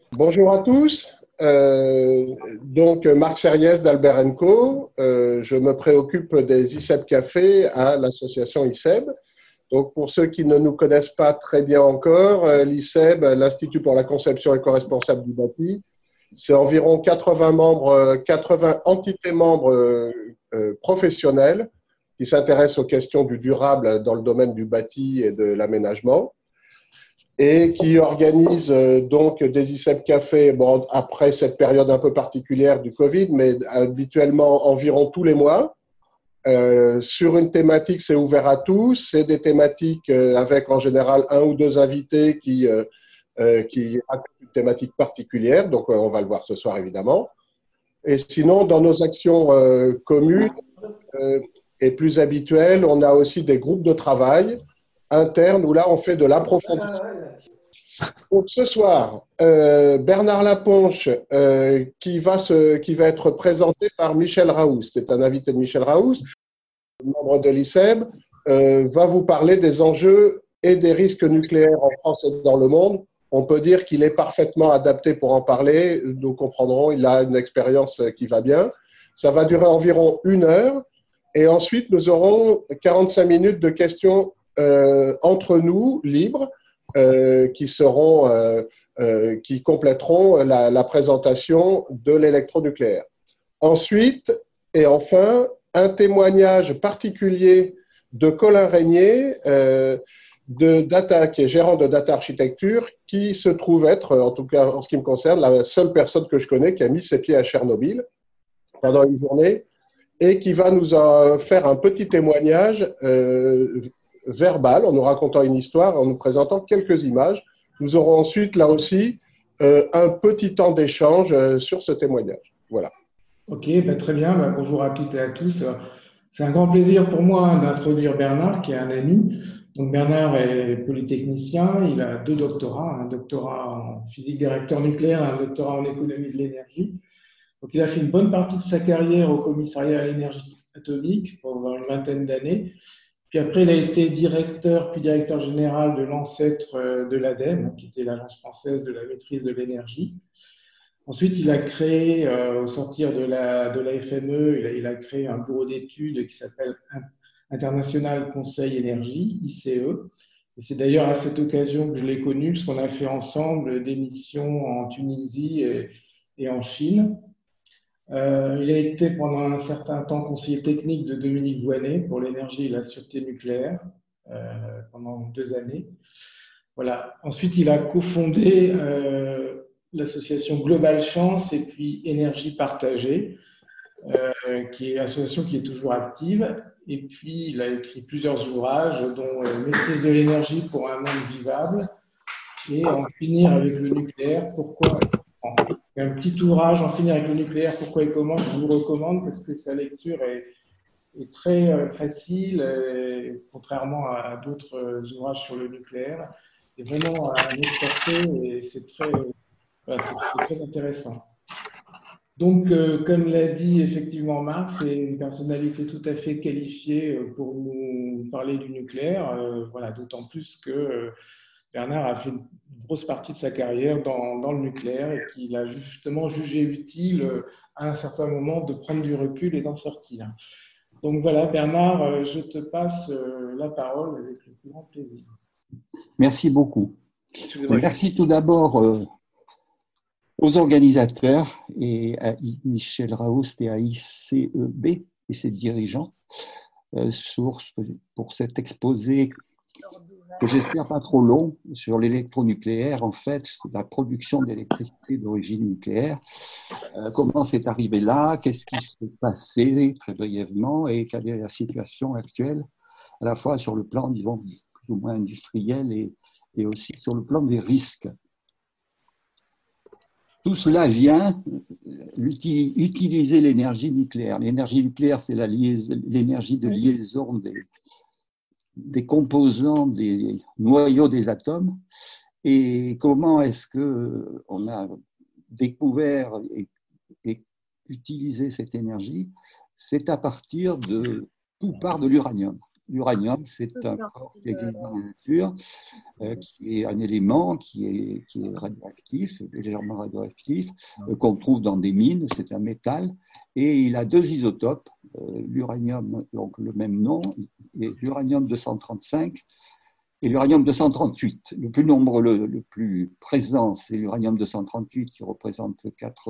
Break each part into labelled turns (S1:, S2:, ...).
S1: Bonjour à tous. Donc, Marc Sériès d'Albert Co. Je me préoccupe des ICEB Café à l'association ICEB. Donc, pour ceux qui ne nous connaissent pas très bien encore, l'ICEB, l'Institut pour la conception éco-responsable du bâti, c'est environ 80 membres, 80 entités membres professionnelles qui s'intéressent aux questions du durable dans le domaine du bâti et de l'aménagement, et qui organise donc des ICEB Café, bon, après cette période un peu particulière du Covid, mais habituellement environ tous les mois. Sur une thématique, c'est ouvert à tous. C'est des thématiques avec en général un ou deux invités qui racontent une thématique particulière. Donc, on va le voir ce soir, évidemment. Et sinon, dans nos actions communes et plus habituelles, on a aussi des groupes de travail internes où là, on fait de l'approfondissement. Donc ce soir, Bernard Laponche, qui va être présenté par Michel Raoust. C'est un invité de Michel Raoust, membre de l'ICEB, va vous parler des enjeux et des risques nucléaires en France et dans le monde. On peut dire qu'il est parfaitement adapté pour en parler. Nous comprendrons, il a une expérience qui va bien. Ça va durer environ 1 heure. Et ensuite, nous aurons 45 minutes de questions entre nous, libres, qui compléteront la présentation de l'électronucléaire. Ensuite, et enfin, un témoignage particulier de Colin Régnier, qui est gérant de Data Architecture, qui se trouve être, en tout cas en ce qui me concerne, la seule personne que je connais qui a mis ses pieds à Tchernobyl pendant une journée, et qui va nous faire un petit témoignage verbal, en nous racontant une histoire, en nous présentant quelques images. Nous aurons ensuite, là aussi, un petit temps d'échange sur ce témoignage. Voilà.
S2: Ok, très bien. Bonjour à toutes et à tous. C'est un grand plaisir pour moi d'introduire Bernard, qui est un ami. Donc Bernard est polytechnicien, il a 2 doctorats, un doctorat en physique des réacteurs nucléaires et un doctorat en économie de l'énergie. Donc il a fait une bonne partie de sa carrière au commissariat à l'énergie atomique pendant une vingtaine d'années. Puis après, il a été directeur, puis directeur général de l'ancêtre de l'ADEME, qui était l'Agence française de la maîtrise de l'énergie. Ensuite, il a créé, au sortir de la FME, il a créé un bureau d'études qui s'appelle International Conseil Énergie, ICE. Et c'est d'ailleurs à cette occasion que je l'ai connu, parce qu'on a fait ensemble des missions en Tunisie et en Chine. Il a été pendant un certain temps conseiller technique de Dominique Voynet pour l'énergie et la sûreté nucléaire pendant 2 années. Voilà. Ensuite, il a cofondé l'association Global Chance et puis Énergie Partagée, qui est une association qui est toujours active. Et puis, il a écrit plusieurs ouvrages, dont Maîtrise de l'énergie pour un monde vivable et En finir avec le nucléaire, pourquoi un petit ouvrage, En finir avec le nucléaire, pourquoi et comment, je vous recommande parce que sa lecture est très facile, contrairement à d'autres ouvrages sur le nucléaire. C'est vraiment un exporté et voilà, c'est très intéressant. Donc, comme l'a dit effectivement Marc, c'est une personnalité tout à fait qualifiée pour nous parler du nucléaire. Voilà, d'autant plus que Bernard a fait une grosse partie de sa carrière dans le nucléaire et qu'il a justement jugé utile à un certain moment de prendre du recul et d'en sortir. Donc voilà, Bernard, je te passe la parole avec le plus grand plaisir.
S3: Merci beaucoup. Merci tout d'abord aux organisateurs et à Michel Raoust et à ICEB et ses dirigeants pour cet exposé que j'espère pas trop long sur l'électronucléaire, en fait, la production d'électricité d'origine nucléaire. Comment c'est arrivé là? Qu'est-ce qui s'est passé très brièvement et quelle est la situation actuelle, à la fois sur le plan, disons, plus ou moins industriel et aussi sur le plan des risques. Tout cela vient utiliser l'énergie nucléaire. L'énergie nucléaire, c'est l'énergie de liaison des composants, des noyaux des atomes. Et comment est-ce qu'on a découvert et utilisé cette énergie? C'est à partir tout part de l'uranium. l'uranium, c'est un corps qui existe dans la nature, qui est un élément qui est radioactif, légèrement radioactif, qu'on trouve dans des mines, c'est un métal, et il a deux isotopes, l'uranium, donc le même nom, et l'uranium 235 et l'uranium 238. Le plus nombreux, le plus présent, c'est l'uranium 238 qui représente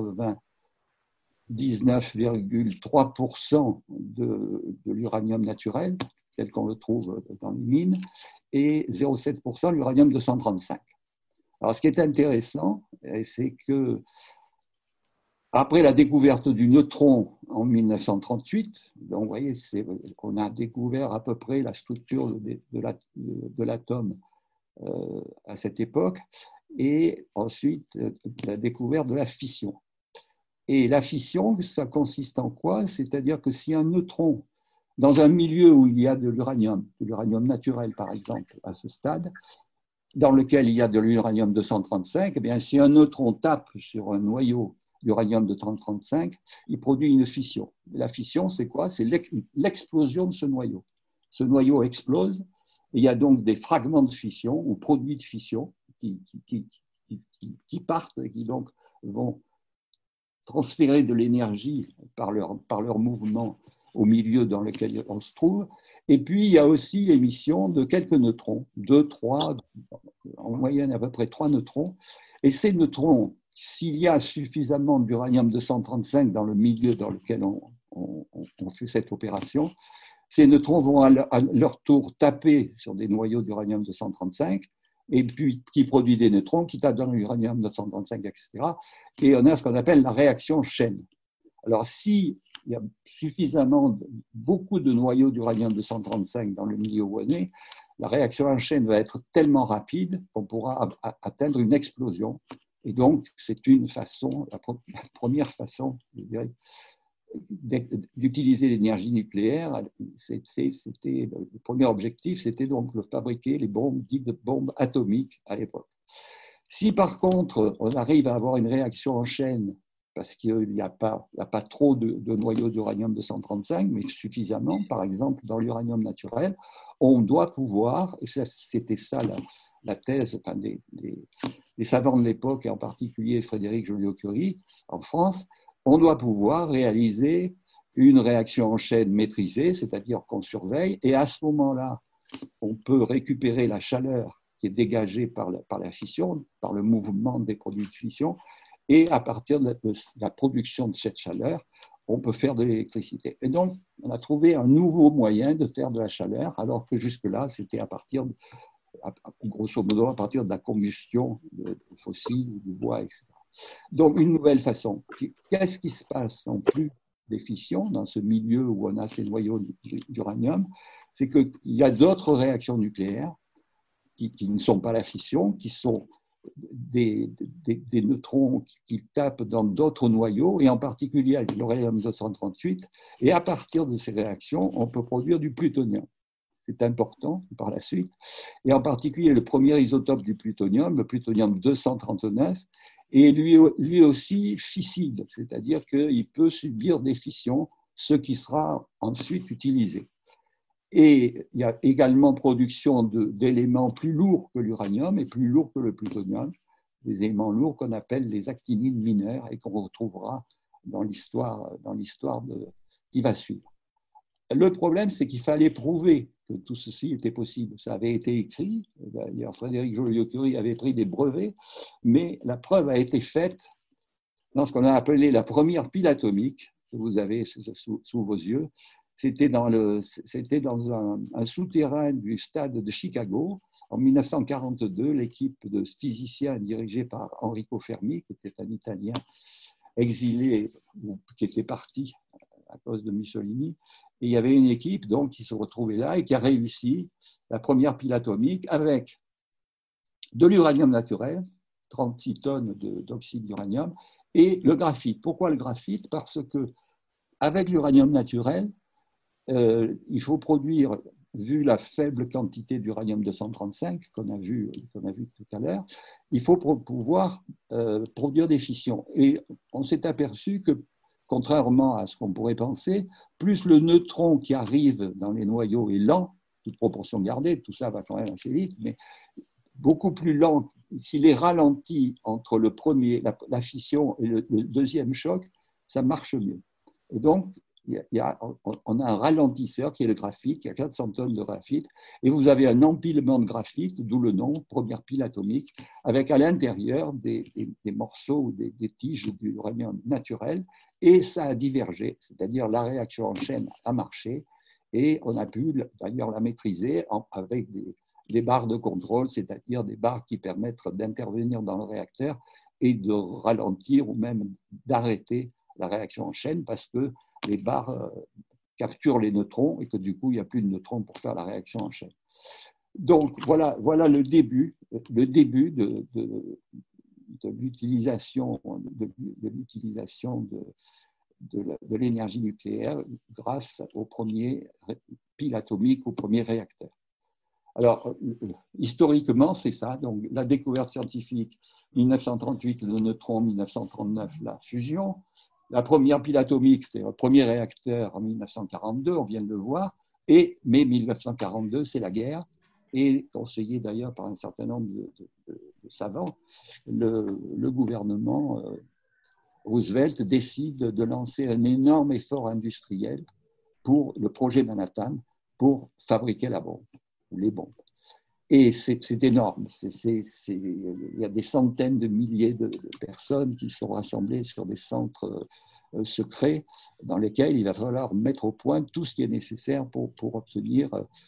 S3: 99,3% de l'uranium naturel, tel qu'on le trouve dans les mines, et 0,7% l'uranium 235. Alors, ce qui est intéressant, c'est que après la découverte du neutron en 1938, donc vous voyez, on a découvert à peu près la structure de l'atome à cette époque, et ensuite la découverte de la fission. Et la fission, ça consiste en quoi? C'est-à-dire que si un neutron, dans un milieu où il y a de l'uranium naturel par exemple, à ce stade, dans lequel il y a de l'uranium 235, eh bien, si un neutron tape sur un noyau d'uranium 235, il produit une fission. La fission, c'est quoi? C'est l'explosion de ce noyau. Ce noyau explose, et il y a donc des fragments de fission ou produits de fission qui partent et qui donc vont transférer de l'énergie par leur mouvement au milieu dans lequel on se trouve. Et puis, il y a aussi l'émission de quelques neutrons, 2, 3, en moyenne à peu près 3 neutrons. Et ces neutrons, s'il y a suffisamment d'uranium 235 dans le milieu dans lequel on fait cette opération, ces neutrons vont à leur tour taper sur des noyaux d'uranium 235, et puis qui produit des neutrons qui tapent dans l'uranium 235, etc. Et on a ce qu'on appelle la réaction chaîne. Alors, s'il y a suffisamment, beaucoup de noyaux d'uranium 235 dans le milieu où on est, la réaction en chaîne va être tellement rapide qu'on pourra atteindre une explosion. Et donc, c'est une façon, la première façon, je dirais, d'utiliser l'énergie nucléaire. Le premier objectif, c'était donc de fabriquer les bombes dites de bombes atomiques à l'époque. Si par contre, on arrive à avoir une réaction en chaîne, parce qu'il n'y a pas trop de noyaux d'uranium 235, mais suffisamment, par exemple, dans l'uranium naturel, on doit pouvoir, et c'était ça la thèse des savants de l'époque, et en particulier Frédéric Joliot-Curie en France, on doit pouvoir réaliser une réaction en chaîne maîtrisée, c'est-à-dire qu'on surveille, et à ce moment-là, on peut récupérer la chaleur qui est dégagée par la fission, par le mouvement des produits de fission, et à partir de la production de cette chaleur, on peut faire de l'électricité. Et donc, on a trouvé un nouveau moyen de faire de la chaleur, alors que jusque-là, c'était grosso modo, à partir de la combustion de fossiles, du bois, etc. Donc, une nouvelle façon. Qu'est-ce qui se passe en plus des fissions dans ce milieu où on a ces noyaux d'uranium? C'est qu'il y a d'autres réactions nucléaires qui ne sont pas la fission, qui sont des neutrons qui tapent dans d'autres noyaux, et en particulier avec l'uranium 238. Et à partir de ces réactions, on peut produire du plutonium. C'est important par la suite. Et en particulier, le premier isotope du plutonium, le plutonium 239, est lui aussi fissile, c'est-à-dire qu'il peut subir des fissions, ce qui sera ensuite utilisé. Et il y a également production d'éléments plus lourds que l'uranium et plus lourds que le plutonium, des éléments lourds qu'on appelle les actinines mineures et qu'on retrouvera dans l'histoire qui va suivre. Le problème, c'est qu'il fallait prouver que tout ceci était possible. Ça avait été écrit, d'ailleurs Frédéric Joliot-Curie avait pris des brevets, mais la preuve a été faite dans ce qu'on a appelé la première pile atomique, que vous avez sous vos yeux. C'était dans un souterrain du stade de Chicago. En 1942, l'équipe de physiciens dirigée par Enrico Fermi, qui était un Italien exilé, qui était parti à cause de Mussolini, et il y avait une équipe donc, qui se retrouvait là et qui a réussi la première pile atomique avec de l'uranium naturel, 36 tonnes d'oxyde d'uranium, et le graphite. Pourquoi le graphite? Parce qu'avec l'uranium naturel, il faut produire, vu la faible quantité d'uranium 235 qu'on a vu tout à l'heure, il faut pouvoir produire des fissions. Et on s'est aperçu que, contrairement à ce qu'on pourrait penser, plus le neutron qui arrive dans les noyaux est lent, toute proportion gardée, tout ça va quand même assez vite, mais beaucoup plus lent. S'il est ralenti entre le premier, la fission et le deuxième choc, ça marche mieux. Et donc, on a un ralentisseur qui est le graphite, il y a 400 tonnes de graphite, et vous avez un empilement de graphite, d'où le nom, première pile atomique, avec à l'intérieur des morceaux ou des tiges d'uranium naturel, et ça a divergé, c'est-à-dire la réaction en chaîne a marché, et on a pu d'ailleurs la maîtriser avec des barres de contrôle, c'est-à-dire des barres qui permettent d'intervenir dans le réacteur et de ralentir ou même d'arrêter la réaction en chaîne parce que les barres capturent les neutrons et que du coup, il n'y a plus de neutrons pour faire la réaction en chaîne. Donc, voilà le début de l'utilisation de l'énergie nucléaire grâce au premier pile atomique, au premier réacteur. Alors, historiquement, c'est ça. Donc, la découverte scientifique, 1938, le neutron, 1939, la fusion. La première pile atomique, c'était le premier réacteur en 1942, on vient de le voir. Mais 1942, c'est la guerre. Et conseillé d'ailleurs par un certain nombre de savants, le gouvernement Roosevelt décide de lancer un énorme effort industriel pour le projet Manhattan pour fabriquer la bombe, ou les bombes. Et c'est énorme. Il y a des centaines de milliers de personnes qui sont rassemblées sur des centres secrets dans lesquels il va falloir mettre au point tout ce qui est nécessaire pour obtenir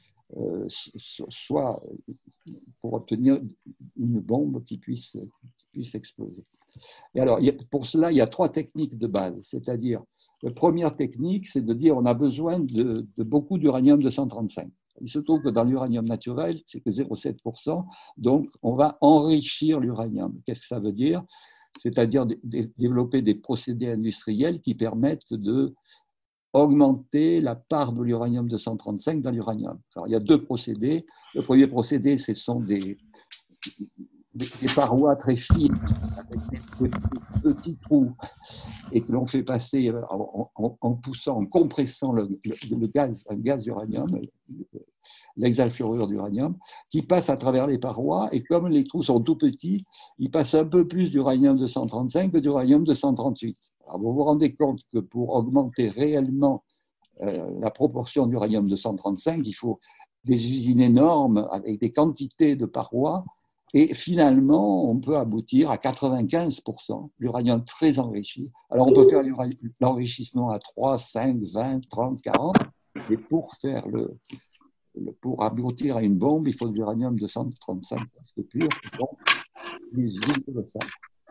S3: pour obtenir une bombe qui puisse exploser. Et alors, pour cela, il y a 3 techniques de base. C'est-à-dire, la première technique, c'est de dire on a besoin de beaucoup d'uranium-235. Il se trouve que dans l'uranium naturel, c'est que 0,7%, donc on va enrichir l'uranium. Qu'est-ce que ça veut dire? C'est-à-dire développer des procédés industriels qui permettent d'augmenter la part de l'uranium-235 dans l'uranium. Alors, il y a 2 procédés. Le premier procédé, ce sont des parois très fines avec des petits trous et que l'on fait passer en poussant, en compressant un gaz d'uranium, l'hexafluorure d'uranium, qui passe à travers les parois et comme les trous sont tout petits, il passe un peu plus d'uranium-235 que d'uranium-238. Alors vous vous rendez compte que pour augmenter réellement la proportion d'uranium-235, il faut des usines énormes avec des quantités de parois. Et finalement, on peut aboutir à 95% l'uranium très enrichi. Alors, on peut faire l'enrichissement à 3, 5, 20, 30, 40. Et pour aboutir à une bombe, il faut de l'uranium 235 presque pur. Donc, les usines de ça.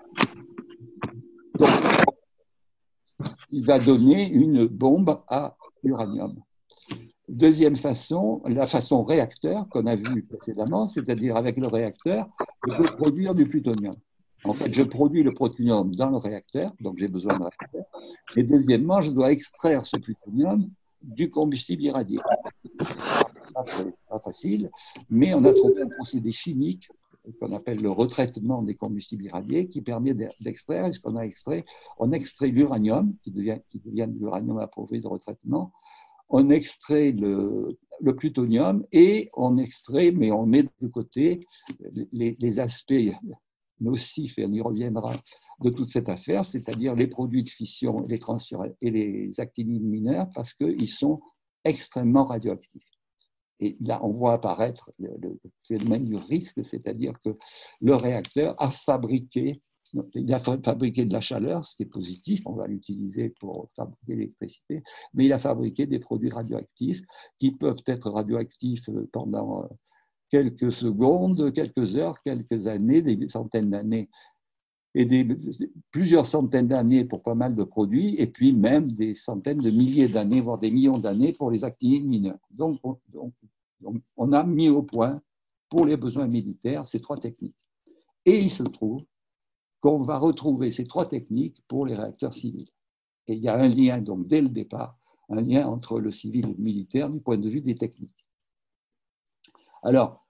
S3: Donc, il va donner une bombe à uranium. Deuxième façon, la façon réacteur qu'on a vue précédemment, c'est-à-dire avec le réacteur, je peux produire du plutonium. En fait, je produis le plutonium dans le réacteur, donc j'ai besoin de réacteur. Et deuxièmement, je dois extraire ce plutonium du combustible irradié. C'est pas facile, mais on a trouvé un procédé chimique qu'on appelle le retraitement des combustibles irradiés qui permet d'extraire. Et ce qu'on a extrait, on extrait l'uranium, qui devient de l'uranium approuvé de retraitement. On extrait le plutonium et on extrait, mais on met de côté les aspects nocifs, et on y reviendra, de toute cette affaire, c'est-à-dire les produits de fission et les actinides mineurs, parce qu'ils sont extrêmement radioactifs. Et là, on voit apparaître le phénomène du risque, c'est-à-dire que le réacteur a fabriqué de la chaleur, ce qui est positif, on va l'utiliser pour fabriquer l'électricité, mais il a fabriqué des produits radioactifs qui peuvent être radioactifs pendant quelques secondes, quelques heures, quelques années, des centaines d'années, et plusieurs centaines d'années pour pas mal de produits, et puis même des centaines de milliers d'années, voire des millions d'années pour les actinides mineurs. Donc, on a mis au point, pour les besoins militaires, ces 3 techniques. Et il se trouve qu'on va retrouver ces 3 techniques pour les réacteurs civils. Et il y a un lien, donc dès le départ, un lien entre le civil et le militaire du point de vue des techniques. Alors,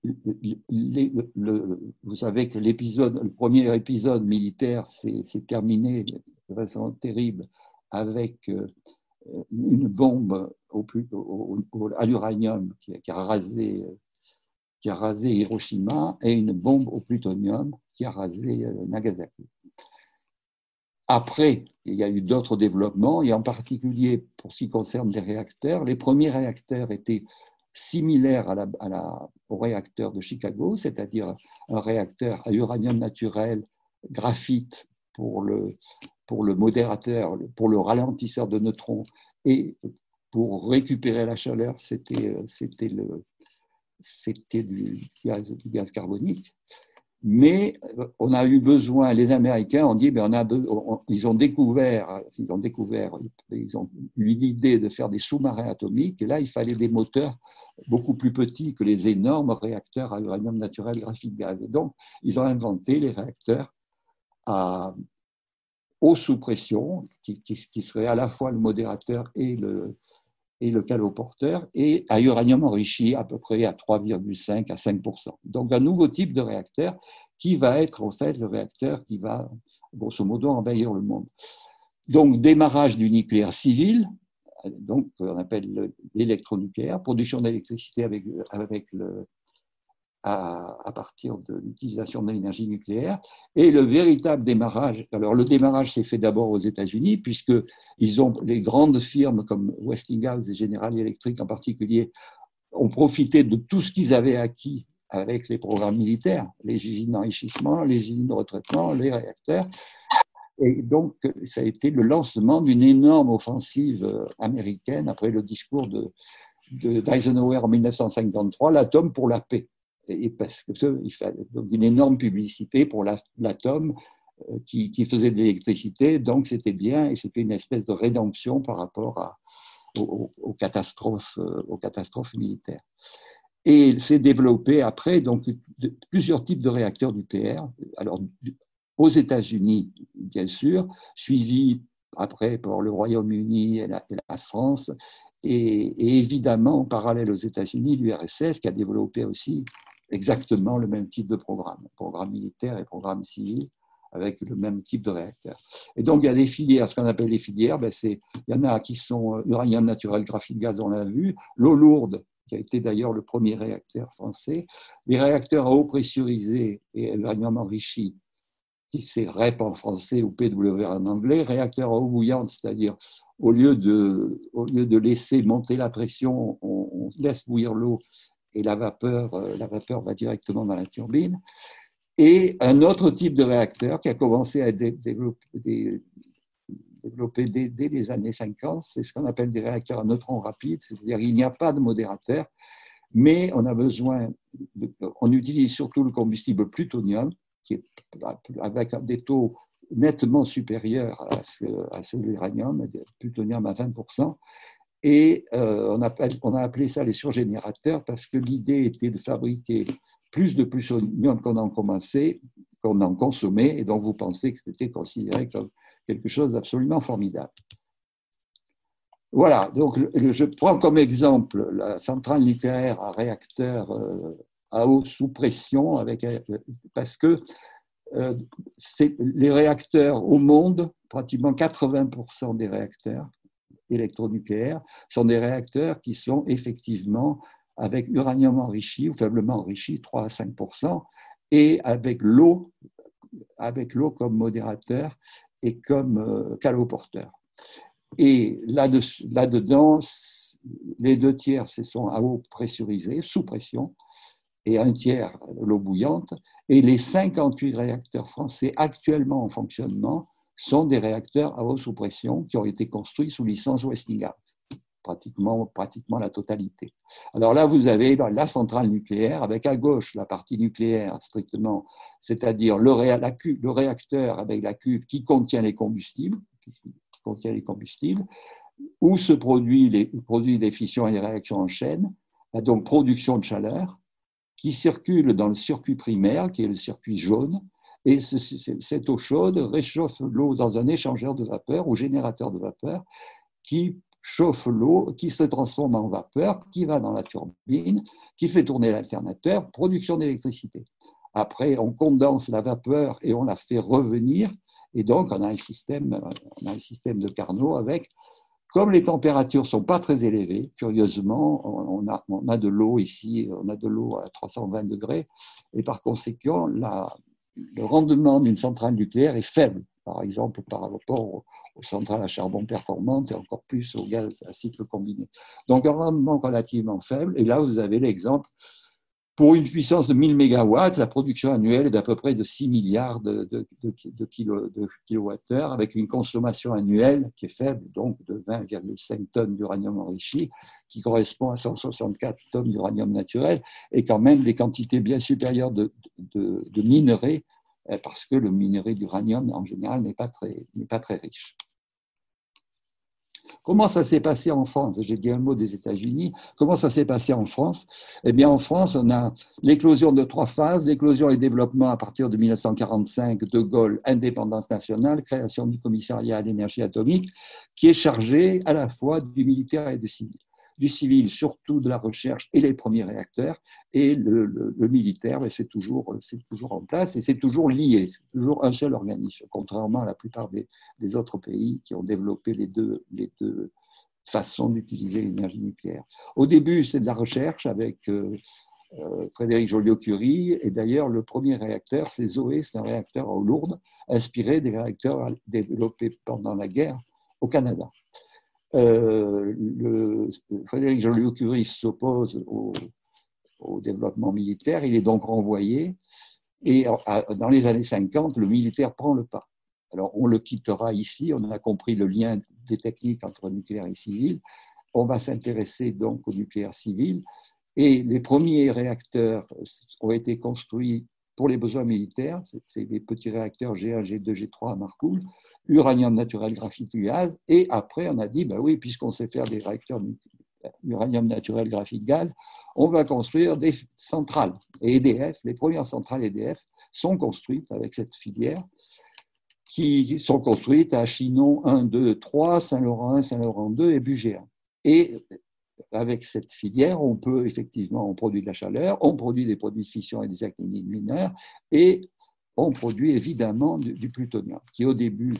S3: vous savez que le premier épisode militaire s'est terminé de façon terrible avec une bombe à l'uranium qui a rasé Hiroshima et une bombe au plutonium qui a rasé Nagasaki. Après, il y a eu d'autres développements, et en particulier pour ce qui concerne les réacteurs. Les premiers réacteurs étaient similaires au réacteur de Chicago, c'est-à-dire un réacteur à uranium naturel, graphite pour le modérateur, pour le ralentisseur de neutrons, et pour récupérer la chaleur, c'était du gaz carbonique. Mais on a eu besoin, les Américains ont dit, ils ont eu l'idée de faire des sous-marins atomiques, et là, il fallait des moteurs beaucoup plus petits que les énormes réacteurs à uranium naturel, graphite, gaz. Et donc, ils ont inventé les réacteurs à eau sous pression, qui serait à la fois le modérateur et le caloporteur, et à uranium enrichi à peu près à 3,5 à 5%. Donc un nouveau type de réacteur qui va être en fait le réacteur qui va grosso modo envahir le monde. Donc démarrage du nucléaire civil, donc on appelle l'électronucléaire, production d'électricité à partir de l'utilisation de l'énergie nucléaire. Et le véritable démarrage, alors le démarrage s'est fait d'abord aux États-Unis, puisque les grandes firmes comme Westinghouse et General Electric en particulier ont profité de tout ce qu'ils avaient acquis avec les programmes militaires, les usines d'enrichissement, les usines de retraitement, les réacteurs. Et donc, ça a été le lancement d'une énorme offensive américaine après le discours d'Eisenhower en 1953, l'atome pour la paix. Et parce qu'il fallait donc une énorme publicité pour l'atome qui faisait de l'électricité, donc c'était bien, et c'était une espèce de rédemption par rapport aux catastrophes militaires. Et s'est développé après donc plusieurs types de réacteurs nucléaires. Alors aux États-Unis, bien sûr, suivi après par le Royaume-Uni et la France, et évidemment en parallèle aux États-Unis, l'URSS qui a développé aussi exactement le même type de programme militaire et programme civil, avec le même type de réacteur. Et donc, il y a des filières, ce qu'on appelle les filières, il y en a qui sont uranium naturel, graphite, gaz, on l'a vu, l'eau lourde, qui a été d'ailleurs le premier réacteur français, les réacteurs à eau pressurisée et uranium enrichi, qui c'est REP en français ou PW en anglais, réacteur à eau bouillante, c'est-à-dire au lieu de laisser monter la pression, on laisse bouillir l'eau, et la vapeur va directement dans la turbine. Et un autre type de réacteur qui a commencé à être développé dès les années 50, c'est ce qu'on appelle des réacteurs à neutrons rapides, c'est-à-dire qu'il n'y a pas de modérateur, mais on utilise surtout le combustible plutonium, qui est avec des taux nettement supérieurs à ceux de l'uranium, plutonium à 20%. Et on a appelé ça les surgénérateurs parce que l'idée était de fabriquer plus de plutonium qu'on en consommait, et donc vous pensez que c'était considéré comme quelque chose d'absolument formidable. Voilà, donc je prends comme exemple la centrale nucléaire à réacteur à eau sous pression, parce que les réacteurs au monde, pratiquement 80% des réacteurs électronucléaires sont des réacteurs qui sont effectivement avec uranium enrichi ou faiblement enrichi, 3 à 5%, et avec l'eau comme modérateur et comme caloporteur. Et là-dedans, les 2 tiers, ce sont à eau pressurisée, sous pression, et 1 tiers l'eau bouillante. Et les 58 réacteurs français actuellement en fonctionnement sont des réacteurs à eau sous pression qui ont été construits sous licence Westinghouse, pratiquement la totalité. Alors là, vous avez la centrale nucléaire avec à gauche la partie nucléaire strictement, c'est-à-dire le réacteur avec la cuve qui contient les combustibles, où se produisent les fissions et les réactions en chaîne, donc production de chaleur, qui circule dans le circuit primaire, qui est le circuit jaune, et cette eau chaude réchauffe l'eau dans un échangeur de vapeur ou générateur de vapeur qui chauffe l'eau, qui se transforme en vapeur, qui va dans la turbine, qui fait tourner l'alternateur, production d'électricité. Après, on condense la vapeur et on la fait revenir, et donc on a un système de Carnot avec Comme les températures ne sont pas très élevées, curieusement, on a de l'eau ici, on a de l'eau à 320 degrés, et par conséquent, le rendement d'une centrale nucléaire est faible, par exemple par rapport aux centrales à charbon performantes et encore plus au gaz à cycle combiné. Donc un rendement relativement faible, et là vous avez l'exemple. Pour une puissance de 1000 mégawatts, la production annuelle est d'à peu près de 6 milliards de kilowattheures, avec une consommation annuelle qui est faible, donc de 20,5 tonnes d'uranium enrichi, qui correspond à 164 tonnes d'uranium naturel, et quand même des quantités bien supérieures de minerais, parce que le minerai d'uranium, en général, n'est pas très riche. Comment ça s'est passé en France? J'ai dit un mot des États-Unis. Comment ça s'est passé en France? Eh bien, en France, on a l'éclosion de 3 phases, l'éclosion et développement à partir de 1945, De Gaulle, indépendance nationale, création du commissariat à l'énergie atomique, qui est chargé à la fois du militaire et du civil. Du civil, surtout de la recherche et les premiers réacteurs, et le militaire, c'est toujours en place et c'est toujours lié, c'est toujours un seul organisme, contrairement à la plupart des autres pays qui ont développé les deux façons d'utiliser l'énergie nucléaire. Au début, c'est de la recherche avec Frédéric Joliot-Curie, et d'ailleurs, le premier réacteur, c'est Zoé, c'est un réacteur à eau lourde, inspiré des réacteurs développés pendant la guerre au Canada. Frédéric Joliot-Curie s'oppose au développement militaire, il est donc renvoyé, et dans les années 50, le militaire prend le pas. Alors, on le quittera ici, on a compris le lien des techniques entre nucléaire et civil, on va s'intéresser donc au nucléaire civil, et les premiers réacteurs ont été construits pour les besoins militaires, c'est les petits réacteurs G1, G2, G3 à Marcoule, uranium naturel, graphite, gaz, et après on a dit, ben oui, puisqu'on sait faire des réacteurs uranium naturel, graphite, gaz, on va construire des centrales. Et EDF, les premières centrales EDF sont construites avec cette filière, qui sont construites à Chinon 1, 2, 3, Saint-Laurent 1, Saint-Laurent 2 et Bugey 1. Et avec cette filière, on produit de la chaleur, on produit des produits de fission et des actinides mineurs, et on produit évidemment du plutonium, qui au début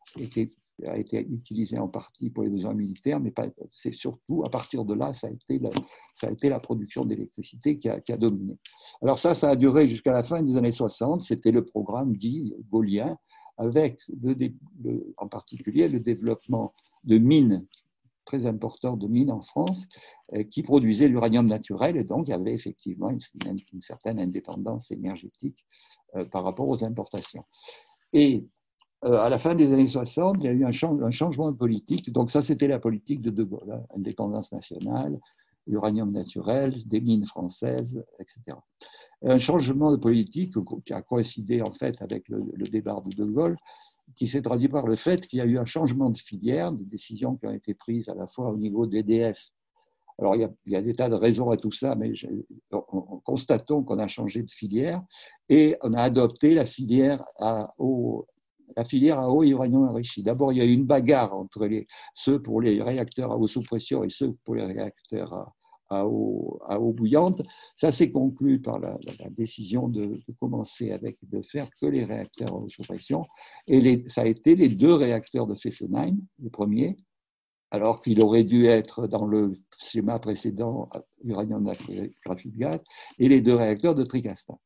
S3: a été utilisé en partie pour les besoins militaires, mais c'est surtout à partir de là, ça a été la production d'électricité qui a dominé. Alors ça a duré jusqu'à la fin des années 60, c'était le programme dit gaullien, avec en particulier le développement de mines très important de mines en France qui produisaient l'uranium naturel, et donc il y avait effectivement une certaine indépendance énergétique par rapport aux importations. Et à la fin des années 60, il y a eu un changement de politique. Donc ça, c'était la politique de Gaulle, hein, indépendance nationale, l'uranium naturel, des mines françaises, etc. Un changement de politique qui a coïncidé en fait avec le départ de Gaulle, qui s'est traduit par le fait qu'il y a eu un changement de filière, des décisions qui ont été prises à la fois au niveau d'EDF. Alors, il y a des tas de raisons à tout ça, mais constatons qu'on a changé de filière et on a adopté la filière à eau et uranium enrichi. D'abord, il y a eu une bagarre entre ceux pour les réacteurs à eau sous pression et ceux pour les réacteurs à eau bouillante. Ça s'est conclu par la décision de commencer de faire que les réacteurs à eau sous pression. Et ça a été les 2 réacteurs de Fessenheim, les premiers, alors qu'il aurait dû être dans le schéma précédent uranium naturel, graphite, gaz, et les 2 réacteurs de Tricastin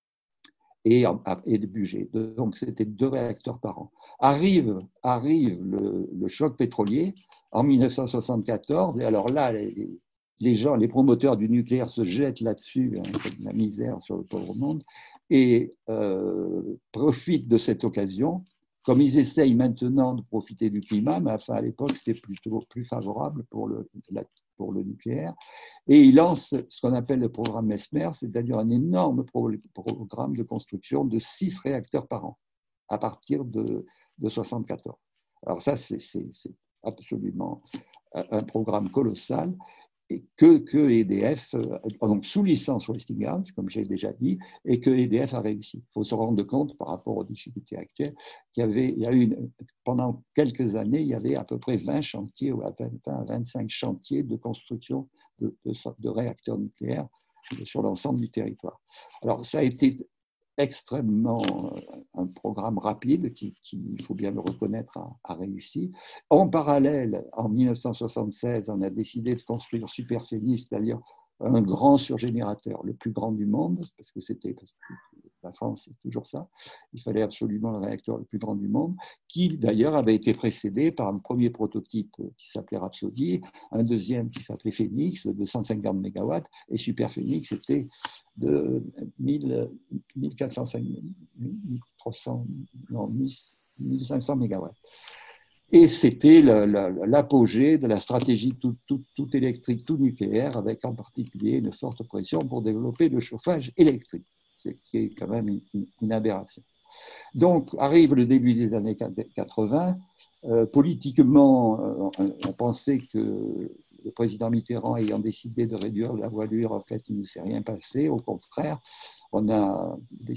S3: et de Bugey. Donc, c'était 2 réacteurs par an. Arrive le choc pétrolier en 1974, et alors là, les promoteurs du nucléaire se jettent là-dessus, hein, comme la misère sur le pauvre monde, et profitent de cette occasion. Comme ils essayent maintenant de profiter du climat, mais enfin, à l'époque, c'était plutôt plus favorable pour le nucléaire. Et ils lancent ce qu'on appelle le programme Mesmer, c'est-à-dire un énorme programme de construction de 6 réacteurs par an, à partir de 1974. Alors ça, c'est absolument un programme colossal, et que EDF, donc sous licence Westinghouse, comme j'ai déjà dit, et que EDF a réussi. Il faut se rendre compte, par rapport aux difficultés actuelles, pendant quelques années, il y avait à peu près 20 chantiers, ou 20 à 25 chantiers de construction de réacteurs nucléaires sur l'ensemble du territoire. Alors, ça a été extrêmement, un programme rapide qui, il faut bien le reconnaître, a réussi. En parallèle, en 1976, on a décidé de construire Superphénix, c'est-à-dire un grand surgénérateur, le plus grand du monde, parce que la France, c'est toujours ça. Il fallait absolument le réacteur le plus grand du monde, qui d'ailleurs avait été précédé par un premier prototype qui s'appelait Rhapsody, un deuxième qui s'appelait Phénix, de 150 MW, et Superphénix était de 1300, non, 1500 MW. Et c'était l'apogée de la stratégie tout électrique, tout nucléaire, avec en particulier une forte pression pour développer le chauffage électrique, ce qui est quand même une aberration. Donc, arrive le début des années 80. Politiquement, on pensait que le président Mitterrand ayant décidé de réduire la voilure, en fait, il ne s'est rien passé. Au contraire, on a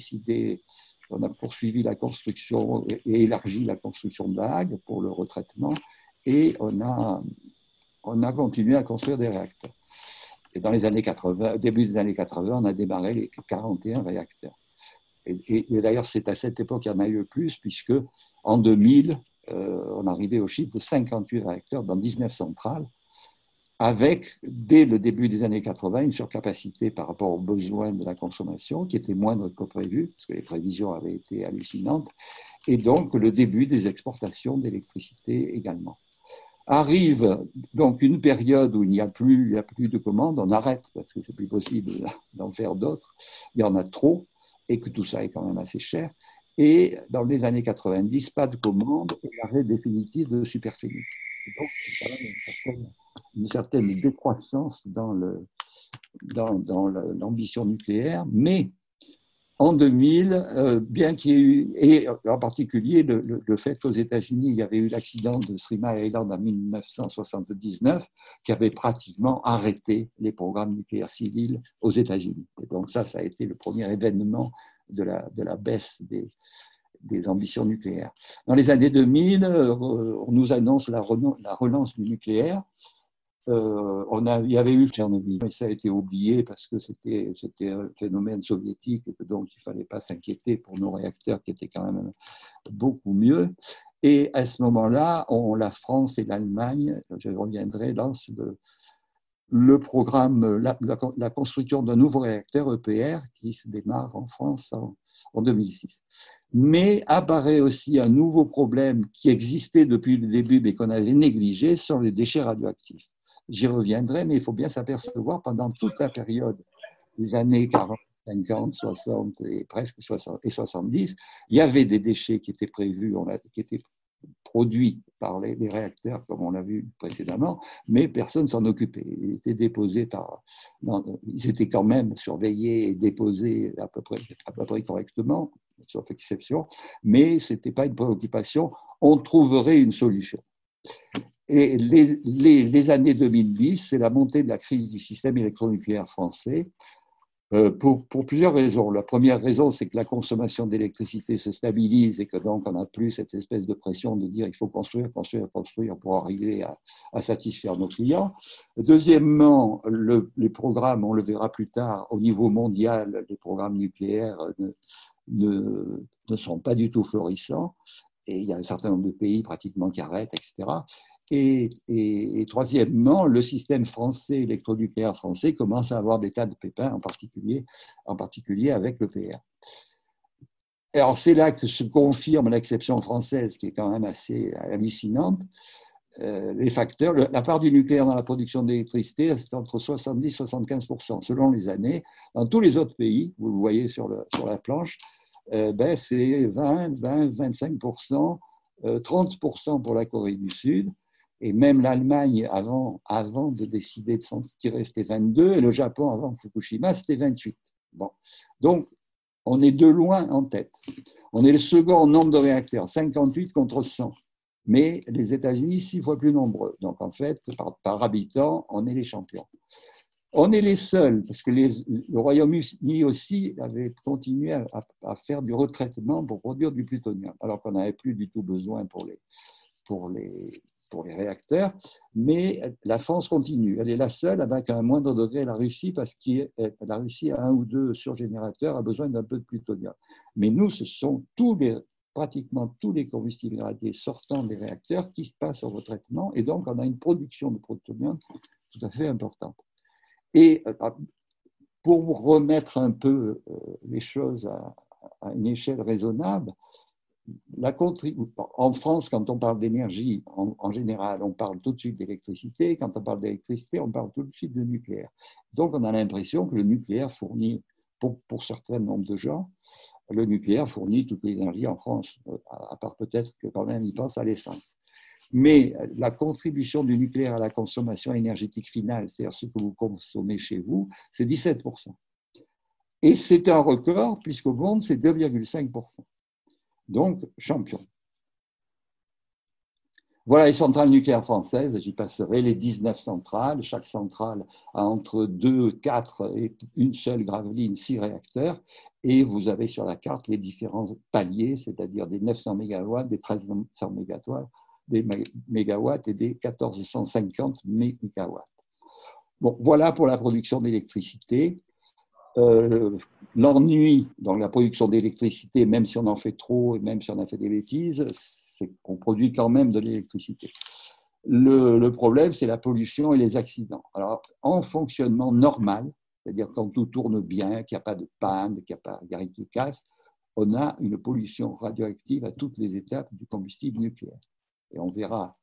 S3: poursuivi la construction et élargi la construction de la Hague pour le retraitement, et on a continué à construire des réacteurs. Et dans les années 80, au début des années 80, on a démarré les 41 réacteurs. Et d'ailleurs, c'est à cette époque qu'il y en a eu le plus, puisque en 2000, on arrivait au chiffre de 58 réacteurs dans 19 centrales, avec, dès le début des années 80, une surcapacité par rapport aux besoins de la consommation, qui était moindre que prévu, parce que les prévisions avaient été hallucinantes, et donc le début des exportations d'électricité également. Arrive donc une période où il n'y a plus de commandes, on arrête, parce que c'est plus possible d'en faire d'autres, il y en a trop, et que tout ça est quand même assez cher. Et dans les années 90, pas de commandes et l'arrêt définitif de Superphénix. Donc, c'est quand même une certaine décroissance dans l'ambition nucléaire, mais en 2000, bien qu'il y ait eu, et en particulier le fait qu'aux États-Unis, il y avait eu l'accident de Three Mile Island en 1979, qui avait pratiquement arrêté les programmes nucléaires civils aux États-Unis. Et donc ça a été le premier événement de la baisse des ambitions nucléaires. Dans les années 2000, on nous annonce la relance du nucléaire. Il y avait eu Tchernobyl, mais ça a été oublié parce que c'était un phénomène soviétique et que donc il ne fallait pas s'inquiéter pour nos réacteurs qui étaient quand même beaucoup mieux. Et à ce moment-là, la France et l'Allemagne, je reviendrai, lancent le programme, la construction d'un nouveau réacteur EPR qui se démarre en France en 2006. Mais apparaît aussi un nouveau problème qui existait depuis le début mais qu'on avait négligé, sur les déchets radioactifs. J'y reviendrai, mais il faut bien s'apercevoir, pendant toute la période des années 40, 50, 60 et presque 60 et 70, il y avait des déchets qui étaient prévus, qui étaient produits par les réacteurs, comme on l'a vu précédemment, mais personne ne s'en occupait. Ils étaient déposés ils étaient quand même surveillés et déposés à peu près correctement, sauf exception, mais ce n'était pas une préoccupation. On trouverait une solution. Et les années 2010, c'est la montée de la crise du système électronucléaire français, pour plusieurs raisons. La première raison, c'est que la consommation d'électricité se stabilise et que donc on n'a plus cette espèce de pression de dire il faut construire pour arriver à satisfaire nos clients. Deuxièmement, les programmes, on le verra plus tard, au niveau mondial, les programmes nucléaires ne sont pas du tout florissants. Et il y a un certain nombre de pays pratiquement qui arrêtent, etc. Et troisièmement, le système français, électronucléaire français, commence à avoir des tas de pépins, en particulier avec l'EPR. Alors c'est là que se confirme l'exception française, qui est quand même assez hallucinante. Les facteurs, la part du nucléaire dans la production d'électricité, c'est entre 70 et 75% selon les années. Dans tous les autres pays, vous le voyez sur la planche, c'est 20, 25%, 30% pour la Corée du Sud. Et même l'Allemagne, avant de décider de s'en tirer, c'était 22, et le Japon, avant Fukushima, c'était 28. Bon. Donc, on est de loin en tête. On est le second en nombre de réacteurs, 58 contre 100. Mais les États-Unis, 6 fois plus nombreux. Donc, en fait, par habitant, on est les champions. On est les seuls, parce que le Royaume-Uni aussi avait continué à faire du retraitement pour produire du plutonium, alors qu'on n'avait plus du tout besoin pour pour les réacteurs, mais la France continue. Elle est la seule avec un moindre degré, la Russie, parce que la Russie a un ou deux surgénérateurs, a besoin d'un peu de plutonium. Mais nous, ce sont pratiquement tous les combustibles irradiés sortant des réacteurs qui passent au retraitement, et donc on a une production de plutonium tout à fait importante. Et pour vous remettre un peu les choses à une échelle raisonnable, en France, quand on parle d'énergie, en général, on parle tout de suite d'électricité. Quand on parle d'électricité, on parle tout de suite de nucléaire. Donc, on a l'impression que le nucléaire fournit, pour certains nombres de gens, le nucléaire fournit toute l'énergie en France, à part peut-être que quand même ils pensent à l'essence. Mais la contribution du nucléaire à la consommation énergétique finale, c'est-à-dire ce que vous consommez chez vous, c'est 17%. Et c'est un record, puisqu'au monde, c'est 2,5%. Donc, champion. Voilà les centrales nucléaires françaises, j'y passerai, les 19 centrales. Chaque centrale a entre 2, 4 et une seule graveline, 6 réacteurs. Et vous avez sur la carte les différents paliers, c'est-à-dire des 900 mégawatts, des 1300 mégawatts et des 1450 mégawatts. Bon, voilà pour la production d'électricité. L'ennui dans la production d'électricité, même si on en fait trop et même si on a fait des bêtises, c'est qu'on produit quand même de l'électricité. Le problème, c'est la pollution et les accidents. Alors, en fonctionnement normal, c'est-à-dire quand tout tourne bien, qu'il n'y a pas de panne, qu'il n'y a rien qui casse, on a une pollution radioactive à toutes les étapes du combustible nucléaire. Et on verra,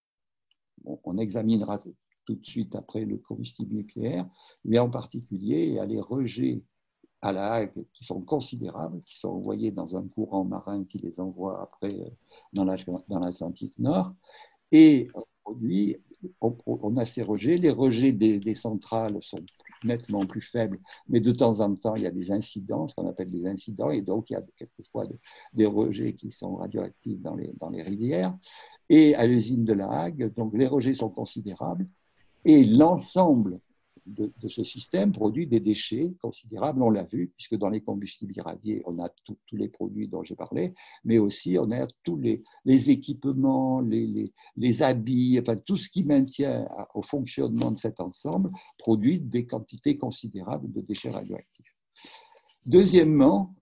S3: on examinera tout de suite après le combustible nucléaire, mais en particulier, il y a les rejets à La Hague qui sont considérables, qui sont envoyés dans un courant marin qui les envoie après dans l'Atlantique Nord. Et aujourd'hui, on a ces rejets. Les rejets des centrales sont nettement plus faibles, mais de temps en temps, il y a des incidents, ce qu'on appelle des incidents, et donc il y a quelquefois des rejets qui sont radioactifs dans les rivières. Et à l'usine de La Hague, donc les rejets sont considérables. Et l'ensemble de ce système produit des déchets considérables, on l'a vu, puisque dans les combustibles irradiés, on a tous les produits dont j'ai parlé, mais aussi on a tous les équipements, les habits, enfin tout ce qui maintient au fonctionnement de cet ensemble produit des quantités considérables de déchets radioactifs. Deuxièmement,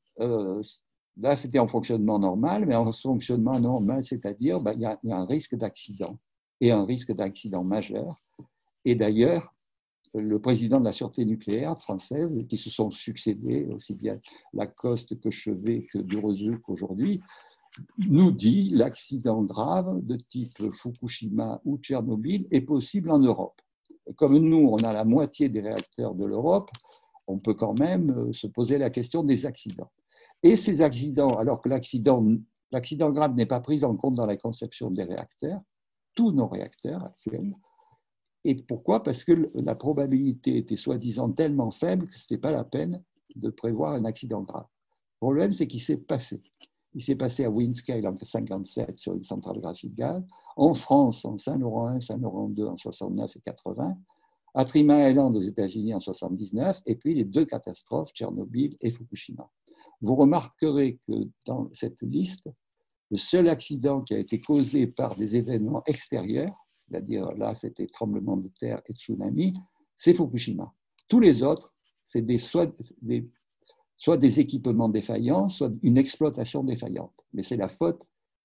S3: là c'était en fonctionnement normal, mais en fonctionnement normal, c'est-à-dire il y a un risque d'accident, et un risque d'accident majeur. Et d'ailleurs, le président de la sûreté nucléaire française, qui se sont succédés, aussi bien Lacoste que Chevet que Durezu qu'aujourd'hui, nous dit l'accident grave de type Fukushima ou Tchernobyl est possible en Europe. Et comme nous, on a la moitié des réacteurs de l'Europe, on peut quand même se poser la question des accidents. Et ces accidents, alors que l'accident grave n'est pas pris en compte dans la conception des réacteurs, tous nos réacteurs actuels. Et pourquoi ? Parce que la probabilité était soi-disant tellement faible que ce n'était pas la peine de prévoir un accident grave. Le problème, c'est qu'il s'est passé. Il s'est passé à Windscale en 1957 sur une centrale graphite gaz, en France en Saint-Laurent 1, Saint-Laurent 2 en 69 et 80, à Three Mile Island aux États-Unis en 79, et puis les deux catastrophes, Tchernobyl et Fukushima. Vous remarquerez que dans cette liste, le seul accident qui a été causé par des événements extérieurs, c'est-à-dire là, c'était tremblement de terre et tsunami, c'est Fukushima. Tous les autres, c'est soit des équipements défaillants, soit une exploitation défaillante. Mais c'est la faute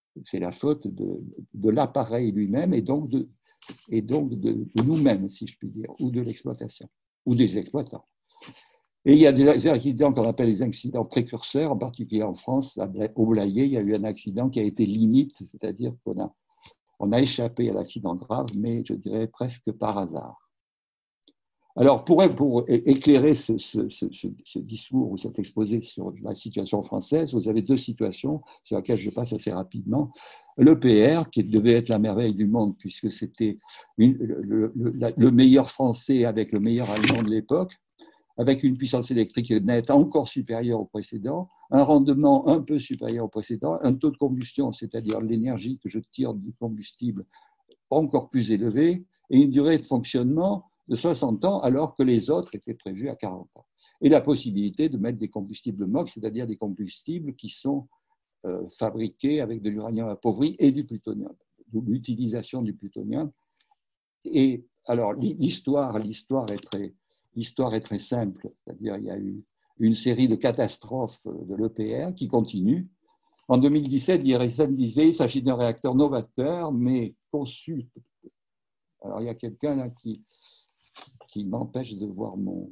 S3: de l'appareil lui-même et donc de nous-mêmes, si je puis dire, ou de l'exploitation, ou des exploitants. Et il y a des accidents qu'on appelle les accidents précurseurs, en particulier en France, au Blayais, il y a eu un accident qui a été limite, c'est-à-dire qu'on a échappé à l'accident grave, mais je dirais presque par hasard. Alors, pour éclairer ce discours ou cet exposé sur la situation française, vous avez deux situations sur lesquelles je passe assez rapidement. L'EPR, qui devait être la merveille du monde, puisque c'était le meilleur français avec le meilleur allemand de l'époque, avec une puissance électrique nette encore supérieure au précédent, un rendement un peu supérieur au précédent, un taux de combustion, c'est-à-dire l'énergie que je tire du combustible, encore plus élevé, et une durée de fonctionnement de 60 ans, alors que les autres étaient prévus à 40 ans. Et la possibilité de mettre des combustibles MOX, c'est-à-dire des combustibles qui sont fabriqués avec de l'uranium appauvri et du plutonium. l'utilisation du plutonium. Et alors, l'histoire est très simple, c'est-à-dire il y a eu une série de catastrophes de l'EPR qui continuent. En 2017, l'IRSN disait qu'il s'agit d'un réacteur novateur, mais conçu. Alors, il y a quelqu'un là qui m'empêche de voir mon...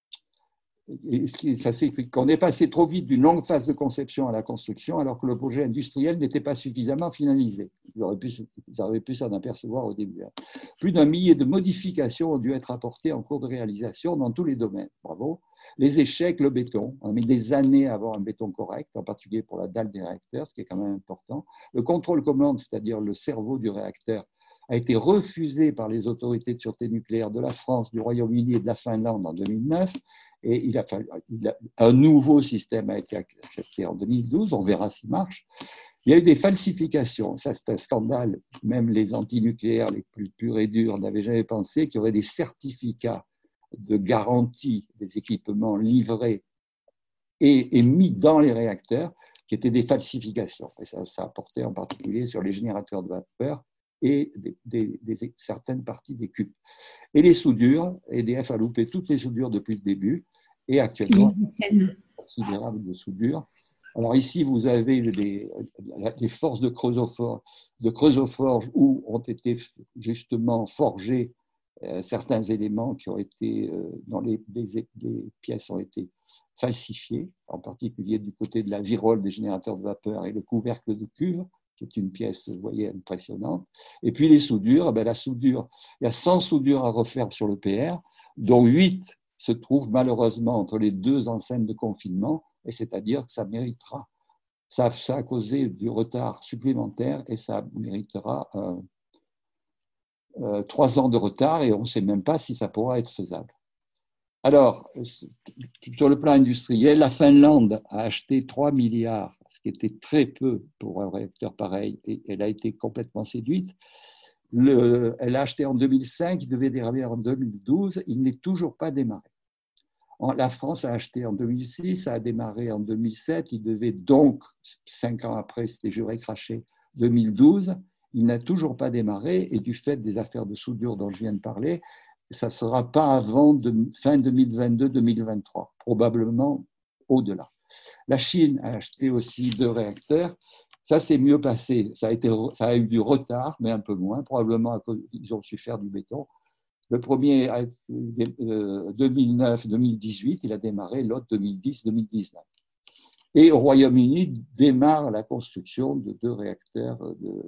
S3: Ça s'explique qu'on est passé trop vite d'une longue phase de conception à la construction, alors que le projet industriel n'était pas suffisamment finalisé. Ils auraient pu s'en apercevoir au début. Plus d'un millier de modifications ont dû être apportées en cours de réalisation dans tous les domaines. Bravo. Les échecs, le béton. On a mis des années à avoir un béton correct, en particulier pour la dalle des réacteurs, ce qui est quand même important. Le contrôle-commande, c'est-à-dire le cerveau du réacteur, a été refusé par les autorités de sûreté nucléaire de la France, du Royaume-Uni et de la Finlande en 2009. Et un nouveau système a été accepté en 2012. On verra s'il marche. Il y a eu des falsifications. Ça, c'est un scandale. Même les antinucléaires les plus purs et durs n'avaient jamais pensé qu'il y aurait des certificats de garantie des équipements livrés et mis dans les réacteurs qui étaient des falsifications. Et ça portait en particulier sur les générateurs de vapeur et certaines parties des cubes. Et les soudures, EDF a loupé toutes les soudures depuis le début, et actuellement, considérable de soudure. Alors ici, vous avez des forces de creusoforge où ont été justement forgés certains éléments qui ont été, dont les pièces ont été falsifiées, en particulier du côté de la virole des générateurs de vapeur et le couvercle de cuve, qui est une pièce, vous voyez, impressionnante. Et puis les soudures, la soudure, il y a 100 soudures à refaire sur le PR, dont 8 se trouvent malheureusement entre les deux enceintes de confinement, et c'est-à-dire que ça méritera, ça a causé du retard supplémentaire et ça méritera 3 ans de retard et on ne sait même pas si ça pourra être faisable. Alors, sur le plan industriel, la Finlande a acheté 3 milliards, ce qui était très peu pour un réacteur pareil, et elle a été complètement séduite. Elle a acheté en 2005, il devait démarrer en 2012, il n'est toujours pas démarré. La France a acheté en 2006, ça a démarré en 2007, il devait donc, 5 ans après, c'était juré craché, 2012, il n'a toujours pas démarré, et du fait des affaires de soudure dont je viens de parler, ça ne sera pas avant fin 2022-2023, probablement au-delà. La Chine a acheté aussi 2 réacteurs. Ça s'est mieux passé. Ça a eu du retard, mais un peu moins. Probablement à cause qu'ils ont su faire du béton. Le premier, 2009-2018, il a démarré, l'autre 2010-2019. Et au Royaume-Uni, démarre la construction de 2 réacteurs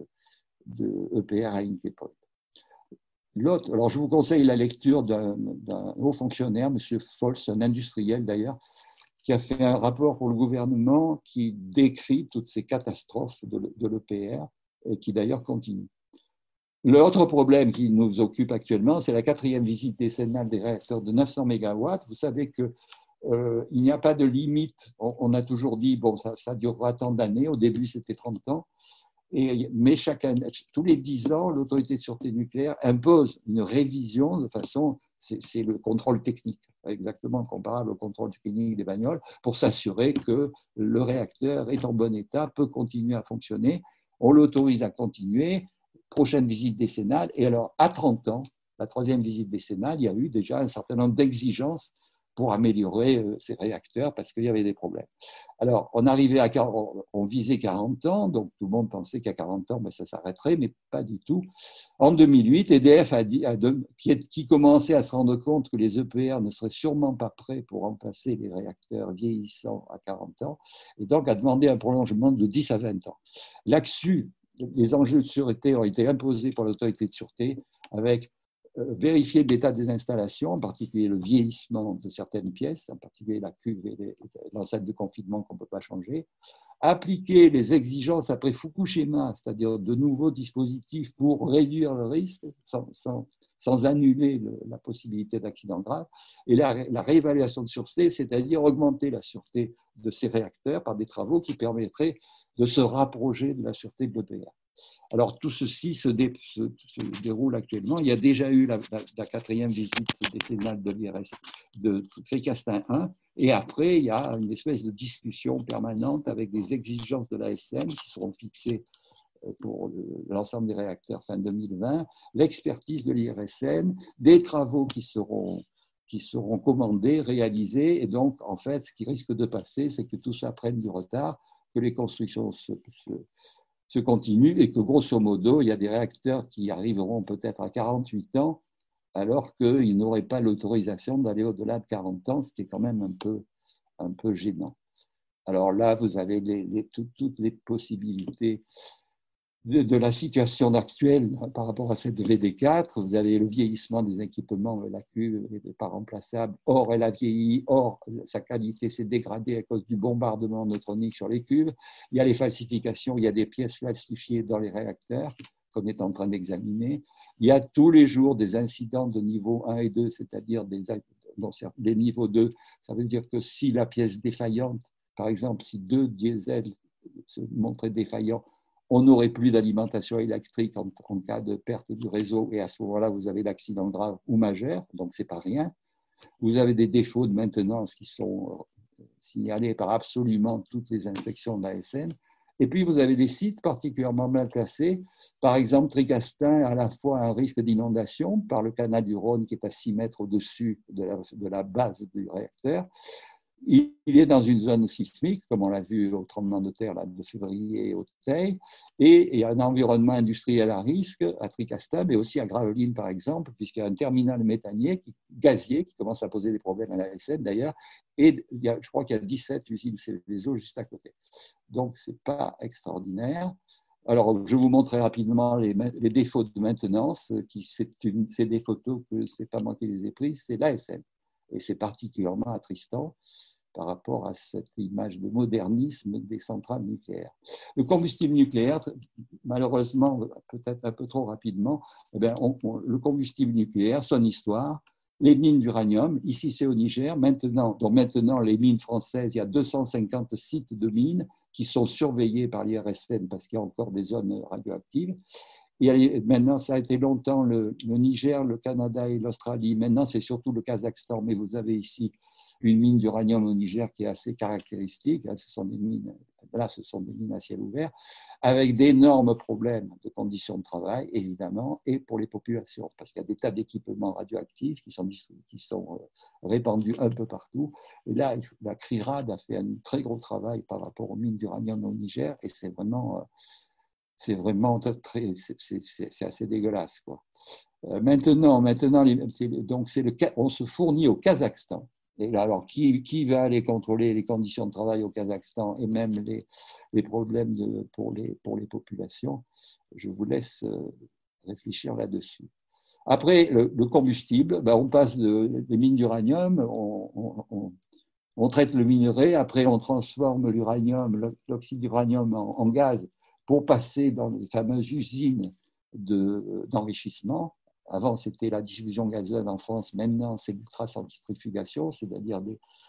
S3: de EPR à Hinkley Point. L'autre, alors je vous conseille la lecture d'un haut fonctionnaire, M. Fols, un industriel d'ailleurs, qui a fait un rapport pour le gouvernement qui décrit toutes ces catastrophes de l'EPR et qui d'ailleurs continue. L'autre problème qui nous occupe actuellement, c'est la 4e visite décennale des réacteurs de 900 MW. Vous savez qu'il n'y a pas de limite. On a toujours dit, bon, ça durera tant d'années. Au début, c'était 30 ans. Mais chaque année, tous les 10 ans, l'autorité de sûreté nucléaire impose une révision de façon, c'est le contrôle technique, exactement comparable au contrôle technique des bagnoles, pour s'assurer que le réacteur est en bon état, peut continuer à fonctionner. On l'autorise à continuer. Prochaine visite décennale. Et alors, à 30 ans, la 3e visite décennale, il y a eu déjà un certain nombre d'exigences pour améliorer ces réacteurs parce qu'il y avait des problèmes. Alors, on visait 40 ans, donc tout le monde pensait qu'à 40 ans, ça s'arrêterait, mais pas du tout. En 2008, EDF qui commençait à se rendre compte que les EPR ne seraient sûrement pas prêts pour remplacer les réacteurs vieillissants à 40 ans, et donc a demandé un prolongement de 10 à 20 ans. Là-dessus, les enjeux de sûreté ont été imposés par l'autorité de sûreté avec vérifier l'état des installations, en particulier le vieillissement de certaines pièces, en particulier la cuve et l'enceinte de confinement qu'on ne peut pas changer, appliquer les exigences après Fukushima, c'est-à-dire de nouveaux dispositifs pour réduire le risque sans annuler la possibilité d'accident grave, et la réévaluation de sûreté, c'est-à-dire augmenter la sûreté de ces réacteurs par des travaux qui permettraient de se rapprocher de la sûreté de l'EPR. Alors, tout ceci se déroule actuellement. Il y a déjà eu la 4e visite décennale de l'IRS de Tricastin 1, et après, il y a une espèce de discussion permanente avec des exigences de l'ASN qui seront fixées pour l'ensemble des réacteurs fin 2020, l'expertise de l'IRSN, des travaux qui seront commandés, réalisés, et donc, en fait, ce qui risque de passer, c'est que tout ça prenne du retard, que les constructions se continuent et que, grosso modo, il y a des réacteurs qui arriveront peut-être à 48 ans, alors qu'ils n'auraient pas l'autorisation d'aller au-delà de 40 ans, ce qui est quand même un peu gênant. Alors là, vous avez toutes les possibilités de la situation actuelle par rapport à cette VD4. Vous avez le vieillissement des équipements, la cuve n'est pas remplaçable. Or, elle a vieilli. Or, sa qualité s'est dégradée à cause du bombardement neutronique sur les cuves. Il y a les falsifications, il y a des pièces falsifiées dans les réacteurs qu'on est en train d'examiner. Il y a tous les jours des incidents de niveau 1 et 2, c'est-à-dire des niveaux 2. Ça veut dire que si la pièce défaillante, par exemple, si 2 diesels se montraient défaillants, on n'aurait plus d'alimentation électrique en cas de perte du réseau, et à ce moment-là, vous avez l'accident grave ou majeur, donc ce n'est pas rien. Vous avez des défauts de maintenance qui sont signalés par absolument toutes les inspections de l'ASN. Et puis, vous avez des sites particulièrement mal classés. Par exemple, Tricastin a à la fois un risque d'inondation par le canal du Rhône qui est à 6 mètres au-dessus de la base du réacteur. Il est dans une zone sismique, comme on l'a vu au tremblement de terre là, de février au Teil, et il y a un environnement industriel à risque à Tricastin, mais aussi à Gravelines, par exemple, puisqu'il y a un terminal méthanier, gazier, qui commence à poser des problèmes à la SN d'ailleurs, et je crois qu'il y a 17 usines Céveso juste à côté. Donc, ce n'est pas extraordinaire. Alors, je vous montrerai rapidement les défauts de maintenance. C'est des photos que ce n'est pas moi qui les ai prises, c'est l'ASN. Et c'est particulièrement attristant par rapport à cette image de modernisme des centrales nucléaires. Le combustible nucléaire, malheureusement, peut-être un peu trop rapidement, eh bien, le combustible nucléaire, son histoire, les mines d'uranium, ici c'est au Niger, maintenant les mines françaises, il y a 250 sites de mines qui sont surveillés par l'IRSN parce qu'il y a encore des zones radioactives. Et maintenant, ça a été longtemps le Niger, le Canada et l'Australie. Maintenant, c'est surtout le Kazakhstan. Mais vous avez ici une mine d'uranium au Niger qui est assez caractéristique. Là, ce sont des mines à ciel ouvert, avec d'énormes problèmes de conditions de travail, évidemment, et pour les populations, parce qu'il y a des tas d'équipements radioactifs qui sont répandus un peu partout. Et là, la CRIRAD a fait un très gros travail par rapport aux mines d'uranium au Niger, et c'est assez dégueulasse, quoi. Maintenant, on se fournit au Kazakhstan. Et là, alors, qui va aller contrôler les conditions de travail au Kazakhstan et même les problèmes pour les populations? Je vous laisse réfléchir là-dessus. Après, le combustible, on passe des mines d'uranium, on traite le minerai, après on transforme l'uranium, l'oxyde d'uranium en gaz pour passer dans les fameuses usines d'enrichissement. Avant, c'était la diffusion gazeuse en France. Maintenant, c'est l'ultracentrifugation, c'est-à-dire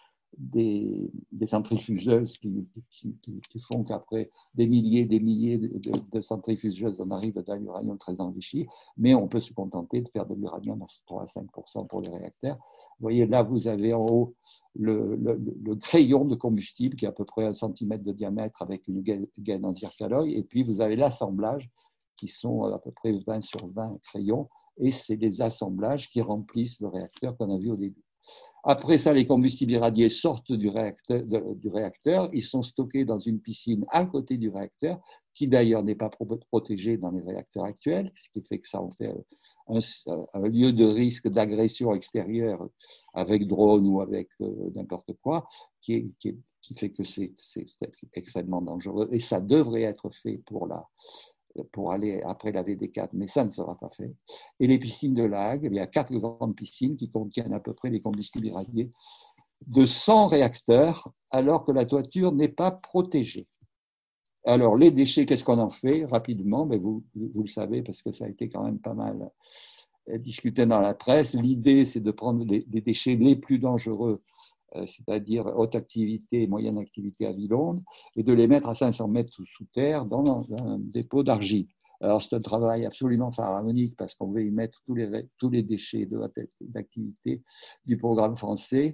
S3: des centrifugeuses qui font qu'après des milliers de centrifugeuses, on arrive à l'uranium très enrichi. Mais on peut se contenter de faire de l'uranium à 3 à 5% pour les réacteurs. Vous voyez, là, vous avez en haut le crayon de combustible qui est à peu près 1 cm de diamètre avec une gaine en zircaloï. Et puis, vous avez l'assemblage qui sont à peu près 20 sur 20 crayons. Et c'est des assemblages qui remplissent le réacteur qu'on a vu au début. Après ça, les combustibles irradiés sortent du réacteur. Ils sont stockés dans une piscine à côté du réacteur, qui d'ailleurs n'est pas protégée dans les réacteurs actuels, ce qui fait que ça en fait un lieu de risque d'agression extérieure avec drone ou avec n'importe quoi, qui fait que c'est extrêmement dangereux. Et ça devrait être fait pour aller après la VD4, mais ça ne sera pas fait. Et les piscines de La Hague, il y a 4 grandes piscines qui contiennent à peu près les combustibles irradiés de 100 réacteurs, alors que la toiture n'est pas protégée. Alors, les déchets, qu'est-ce qu'on en fait rapidement? Vous le savez, parce que ça a été quand même pas mal discuté dans la presse. L'idée, c'est de prendre les déchets les plus dangereux, c'est-à-dire haute activité et moyenne activité à Villonde, et de les mettre à 500 mètres sous terre dans un dépôt d'argile. Alors, c'est un travail absolument pharaonique parce qu'on veut y mettre tous les déchets de haute activité du programme français.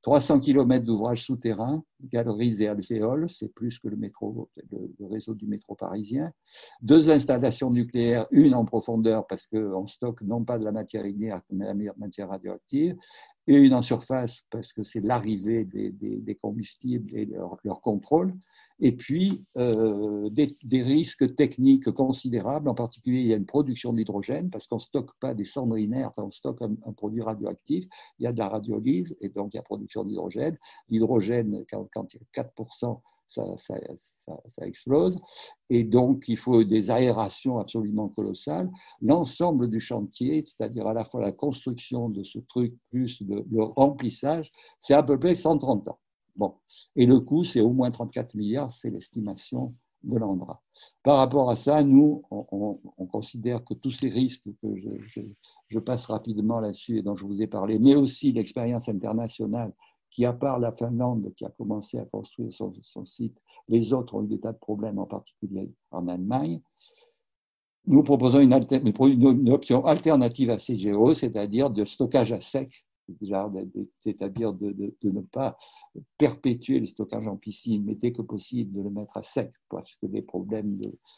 S3: 300 km d'ouvrages souterrains, galeries et alvéoles, c'est plus que le réseau du métro parisien. 2 installations nucléaires, une en profondeur parce qu'on stocke non pas de la matière inerte, mais la matière radioactive, et une en surface parce que c'est l'arrivée des combustibles et leur contrôle. Et puis, des risques techniques considérables. En particulier, il y a une production d'hydrogène parce qu'on ne stocke pas des cendres inertes, on stocke un produit radioactif. Il y a de la radiolyse et donc il y a production d'hydrogène. L'hydrogène, quand il y a 4%, ça explose. Et donc, il faut des aérations absolument colossales. L'ensemble du chantier, c'est-à-dire à la fois la construction de ce truc plus le remplissage, c'est à peu près 130 ans. Bon. Et le coût, c'est au moins 34 milliards, c'est l'estimation de l'ANDRA. Par rapport à ça, nous, on considère que tous ces risques que je passe rapidement là-dessus et dont je vous ai parlé, mais aussi l'expérience internationale qui, à part la Finlande qui a commencé à construire son site, les autres ont eu des tas de problèmes, en particulier en Allemagne. Nous proposons une option alternative à CGO, c'est-à-dire de stockage à sec, c'est-à-dire de ne pas perpétuer le stockage en piscine, mais dès que possible de le mettre à sec, parce que les problèmes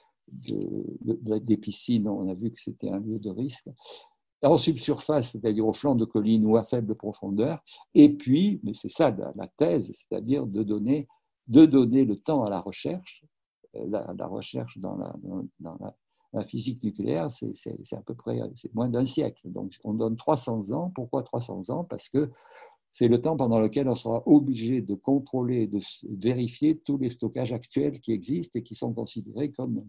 S3: des piscines, on a vu que c'était un lieu de risque. En subsurface, c'est-à-dire au flanc de collines ou à faible profondeur, et puis, mais c'est ça la thèse, c'est-à-dire de donner le temps à la recherche. La recherche dans la physique nucléaire, c'est à peu près moins d'un siècle. Donc, on donne 300 ans. Pourquoi 300 ans? Parce que c'est le temps pendant lequel on sera obligé de contrôler, de vérifier tous les stockages actuels qui existent et qui sont considérés comme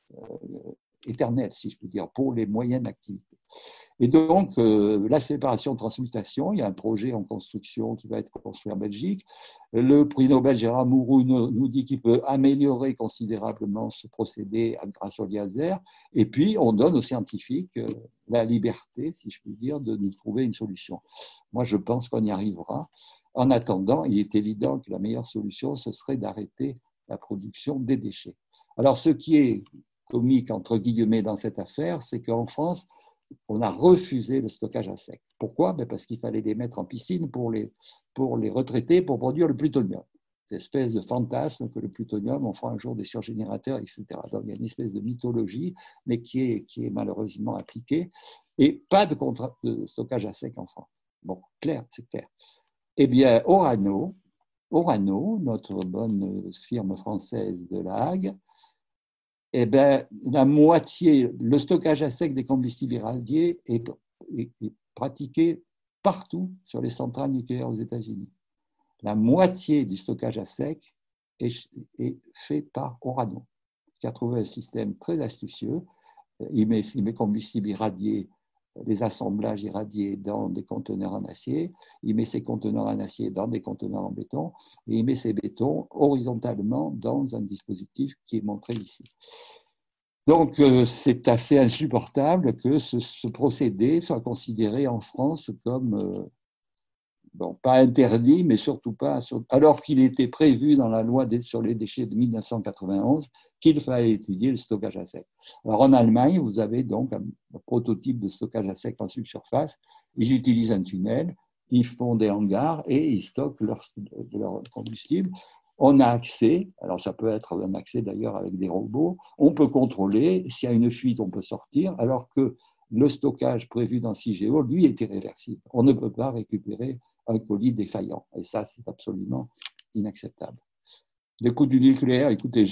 S3: éternels, si je puis dire, pour les moyennes activités. Et donc, la séparation-transmutation, il y a un projet en construction qui va être construit en Belgique. Le prix Nobel Gérard Mourou nous dit qu'il peut améliorer considérablement ce procédé grâce au laser. Et puis, on donne aux scientifiques la liberté, si je puis dire, de nous trouver une solution. Moi, je pense qu'on y arrivera. En attendant, il est évident que la meilleure solution, ce serait d'arrêter la production des déchets. Alors, ce qui est comique, entre guillemets, dans cette affaire, c'est qu'en France, on a refusé le stockage à sec. Pourquoi? Parce qu'il fallait les mettre en piscine pour les retraiter, pour produire le plutonium. Cette espèce de fantasme que le plutonium, on fera un jour des surgénérateurs, etc. Donc, il y a une espèce de mythologie, mais qui est malheureusement appliquée, et pas de contrat de stockage à sec en France. Bon, c'est clair. Eh bien, Orano, notre bonne firme française de La Hague, eh bien, la moitié, le stockage à sec des combustibles irradiés est pratiqué partout sur les centrales nucléaires aux États-Unis. La moitié du stockage à sec est fait par Orano, qui a trouvé un système très astucieux. Il met combustible irradié, les assemblages irradiés dans des conteneurs en acier, il met ces conteneurs en acier dans des conteneurs en béton, et il met ces bétons horizontalement dans un dispositif qui est montré ici. Donc, c'est assez insupportable que ce procédé soit considéré en France comme, bon, pas interdit, mais surtout pas, alors qu'il était prévu dans la loi sur les déchets de 1991 qu'il fallait étudier le stockage à sec. Alors, en Allemagne, vous avez donc un prototype de stockage à sec en subsurface. Ils utilisent un tunnel, ils font des hangars et ils stockent leur combustible. On a accès, alors ça peut être un accès d'ailleurs avec des robots, on peut contrôler, s'il y a une fuite, on peut sortir, alors que le stockage prévu dans CIGEO, lui, est irréversible. On ne peut pas récupérer un colis défaillant. Et ça, c'est absolument inacceptable. Le coût du nucléaire, écoutez,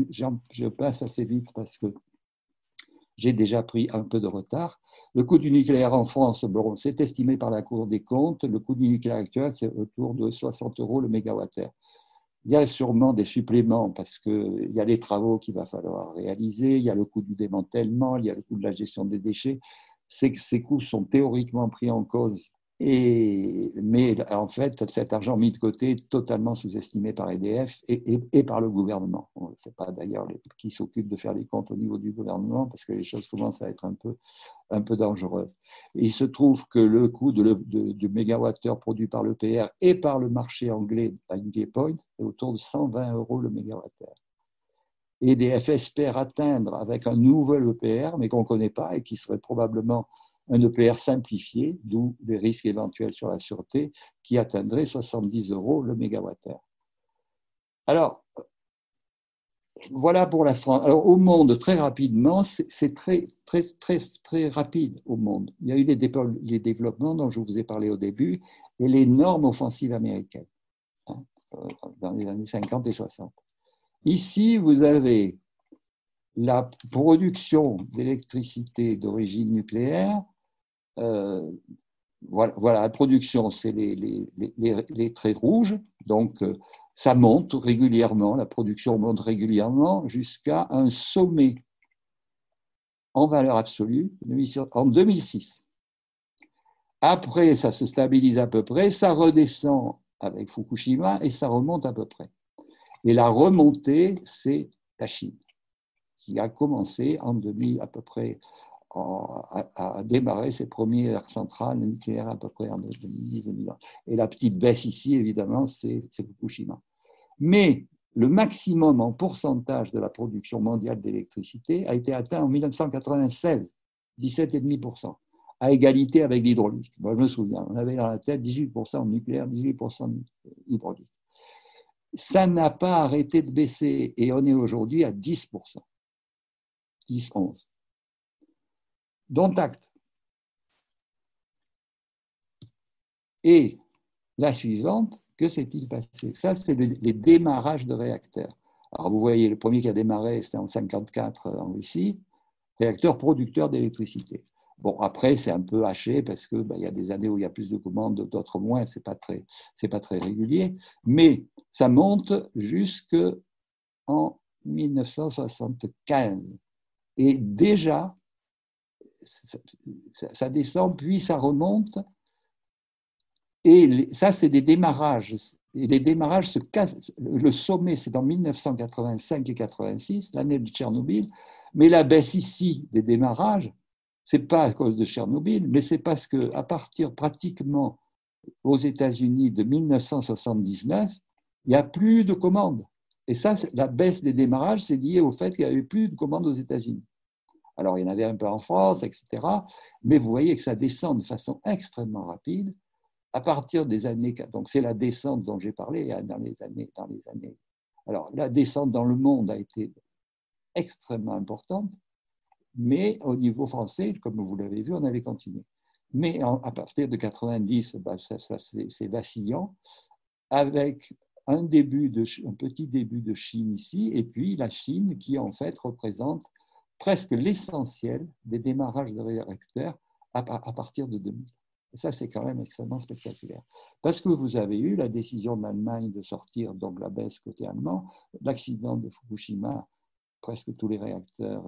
S3: je passe assez vite parce que j'ai déjà pris un peu de retard. Le coût du nucléaire en France, bon, c'est estimé par la Cour des comptes. Le coût du nucléaire actuel, c'est autour de 60 € le mégawattheure. Il y a sûrement des suppléments parce qu'il y a les travaux qu'il va falloir réaliser, il y a le coût du démantèlement, il y a le coût de la gestion des déchets. Ces coûts sont théoriquement pris en cause, mais en fait, cet argent mis de côté est totalement sous-estimé par EDF et par le gouvernement. On ne sait pas d'ailleurs qui s'occupe de faire les comptes au niveau du gouvernement parce que les choses commencent à être un peu dangereuses. Et il se trouve que le coût du mégawattheure produit par l'EPR et par le marché anglais à Hinkley Point est autour de 120 € le mégawattheure. EDF espère atteindre avec un nouvel EPR, mais qu'on ne connaît pas et qui serait probablement un EPR simplifié, d'où les risques éventuels sur la sûreté, qui atteindrait 70 € le mégawattheure. Alors, voilà pour la France. Alors, au monde, très rapidement, c'est très, très, très, très rapide au monde. Il y a eu les développements dont je vous ai parlé au début et l'énorme offensive américaine dans les années 50 et 60. Ici, vous avez la production d'électricité d'origine nucléaire. Voilà, la production, c'est les traits rouges. Donc, ça monte régulièrement, la production monte régulièrement jusqu'à un sommet en valeur absolue en 2006. Après, ça se stabilise à peu près, ça redescend avec Fukushima et ça remonte à peu près. Et la remontée, c'est la Chine, qui a commencé en 2000 à peu près à démarrer ses premières centrales nucléaires à peu près en 2010-2011. Et la petite baisse ici, évidemment, c'est Fukushima. Mais le maximum en pourcentage de la production mondiale d'électricité a été atteint en 1996, 17,5%, à égalité avec l'hydraulique. Moi, je me souviens, on avait dans la tête 18% nucléaire, 18% hydraulique. Ça n'a pas arrêté de baisser et on est aujourd'hui à 10%, 10-11%. Dont acte. Et la suivante, que s'est-il passé? Ça, c'est les démarrages de réacteurs. Alors, vous voyez, le premier qui a démarré, c'était en 1954 en Russie, réacteur producteur d'électricité. Bon, après, c'est un peu haché parce que y a des années où il y a plus de commandes, d'autres moins, c'est pas très régulier, mais ça monte jusqu'en 1975. Et déjà, ça descend, puis ça remonte. Et ça, c'est des démarrages. Et les démarrages se cassent. Le sommet, c'est en 1985 et 86, l'année de Tchernobyl. Mais la baisse ici des démarrages, ce n'est pas à cause de Tchernobyl, mais c'est parce qu'à partir pratiquement aux États-Unis de 1979, il n'y a plus de commandes. Et ça, la baisse des démarrages, c'est lié au fait qu'il n'y avait plus de commandes aux États-Unis. Alors, il y en avait un peu en France, etc. Mais vous voyez que ça descend de façon extrêmement rapide. À partir des années, donc c'est la descente dont j'ai parlé dans les années. Alors, la descente dans le monde a été extrêmement importante, mais au niveau français, comme vous l'avez vu, on avait continué. Mais à partir de 90, c'est vacillant, avec un petit début de Chine ici, et puis la Chine qui en fait représente presque l'essentiel des démarrages de réacteurs à partir de 2000. Et ça, c'est quand même extrêmement spectaculaire. Parce que vous avez eu la décision de l'Allemagne de sortir, donc la baisse côté allemand, l'accident de Fukushima, presque tous les réacteurs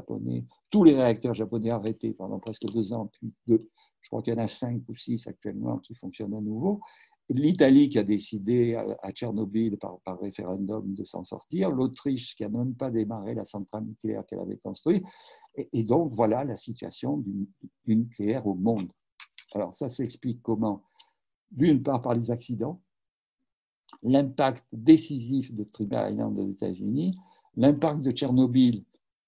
S3: japonais arrêtés pendant presque 2 ans, puis je crois qu'il y en a 5 ou 6 actuellement qui fonctionnent à nouveau. L'Italie qui a décidé à Tchernobyl par référendum de s'en sortir, l'Autriche qui n'a même pas démarré la centrale nucléaire qu'elle avait construite. Et donc, voilà la situation du nucléaire au monde. Alors, ça s'explique comment? D'une part, par les accidents, l'impact décisif de Three Mile Island aux États-Unis, l'impact de Tchernobyl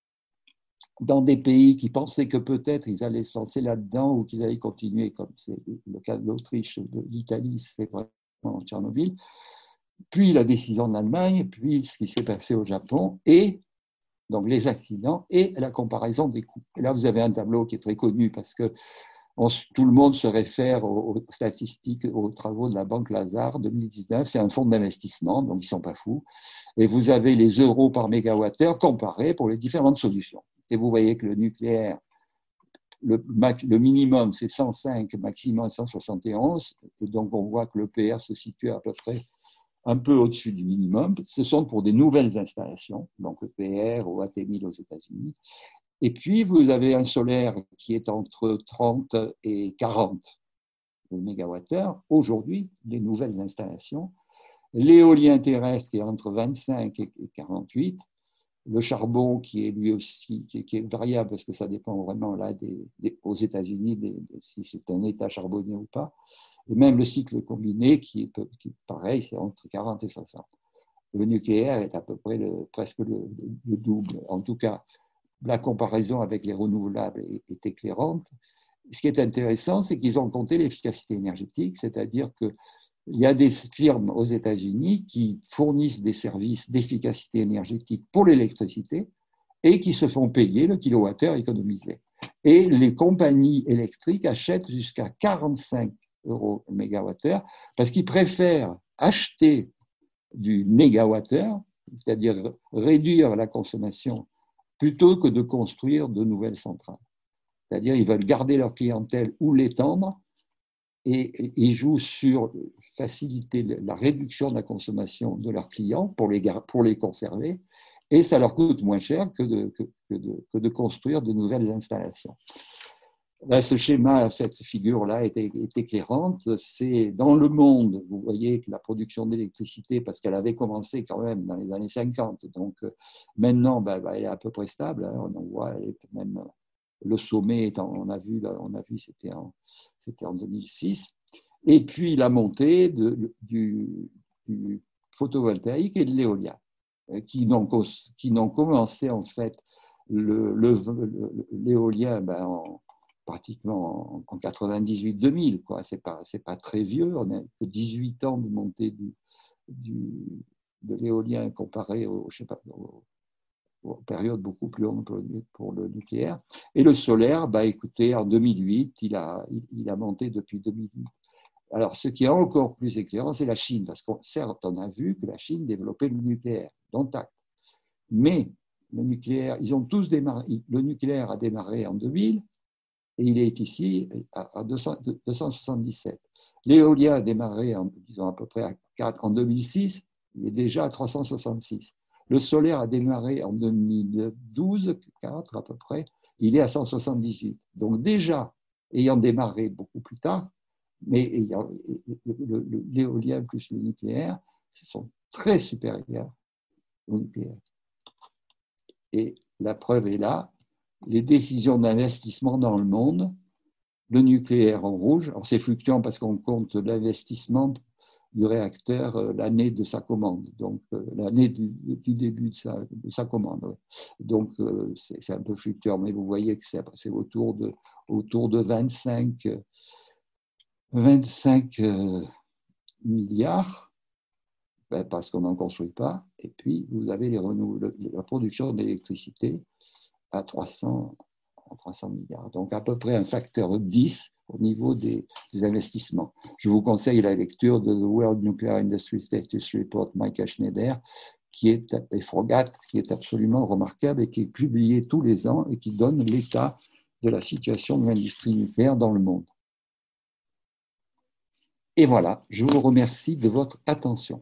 S3: dans des pays qui pensaient que peut-être ils allaient se lancer là-dedans ou qu'ils allaient continuer, comme c'est le cas de l'Autriche, de l'Italie, c'est vraiment Tchernobyl, puis la décision de l'Allemagne, puis ce qui s'est passé au Japon, et donc les accidents et la comparaison des coûts. Et là, vous avez un tableau qui est très connu parce que tout le monde se réfère aux statistiques, aux travaux de la Banque Lazare 2019. C'est un fonds d'investissement, donc ils ne sont pas fous. Et vous avez les euros par mégawattheure comparés pour les différentes solutions. Et vous voyez que le nucléaire, le minimum, c'est 105, maximum 171. Et donc, on voit que l'EPR se situe à peu près un peu au-dessus du minimum. Ce sont pour des nouvelles installations, donc EPR ou AT1000 aux États-Unis. Et puis, vous avez un solaire qui est entre 30 et 40 mégawattheures. Aujourd'hui, les nouvelles installations. L'éolien terrestre qui est entre 25 et 48. Le charbon qui est lui aussi qui est variable parce que ça dépend vraiment là aux États-Unis si c'est un État charbonnier ou pas. Et même le cycle combiné qui est pareil, c'est entre 40 et 60. Le nucléaire est à peu près presque le double. En tout cas, la comparaison avec les renouvelables est éclairante. ce qui est intéressant, c'est qu'ils ont compté l'efficacité énergétique, c'est-à-dire qu'il y a des firmes aux États-Unis qui fournissent des services d'efficacité énergétique pour l'électricité et qui se font payer le kilowattheure économisé. Et les compagnies électriques achètent jusqu'à 45 € le mégawattheure parce qu'ils préfèrent acheter du négawattheure, c'est-à-dire réduire la consommation, plutôt que de construire de nouvelles centrales. C'est-à-dire qu'ils veulent garder leur clientèle ou l'étendre et ils jouent sur faciliter la réduction de la consommation de leurs clients pour les conserver et ça leur coûte moins cher que de construire de nouvelles installations. Là, ce schéma, cette figure-là est éclairante. C'est dans le monde, vous voyez que la production d'électricité, parce qu'elle avait commencé quand même dans les années 50, donc maintenant, elle est à peu près stable. Hein, on voit, elle est même, le sommet, on a vu, c'était en 2006. Et puis la montée du photovoltaïque et de l'éolien, qui n'ont commencé en fait l'éolien pratiquement en 98-2000, quoi. C'est pas très vieux, on a que 18 ans de montée de l'éolien comparé aux périodes beaucoup plus longues pour le nucléaire. Et le solaire, écoutez, en 2008, il a monté depuis 2008. Alors, ce qui est encore plus éclairant, c'est la Chine, parce qu'on certes, on a vu que la Chine développait le nucléaire, dont acte. Mais le nucléaire, ils ont tous démarré, le nucléaire a démarré en 2000, et il est ici à 277. L'éolien a démarré à peu près en 2006, il est déjà à 366. Le solaire a démarré en 2012, 4 à peu près, il est à 178. Donc déjà, ayant démarré beaucoup plus tard, mais l'éolien plus le nucléaire, ce sont très supérieurs au nucléaire. Et la preuve est là. Les décisions d'investissement dans le monde, le nucléaire en rouge, alors c'est fluctuant parce qu'on compte l'investissement du réacteur l'année de sa commande, donc l'année du début de sa commande. Ouais. Donc c'est un peu fluctuant, mais vous voyez que c'est autour de 25 milliards, parce qu'on n'en construit pas, et puis vous avez la production d'électricité à 300 milliards. Donc, à peu près un facteur 10 au niveau des investissements. Je vous conseille la lecture de The World Nuclear Industry Status Report, Michael Schneider, et Frogat, qui est absolument remarquable et qui est publié tous les ans et qui donne l'état de la situation de l'industrie nucléaire dans le monde. Et voilà, je vous remercie de votre attention.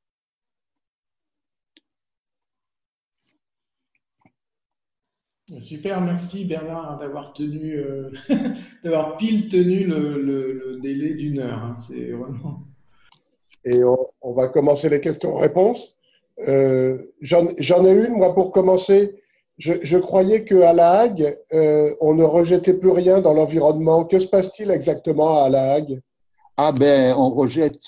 S2: Super, merci Bernard d'avoir d'avoir pile tenu le délai d'1 heure. Hein, c'est vraiment.
S1: Et on va commencer les questions-réponses. J'en ai une, moi, pour commencer. Je croyais qu'à La Hague, on ne rejetait plus rien dans l'environnement. Que se passe-t-il exactement à La Hague?
S3: On rejette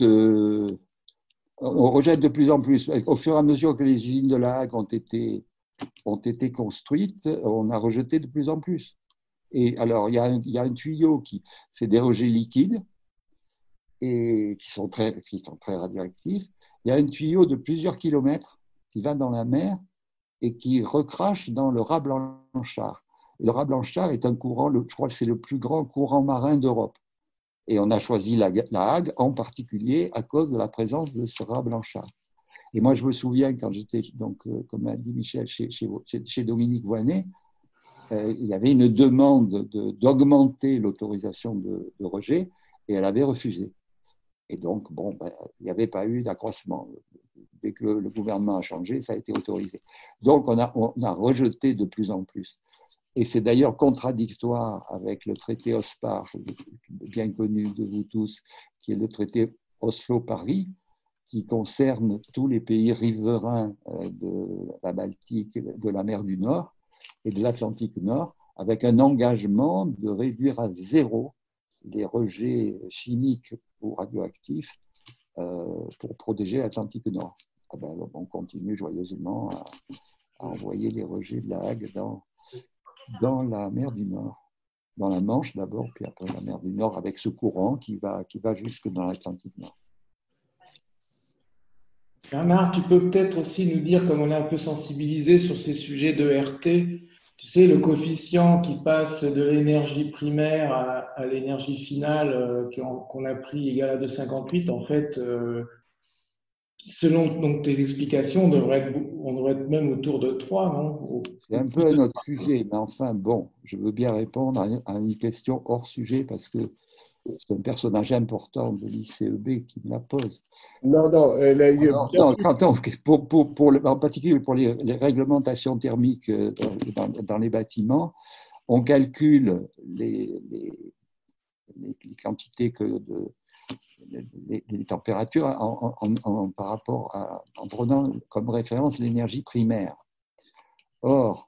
S3: de plus en plus. Au fur et à mesure que les usines de La Hague ont été construites, on a rejeté de plus en plus. Et alors, il y a un tuyau c'est des rejets liquides et qui sont très radioactifs. Il y a un tuyau de plusieurs kilomètres qui va dans la mer et qui recrache dans le raz Blanchard. Et le raz Blanchard est un courant, je crois que c'est le plus grand courant marin d'Europe. Et on a choisi la Hague en particulier à cause de la présence de ce raz Blanchard. Et moi, je me souviens quand j'étais, donc, comme a dit Michel, chez Dominique Voynet, il y avait une demande d'augmenter l'autorisation de rejet et elle avait refusé. Et donc, il n'y avait pas eu d'accroissement. Dès que le gouvernement a changé, ça a été autorisé. Donc, on a rejeté de plus en plus. Et c'est d'ailleurs contradictoire avec le traité OSPAR, bien connu de vous tous, qui est le traité Oslo-Paris, qui concerne tous les pays riverains de la Baltique, de la mer du Nord et de l'Atlantique Nord, avec un engagement de réduire à 0 les rejets chimiques ou radioactifs pour protéger l'Atlantique Nord. On continue joyeusement à envoyer les rejets de La Hague dans la mer du Nord. dans la Manche d'abord, puis après la mer du Nord, avec ce courant qui va jusque dans l'Atlantique Nord.
S2: Bernard, tu peux peut-être aussi nous dire, comme on est un peu sensibilisé sur ces sujets de RT, tu sais, le coefficient qui passe de l'énergie primaire à l'énergie finale qu'on a pris égal à 2,58, en fait, selon donc, tes explications, on devrait être même autour de 3, non?
S3: C'est un peu un autre sujet, mais enfin, bon, je veux bien répondre à une question hors sujet parce que c'est un personnage important de l'ICEB qui me la pose.
S1: Non, non,
S3: Alors, non, en particulier pour les réglementations thermiques dans les bâtiments, on calcule les quantités les températures par rapport en prenant comme référence l'énergie primaire. Or,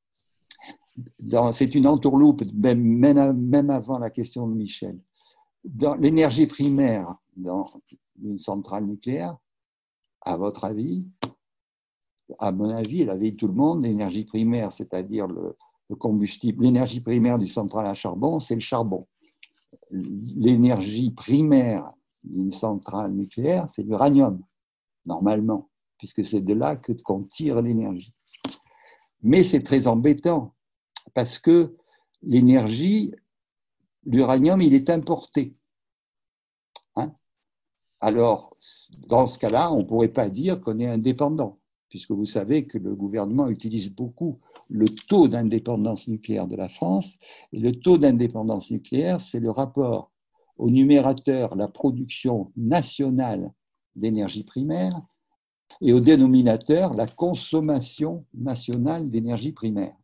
S3: c'est une entourloupe, même avant la question de Michel. Dans l'énergie primaire dans une centrale nucléaire, à votre avis, à mon avis, et l'avis de tout le monde, l'énergie primaire, c'est-à-dire le combustible, l'énergie primaire d'une centrale à charbon, c'est le charbon. L'énergie primaire d'une centrale nucléaire, c'est l'uranium, normalement, puisque c'est de là qu'on tire l'énergie. Mais c'est très embêtant, parce que l'énergie, l'uranium, il est importé. Alors, dans ce cas-là, on ne pourrait pas dire qu'on est indépendant, puisque vous savez que le gouvernement utilise beaucoup le taux d'indépendance nucléaire de la France. Et le taux d'indépendance nucléaire, c'est le rapport au numérateur, la production nationale d'énergie primaire, et au dénominateur, la consommation nationale d'énergie primaire.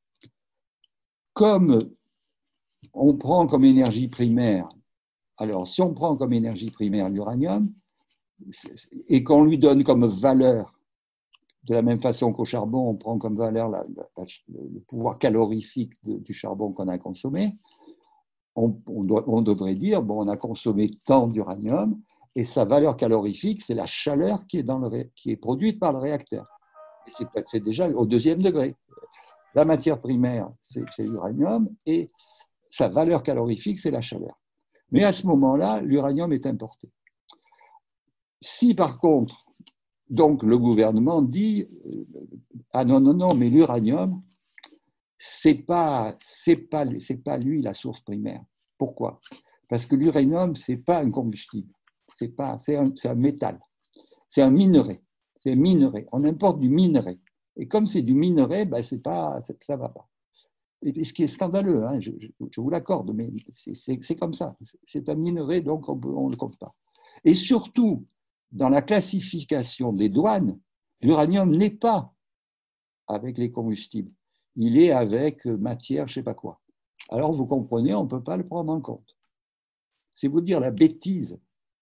S3: Comme on prend comme énergie primaire, alors si on prend comme énergie primaire l'uranium, et qu'on lui donne comme valeur, de la même façon qu'au charbon, on prend comme valeur le pouvoir calorifique du charbon qu'on a consommé, on devrait dire, bon, on a consommé tant d'uranium, et sa valeur calorifique, c'est la chaleur qui est produite par le réacteur. C'est déjà au deuxième degré. La matière primaire, c'est l'uranium, et sa valeur calorifique, c'est la chaleur. Mais à ce moment-là, l'uranium est importé. Si par contre, donc le gouvernement dit ah non, mais l'uranium, c'est pas lui la source primaire. Pourquoi? Parce que l'uranium, c'est pas un combustible, c'est un métal, c'est un minerai. C'est minerai. On importe du minerai. Et comme c'est du minerai, ben ça va pas. Et ce qui est scandaleux, hein, je vous l'accorde, mais c'est comme ça. C'est un minerai, donc on ne le compte pas. Et surtout, dans la classification des douanes, l'uranium n'est pas avec les combustibles. Il est avec matière, je ne sais pas quoi. Alors, vous comprenez, on ne peut pas le prendre en compte. C'est vous dire la bêtise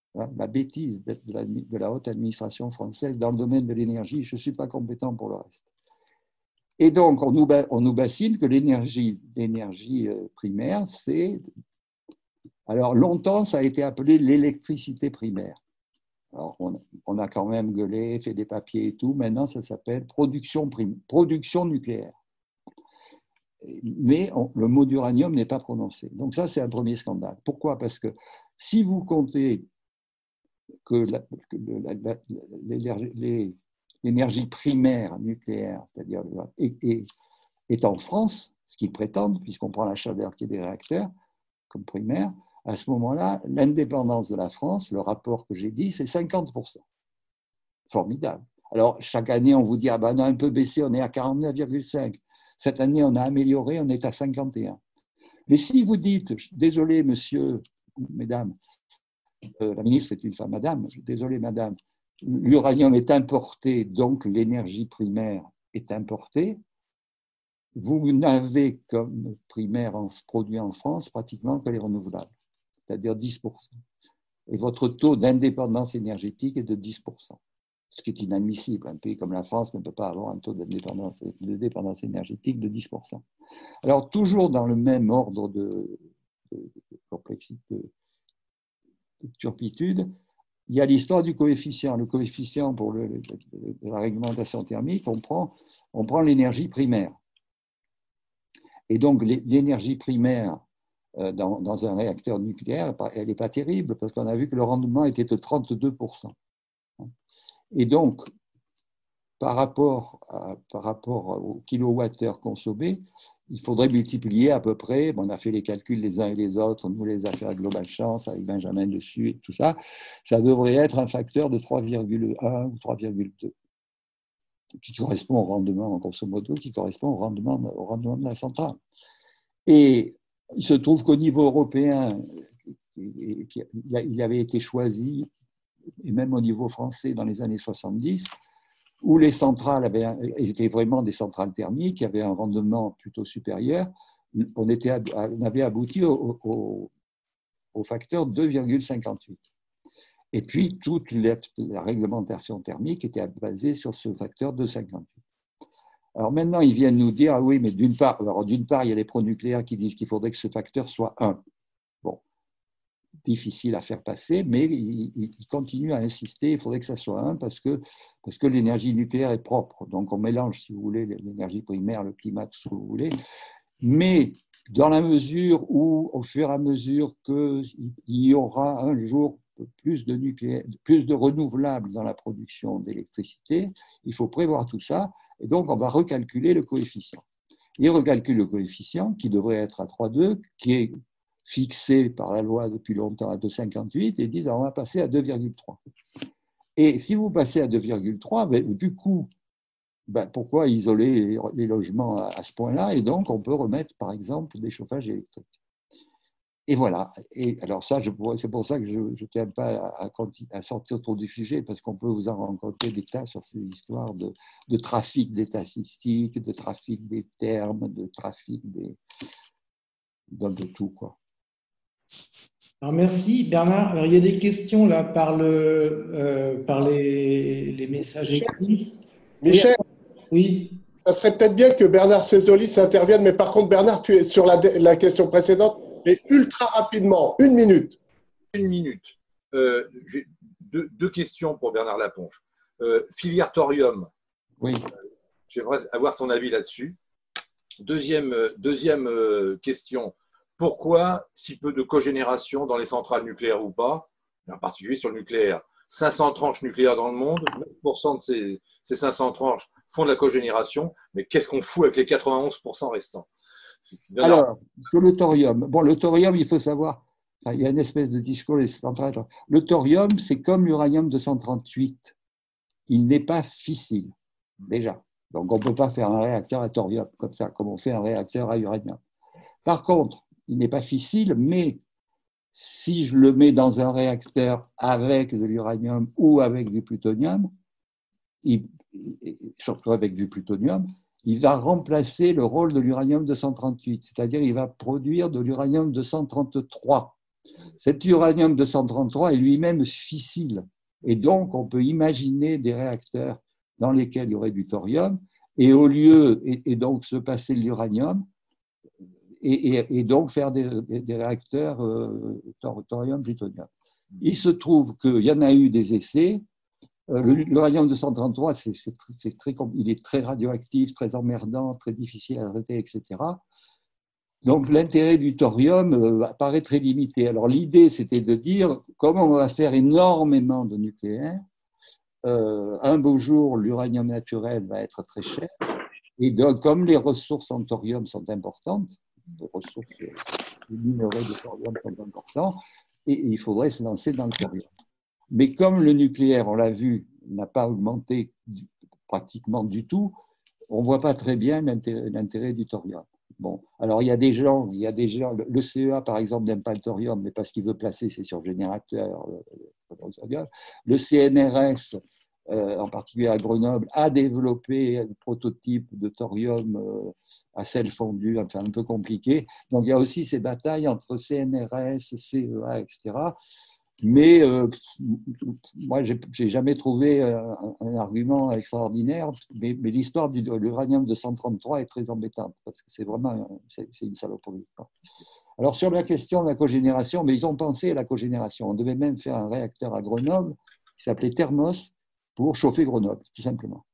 S3: de la haute administration française dans le domaine de l'énergie. Je ne suis pas compétent pour le reste. Et donc, on nous bassine que l'énergie primaire, c'est... Alors, longtemps, ça a été appelé l'électricité primaire. Alors, on a quand même gueulé, fait des papiers et tout. Maintenant, ça s'appelle production nucléaire. Mais le mot d'uranium n'est pas prononcé. Donc ça, c'est un premier scandale. Pourquoi? Parce que si vous comptez que l'énergie primaire nucléaire, c'est-à-dire est en France, ce qu'ils prétendent, puisqu'on prend la chaleur qui est des réacteurs comme primaire, à ce moment-là, l'indépendance de la France, le rapport que j'ai dit, c'est 50%. Formidable. Alors, chaque année, on vous dit, ah ben, on a un peu baissé, on est à 49,5. Cette année, on a amélioré, on est à 51. Mais si vous dites, désolé, monsieur, mesdames, la ministre est une femme, madame, désolé, madame, l'uranium est importé, donc l'énergie primaire est importée, vous n'avez comme primaire produit en France pratiquement que les renouvelables, c'est-à-dire 10%. Et votre taux d'indépendance énergétique est de 10%, ce qui est inadmissible. Un pays comme la France ne peut pas avoir un taux de dépendance énergétique de 10%. Alors, toujours dans le même ordre de complexité, de turpitude, il y a l'histoire du coefficient. Le coefficient pour la réglementation thermique, on prend l'énergie primaire. Et donc, l'énergie primaire, dans un réacteur nucléaire, elle n'est pas terrible, parce qu'on a vu que le rendement était de 32%. Et donc, par rapport au kilowattheure consommé, il faudrait multiplier à peu près, on a fait les calculs les uns et les autres, nous les affaires à Global Chance, avec Benjamin dessus et tout ça, ça devrait être un facteur de 3,1 ou 3,2, qui correspond au rendement, grosso modo, qui correspond au rendement de la centrale. Et il se trouve qu'au niveau européen, il avait été choisi, et même au niveau français dans les années 70, où les centrales étaient vraiment des centrales thermiques, qui avaient un rendement plutôt supérieur. On avait abouti au facteur 2,58. Et puis, toute la réglementation thermique était basée sur ce facteur 2,58. Alors maintenant, ils viennent nous dire, ah oui, mais d'une part, il y a les pronucléaires qui disent qu'il faudrait que ce facteur soit 1. Bon, difficile à faire passer, mais ils continuent à insister, il faudrait que ça soit 1 parce que l'énergie nucléaire est propre. Donc on mélange, si vous voulez, l'énergie primaire, le climat, tout ce que vous voulez. Mais dans la mesure où, au fur et à mesure qu'il y aura un jour plus de nucléaire, plus de renouvelables dans la production d'électricité, il faut prévoir tout ça. Et donc, on va recalculer le coefficient. Ils recalculent le coefficient qui devrait être à 3,2, qui est fixé par la loi depuis longtemps à 2,58, et disent on va passer à 2,3. Et si vous passez à 2,3, du coup, pourquoi isoler les logements à ce point-là? Et donc, on peut remettre, par exemple, des chauffages électriques. Et voilà. Et alors ça, c'est pour ça que je ne tiens pas à sortir trop du sujet, parce qu'on peut vous en rencontrer des tas sur ces histoires de trafic des statistiques, de trafic des termes, de trafic de tout, quoi.
S2: Alors merci Bernard. Alors il y a des questions là par les messages écrits.
S1: Michel,
S2: oui.
S1: Ça serait peut-être bien que Bernard Cézolis intervienne, mais par contre, Bernard, tu es sur la question précédente, mais ultra rapidement, 1 minute.
S4: 1 minute. J'ai deux questions pour Bernard Laponche. Filière thorium.
S3: Oui.
S4: J'aimerais avoir son avis là-dessus. Deuxième question. Pourquoi si peu de cogénération dans les centrales nucléaires ou pas, en particulier sur le nucléaire? 500 tranches nucléaires dans le monde, 9% de ces 500 tranches font de la cogénération, mais qu'est-ce qu'on fout avec les 91% restants?
S3: Alors, sur le thorium, le thorium, il faut savoir, il y a une espèce de discours des centrales. Le thorium, c'est comme l'uranium-238. Il n'est pas fissile, déjà. Donc, on ne peut pas faire un réacteur à thorium comme ça, comme on fait un réacteur à uranium. Par contre, il n'est pas fissile, mais si je le mets dans un réacteur avec de l'uranium ou avec du plutonium, surtout avec du plutonium, il va remplacer le rôle de l'uranium-238, c'est-à-dire il va produire de l'uranium-233. Cet uranium-233 est lui-même fissile, et donc on peut imaginer des réacteurs dans lesquels il y aurait du thorium, et au lieu, et donc se passer de l'uranium, et donc faire des réacteurs thorium-plutonium. Il se trouve qu'il y en a eu des essais. L'uranium-233, il est très radioactif, très emmerdant, très difficile à traiter, etc. Donc l'intérêt du thorium apparaît très limité. Alors l'idée, c'était de dire comment on va faire énormément de nucléaire. Un beau jour, l'uranium naturel va être très cher. Et donc, comme les ressources en thorium sont importantes, les ressources minerais de thorium sont importantes, et il faudrait se lancer dans le thorium. Mais comme le nucléaire, on l'a vu, n'a pas augmenté pratiquement du tout, on ne voit pas très bien l'intérêt du thorium. Bon, alors il y a des gens, le CEA par exemple n'aime pas le thorium, mais parce qu'il veut placer ses surgénérateurs. Le CNRS, en particulier à Grenoble, a développé un prototype de thorium à sel fondu, enfin un peu compliqué. Donc il y a aussi ces batailles entre CNRS, CEA, etc. Mais moi, je n'ai jamais trouvé un argument extraordinaire, mais l'histoire de l'uranium-233 est très embêtante, parce que c'est vraiment une saloperie. Alors, sur la question de la cogénération, mais ils ont pensé à la cogénération. On devait même faire un réacteur à Grenoble qui s'appelait Thermos pour chauffer Grenoble, tout simplement.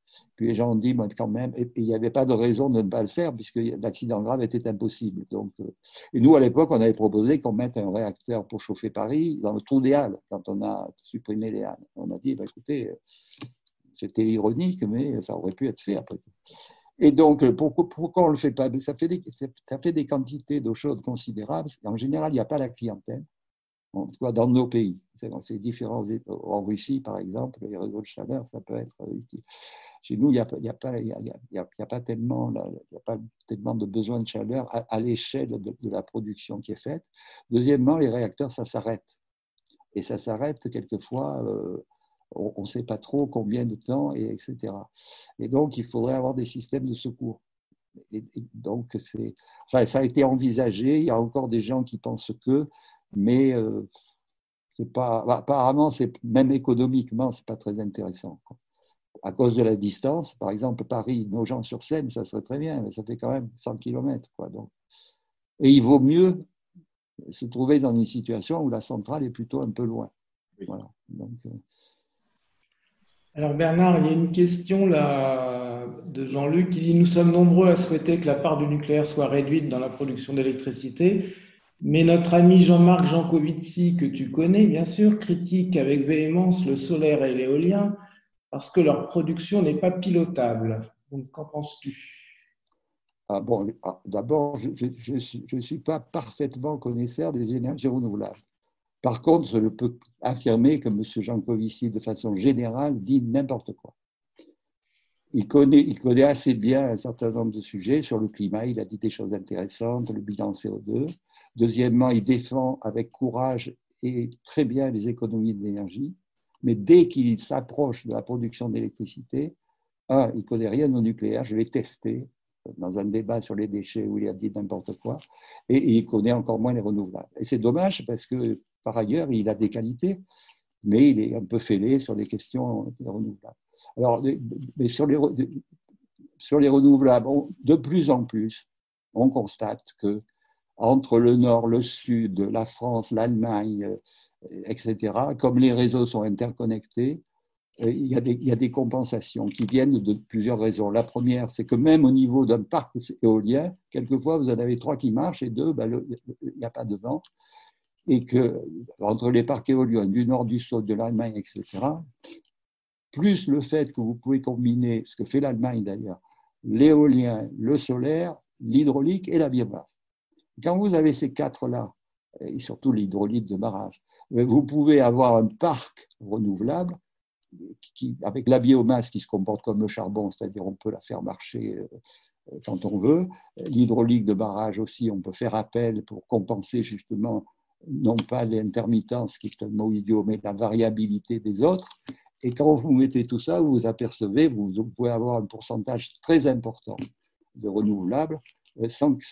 S3: Puis les gens ont dit, bon, quand même, et il n'y avait pas de raison de ne pas le faire, puisque l'accident grave était impossible. Donc, et nous, à l'époque, on avait proposé qu'on mette un réacteur pour chauffer Paris dans le trou des Halles, quand on a supprimé les Halles. On a dit, bah, écoutez, c'était ironique, mais ça aurait pu être fait après tout. Et donc, pourquoi on ne le fait pas? Ça fait des quantités d'eau chaude considérables. En général, il n'y a pas la clientèle, en tout cas dans nos pays. C'est différent en Russie, par exemple, les réseaux de chaleur, ça peut être utile. Chez nous, il n'y a pas tellement de besoin de chaleur à l'échelle de la production qui est faite. Deuxièmement, les réacteurs, ça s'arrête. Et ça s'arrête quelquefois, on ne sait pas trop combien de temps, etc. Et donc, il faudrait avoir des systèmes de secours. Et donc, ça a été envisagé. Il y a encore des gens qui pensent que, mais apparemment, même économiquement, ce n'est pas très intéressant. À cause de la distance, par exemple, Paris, Nogent-sur-Seine, ça serait très bien, mais ça fait quand même 100 km. Donc. Et il vaut mieux se trouver dans une situation où la centrale est plutôt un peu loin. Voilà. Donc,
S2: Alors Bernard, il y a une question là de Jean-Luc qui dit: Nous sommes nombreux à souhaiter que la part du nucléaire soit réduite dans la production d'électricité, mais notre ami Jean-Marc Jancovici, que tu connais bien sûr, critique avec véhémence le solaire et l'éolien parce que leur production n'est pas pilotable. Donc qu'en penses-tu?
S3: D'abord, je ne suis pas parfaitement connaisseur des énergies renouvelables. Par contre, je peux affirmer que M. Jancovici, de façon générale, dit n'importe quoi. Il connaît assez bien un certain nombre de sujets sur le climat. Il a dit des choses intéressantes, le bilan CO2. Deuxièmement, il défend avec courage et très bien les économies d'énergie. Mais dès qu'il s'approche de la production d'électricité, il ne connaît rien au nucléaire. Je l'ai testé dans un débat sur les déchets où il a dit n'importe quoi. Et il connaît encore moins les renouvelables. Et c'est dommage parce que, par ailleurs, il a des qualités, mais il est un peu fêlé sur les questions renouvelables. Alors, mais sur les renouvelables, de plus en plus, on constate que entre le nord, le sud, la France, l'Allemagne, etc., comme les réseaux sont interconnectés, il y a des compensations qui viennent de plusieurs raisons. La première, c'est que même au niveau d'un parc éolien, quelquefois, vous en avez 3 qui marchent et 2, il n'y a pas de vent. Et que entre les parcs éoliens du nord, du sud, de l'Allemagne, etc., plus le fait que vous pouvez combiner, ce que fait l'Allemagne d'ailleurs, l'éolien, le solaire, l'hydraulique et la biomasse. Quand vous avez ces 4-là, et surtout l'hydraulique de barrage, vous pouvez avoir un parc renouvelable avec la biomasse qui se comporte comme le charbon, c'est-à-dire on peut la faire marcher quand on veut. L'hydraulique de barrage aussi, on peut faire appel pour compenser justement non pas l'intermittence, qui est un mot idiot, mais la variabilité des autres. Et quand vous mettez tout ça, vous vous apercevez, vous pouvez avoir un pourcentage très important de renouvelables sans que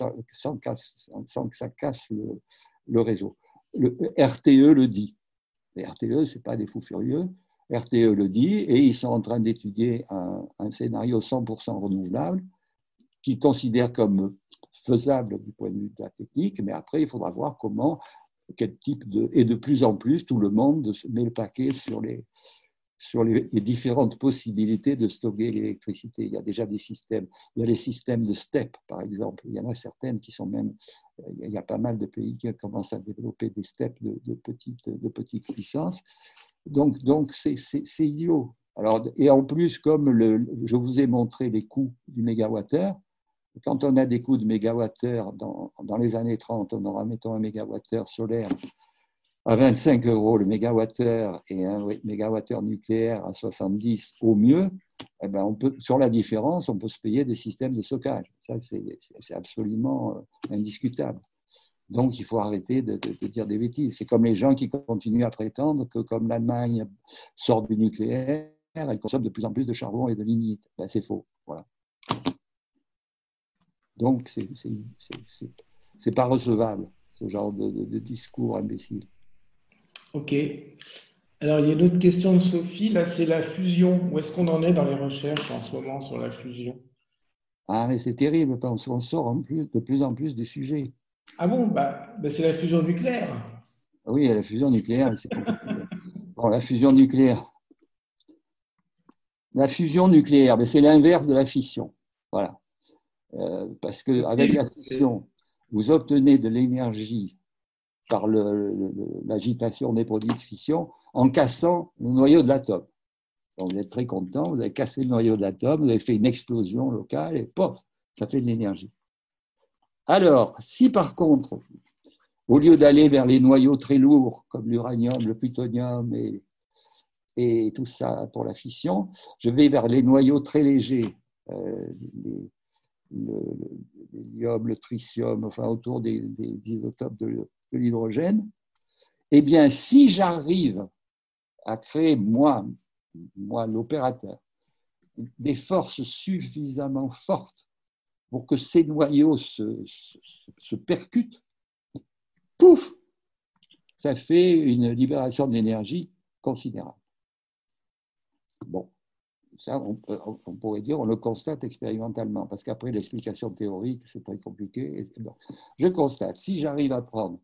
S3: ça casse le réseau. Le RTE le dit. Le RTE, ce n'est pas des fous furieux. RTE le dit et ils sont en train d'étudier un scénario 100% renouvelable qu'ils considèrent comme faisable du point de vue de la technique, mais après, il faudra voir quel type et de plus en plus, tout le monde met le paquet sur les différentes possibilités de stocker l'électricité. Il y a déjà des systèmes. Il y a les systèmes de STEP, par exemple. Il y en a certaines qui sont même... Il y a pas mal de pays qui commencent à développer des STEP de petite puissance. Donc c'est idiot. Alors, et en plus, comme je vous ai montré les coûts du mégawattheure, quand on a des coûts de mégawattheure dans les années 30, on aura, mettons, un mégawattheure solaire à 25 € le mégawattheure et un mégawattheure nucléaire à 70 au mieux, eh ben sur la différence, on peut se payer des systèmes de stockage. Ça, c'est absolument indiscutable. Donc, il faut arrêter de dire des bêtises. C'est comme les gens qui continuent à prétendre que comme l'Allemagne sort du nucléaire, elle consomme de plus en plus de charbon et de lignite. Ben, c'est faux. Voilà. Donc, c'est pas recevable, ce genre de discours imbécile.
S2: Ok. Alors, il y a une autre question de Sophie. Là, c'est la fusion. Où est-ce qu'on en est dans les recherches en ce moment sur la fusion?
S3: Ah, mais c'est terrible. On sort de plus en plus du sujet.
S2: Ah bon, c'est la fusion nucléaire.
S3: Oui, la fusion nucléaire, c'est compliqué. Bon, la fusion nucléaire, La fusion nucléaire, mais c'est l'inverse de la fission. Voilà. Parce qu'avec la fission, vous obtenez de l'énergie par l'agitation des produits de fission en cassant le noyau de l'atome. Donc vous êtes très content, vous avez cassé le noyau de l'atome, vous avez fait une explosion locale et pof, ça fait de l'énergie. Alors, si par contre, au lieu d'aller vers les noyaux très lourds comme l'uranium, le plutonium et tout ça pour la fission, je vais vers les noyaux très légers, l'hélium, le tritium, enfin autour des isotopes de l'hydrogène, eh bien, si j'arrive à créer, moi l'opérateur, des forces suffisamment fortes pour que ces noyaux se percutent, pouf, ça fait une libération d'énergie considérable. Bon, ça, on pourrait dire, on le constate expérimentalement, parce qu'après, l'explication théorique, c'est très compliqué. Bon, je constate, si j'arrive à prendre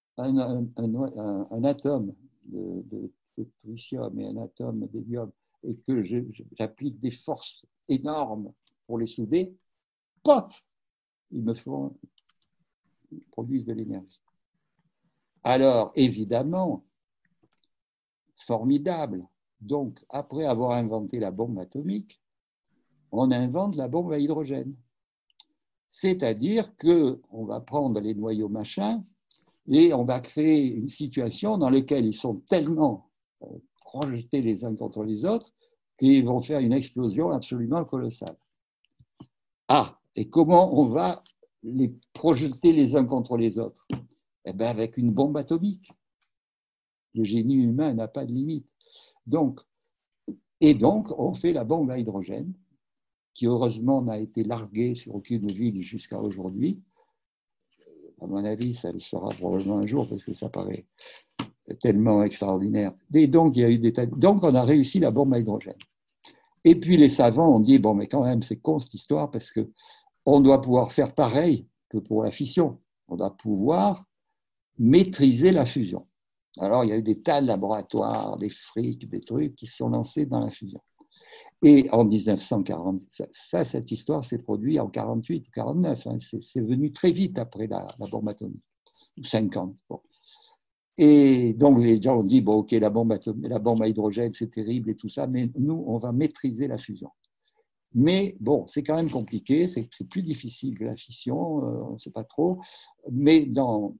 S3: un atome de tritium et un atome d'hélium et que j'applique des forces énormes pour les souder, paf, ils produisent de l'énergie. Alors, évidemment, formidable. Donc, après avoir inventé la bombe atomique, on invente la bombe à hydrogène. C'est-à-dire qu'on va prendre les noyaux machins et on va créer une situation dans laquelle ils sont tellement projetés les uns contre les autres qu'ils vont faire une explosion absolument colossale. Ah, et comment on va les projeter les uns contre les autres? Eh bien, avec une bombe atomique. Le génie humain n'a pas de limite. Donc, on fait la bombe à hydrogène, qui heureusement n'a été larguée sur aucune ville jusqu'à aujourd'hui. À mon avis, ça le sera probablement un jour, parce que ça paraît tellement extraordinaire. Et donc, donc, on a réussi la bombe à hydrogène. Et puis, les savants ont dit, bon, mais quand même, c'est con cette histoire, parce qu'on doit pouvoir faire pareil que pour la fission. On doit pouvoir maîtriser la fusion. Alors, il y a eu des tas de laboratoires, des frics, des trucs qui se sont lancés dans la fusion. Et en 1940, cette histoire s'est produite en 48 ou 49. Hein, c'est venu très vite après la bombe atomique, ou 50. Bon. Et donc, les gens ont dit, bon, OK, la bombe à hydrogène, c'est terrible et tout ça, mais nous, on va maîtriser la fusion. Mais bon, c'est quand même compliqué, c'est plus difficile que la fission, on ne sait pas trop, mais dans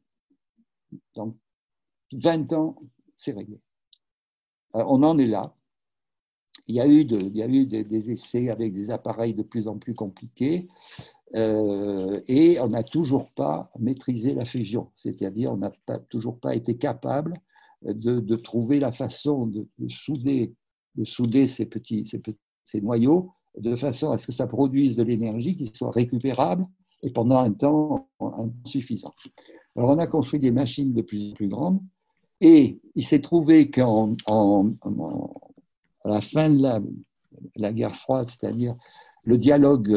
S3: 20 ans, c'est réglé. On en est là. Il y a eu des essais avec des appareils de plus en plus compliqués et on n'a toujours pas maîtrisé la fusion. C'est-à-dire, on n'a toujours pas été capable de trouver la façon de souder ces noyaux de façon à ce que ça produise de l'énergie qui soit récupérable et pendant un temps suffisant. Alors, on a construit des machines de plus en plus grandes et il s'est trouvé qu'à la fin de la guerre froide, c'est-à-dire le dialogue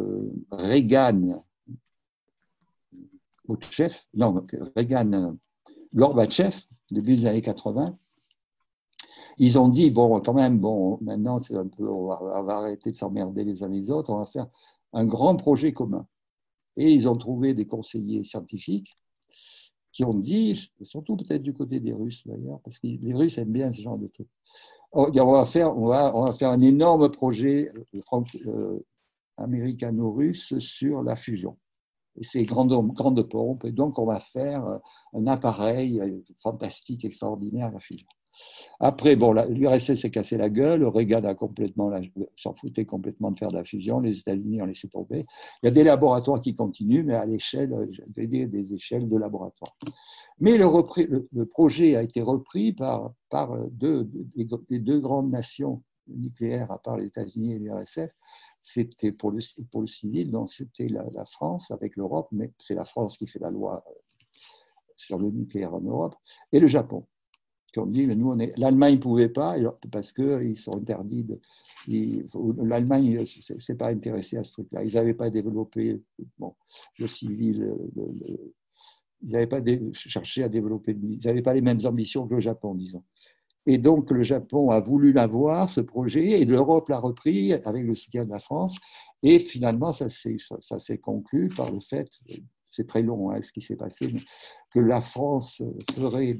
S3: Reagan-Gorbatchev, début des années 80, ils ont dit, bon, quand même, bon, maintenant, c'est un peu, on va arrêter de s'emmerder les uns les autres, on va faire un grand projet commun. Et ils ont trouvé des conseillers scientifiques qui ont dit, surtout peut-être du côté des Russes d'ailleurs, parce que les Russes aiment bien ce genre de trucs. On va faire un énorme projet américano-russe sur la fusion. Et c'est grande pompe, et donc on va faire un appareil fantastique, extraordinaire, la fusion. Après, bon, l'URSS s'est cassé la gueule, Reagan s'en foutait complètement de faire de la fusion, les États-Unis ont laissé tomber. Il y a des laboratoires qui continuent, mais à l'échelle, des échelles de laboratoires. Mais le projet a été repris par les deux grandes nations nucléaires, à part les États-Unis et l'URSS. C'était pour le civil, donc c'était la France avec l'Europe, mais c'est la France qui fait la loi sur le nucléaire en Europe, et le Japon. Qui ont dit, mais nous, l'Allemagne ne pouvait pas, parce qu'ils sont interdits. L'Allemagne ne s'est pas intéressée à ce truc-là. Ils n'avaient pas développé le civil, ils n'avaient pas cherché à développer, ils n'avaient pas les mêmes ambitions que le Japon, disons. Et donc, le Japon a voulu l'avoir, ce projet, et l'Europe l'a repris avec le soutien de la France. Et finalement, ça s'est conclu par le fait, c'est très long ce qui s'est passé, mais que la France ferait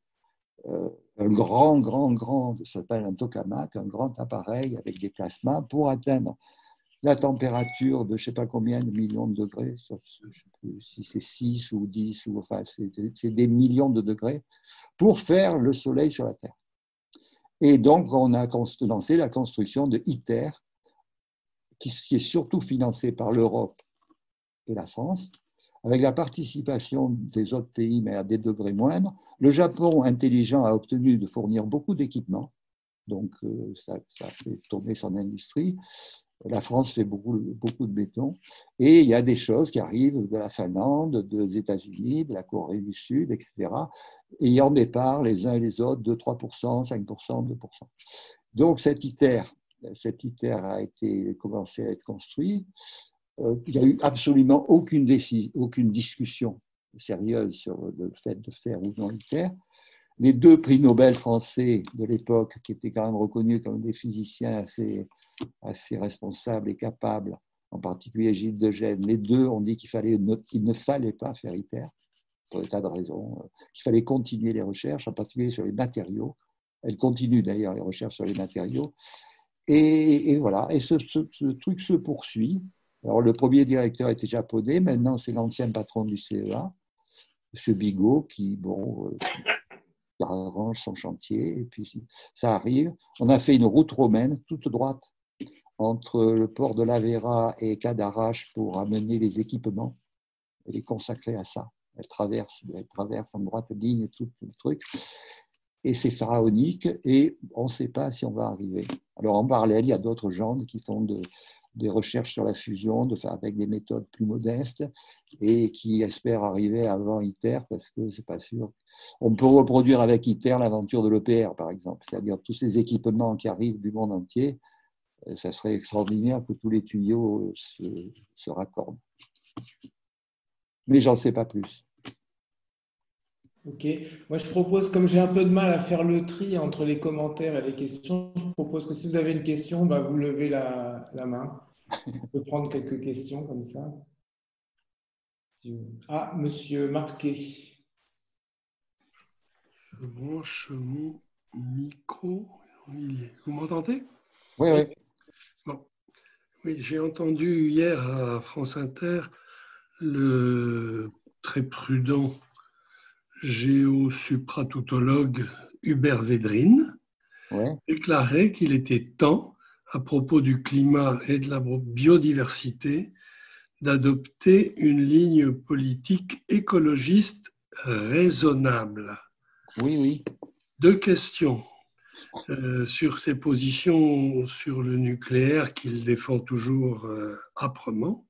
S3: un grand, ça s'appelle un tokamak, un grand appareil avec des plasmas pour atteindre la température de je ne sais pas combien de millions de degrés, je sais plus si c'est 6 ou 10, ou, enfin, c'est des millions de degrés, pour faire le Soleil sur la Terre. Et donc, on a lancé la construction de ITER, qui est surtout financée par l'Europe et la France, avec la participation des autres pays, mais à des degrés moindres. Le Japon, intelligent, a obtenu de fournir beaucoup d'équipements, donc ça fait tourner son industrie. La France fait beaucoup de béton. Et il y a des choses qui arrivent de la Finlande, des États-Unis, de la Corée du Sud, etc., ayant des parts les uns et les autres de 3%, 5%, 2%. Donc cet ITER a commencé à être construit. Il n'y a eu absolument aucune discussion sérieuse sur le fait de faire ou non ITER. Les 2 prix Nobel français de l'époque, qui étaient quand même reconnus comme des physiciens assez responsables et capables, en particulier Gilles de Gennes, les 2 ont dit qu'il ne fallait pas faire ITER, pour des tas de raisons, qu'il fallait continuer les recherches, en particulier sur les matériaux. Elles continuent d'ailleurs les recherches sur les matériaux. Et voilà, et ce truc se poursuit. Alors le premier directeur était japonais, maintenant c'est l'ancien patron du CEA, M. Bigot, qui arrange son chantier, et puis ça arrive. On a fait une route romaine toute droite entre le port de l'Avera et Cadarache pour amener les équipements et les consacrer à ça. Elle traverse en droite ligne tout le truc. Et c'est pharaonique et on ne sait pas si on va arriver. Alors en parallèle, il y a d'autres gens qui font des recherches sur la fusion avec des méthodes plus modestes et qui espèrent arriver avant ITER parce que c'est pas sûr. On peut reproduire avec ITER l'aventure de l'EPR, par exemple, c'est-à-dire tous ces équipements qui arrivent du monde entier. Ça serait extraordinaire que tous les tuyaux se raccordent. Mais j'en sais pas plus.
S2: Ok, moi je propose, comme j'ai un peu de mal à faire le tri entre les commentaires et les questions, je propose que si vous avez une question, vous levez la main. On peut prendre quelques questions comme ça. Ah, monsieur Marquet.
S5: Je branche mon micro. Vous m'entendez?
S3: Oui, oui.
S5: Bon. Oui, j'ai entendu hier à France Inter le très prudent géosupratoutologue Hubert Védrine déclarer qu'il était temps, à propos du climat et de la biodiversité, d'adopter une ligne politique écologiste raisonnable.
S3: Oui, oui.
S5: 2 questions sur ses positions sur le nucléaire qu'il défend toujours âprement.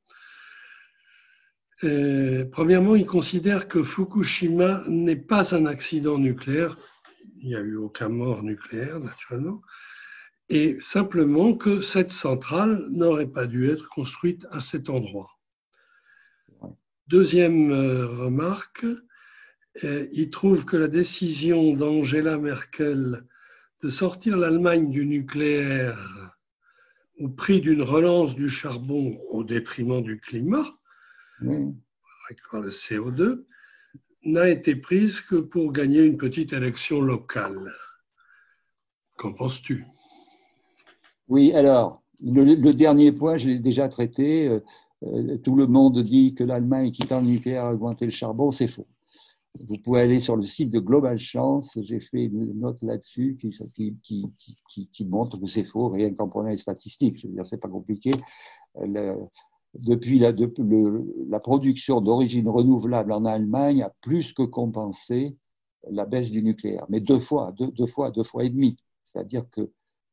S5: Premièrement, il considère que Fukushima n'est pas un accident nucléaire. Il n'y a eu aucun mort nucléaire, naturellement. Et simplement que cette centrale n'aurait pas dû être construite à cet endroit. Deuxième remarque, il trouve que la décision d'Angela Merkel de sortir l'Allemagne du nucléaire au prix d'une relance du charbon au détriment du climat, avec le CO2, n'a été prise que pour gagner une petite élection locale. Qu'en penses-tu?
S3: Oui, alors, le dernier point, je l'ai déjà traité. Tout le monde dit que l'Allemagne, quittant le nucléaire, a augmenté le charbon. C'est faux. Vous pouvez aller sur le site de Global Chance, j'ai fait une note là-dessus qui montre que c'est faux, rien qu'en prenant les statistiques. Je veux dire, c'est pas compliqué. Depuis la production d'origine renouvelable en Allemagne a plus que compensé la baisse du nucléaire, mais deux fois et demi. C'est-à-dire que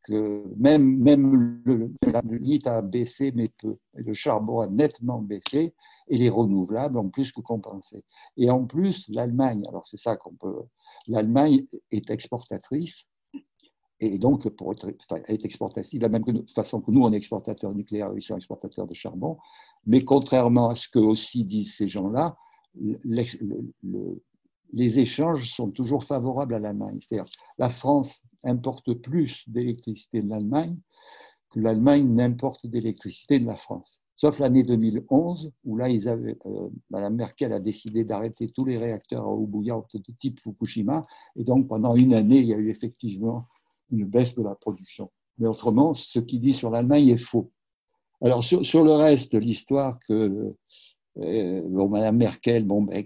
S3: même le litre a baissé, mais peu. Et le charbon a nettement baissé et les renouvelables ont plus que compensé. Et en plus, l'Allemagne, alors c'est ça l'Allemagne est exportatrice. Et donc, elle est exportatrice, de la même façon que nous, on est exportateurs nucléaires, ils sont exportateurs de charbon. Mais contrairement à ce que aussi disent ces gens-là, les échanges sont toujours favorables à l'Allemagne. C'est-à-dire, la France importe plus d'électricité de l'Allemagne que l'Allemagne n'importe d'électricité de la France. Sauf l'année 2011, où là, Mme Merkel a décidé d'arrêter tous les réacteurs à eau bouillante de type Fukushima. Et donc, pendant une année, il y a eu effectivement une baisse de la production. Mais autrement, ce qu'il dit sur l'Allemagne est faux. Alors, sur le reste, l'histoire que Mme Merkel,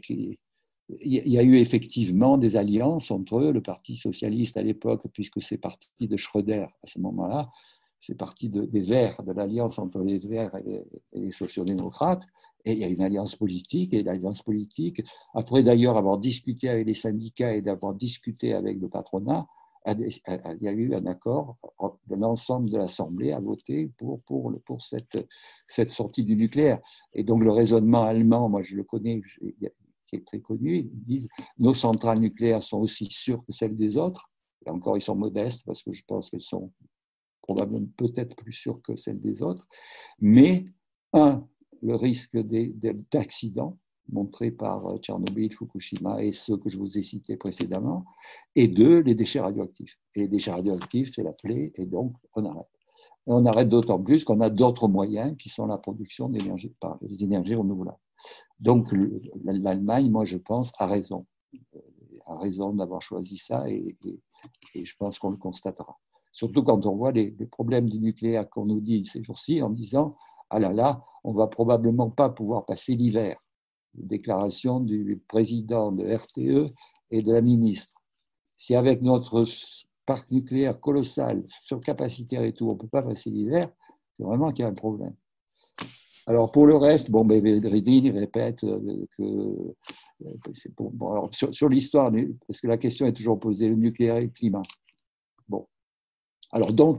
S3: il y a eu effectivement des alliances entre eux, le Parti socialiste à l'époque, puisque c'est parti de Schröder à ce moment-là, c'est parti des Verts, de l'alliance entre les Verts et les sociodémocrates, et il y a une alliance politique, et l'alliance politique, après d'ailleurs avoir discuté avec les syndicats et d'avoir discuté avec le patronat, il y a eu un accord de l'ensemble de l'Assemblée à voter pour cette sortie du nucléaire. Et donc le raisonnement allemand, moi je le connais, qui est très connu, ils disent nos centrales nucléaires sont aussi sûres que celles des autres, et encore ils sont modestes parce que je pense qu'elles sont probablement peut-être plus sûres que celles des autres, mais le risque d'accident montré par Tchernobyl, Fukushima et ceux que je vous ai cités précédemment, et deux, les déchets radioactifs. Et les déchets radioactifs, c'est la clé, et donc on arrête. Et on arrête d'autant plus qu'on a d'autres moyens qui sont la production d'énergie par les énergies renouvelables. Donc l'Allemagne, moi je pense, a raison d'avoir choisi ça, et je pense qu'on le constatera. Surtout quand on voit les problèmes du nucléaire qu'on nous dit ces jours-ci en disant « Ah là là, on ne va probablement pas pouvoir passer l'hiver ». Déclaration du président de RTE et de la ministre. Si avec notre parc nucléaire colossal, surcapacitaire et tout, on ne peut pas passer l'hiver, c'est vraiment qu'il y a un problème. Alors pour le reste, Vedrine répète que c'est bon, alors sur l'histoire, parce que la question est toujours posée, le nucléaire et le climat. Bon, alors dont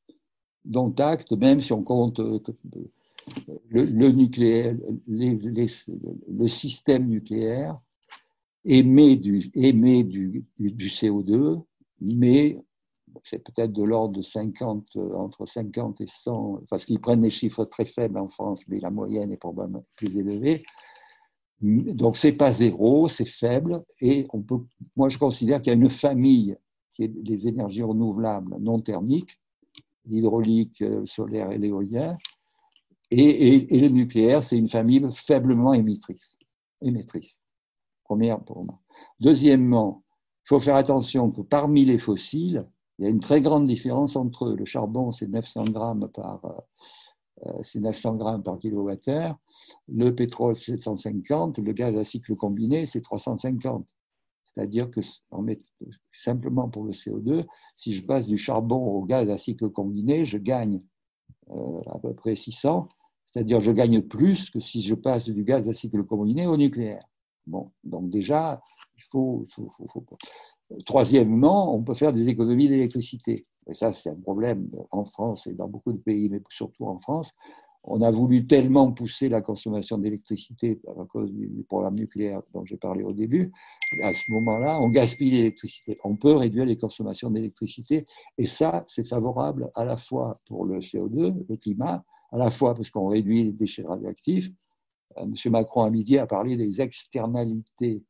S3: acte, même si on compte le nucléaire, le système nucléaire émet du CO2, mais c'est peut-être de l'ordre de entre 50 et 100, parce qu'ils prennent des chiffres très faibles en France, mais la moyenne est probablement plus élevée. Donc, ce n'est pas zéro, c'est faible, et moi je considère qu'il y a une famille qui est des énergies renouvelables non thermiques, l'hydraulique, le solaire et l'éolien, et le nucléaire, c'est une famille faiblement émettrice. Première pour moi. Deuxièmement, il faut faire attention que parmi les fossiles, il y a une très grande différence entre eux. Le charbon, c'est 900 grammes par kilowattheure. Le pétrole, c'est 750. Le gaz à cycle combiné, c'est 350. C'est-à-dire que, simplement pour le CO2, si je passe du charbon au gaz à cycle combiné, je gagne à peu près 600. C'est-à-dire je gagne plus que si je passe du gaz à cycle combiné au nucléaire. Bon, donc déjà, il faut. Troisièmement, on peut faire des économies d'électricité. Et ça, c'est un problème en France et dans beaucoup de pays, mais surtout en France. On a voulu tellement pousser la consommation d'électricité à cause du programme nucléaire dont j'ai parlé au début. À ce moment-là, on gaspille l'électricité. On peut réduire les consommations d'électricité. Et ça, c'est favorable à la fois pour le CO2, le climat, à la fois parce qu'on réduit les déchets radioactifs. M. Macron, à midi, a parlé des externalités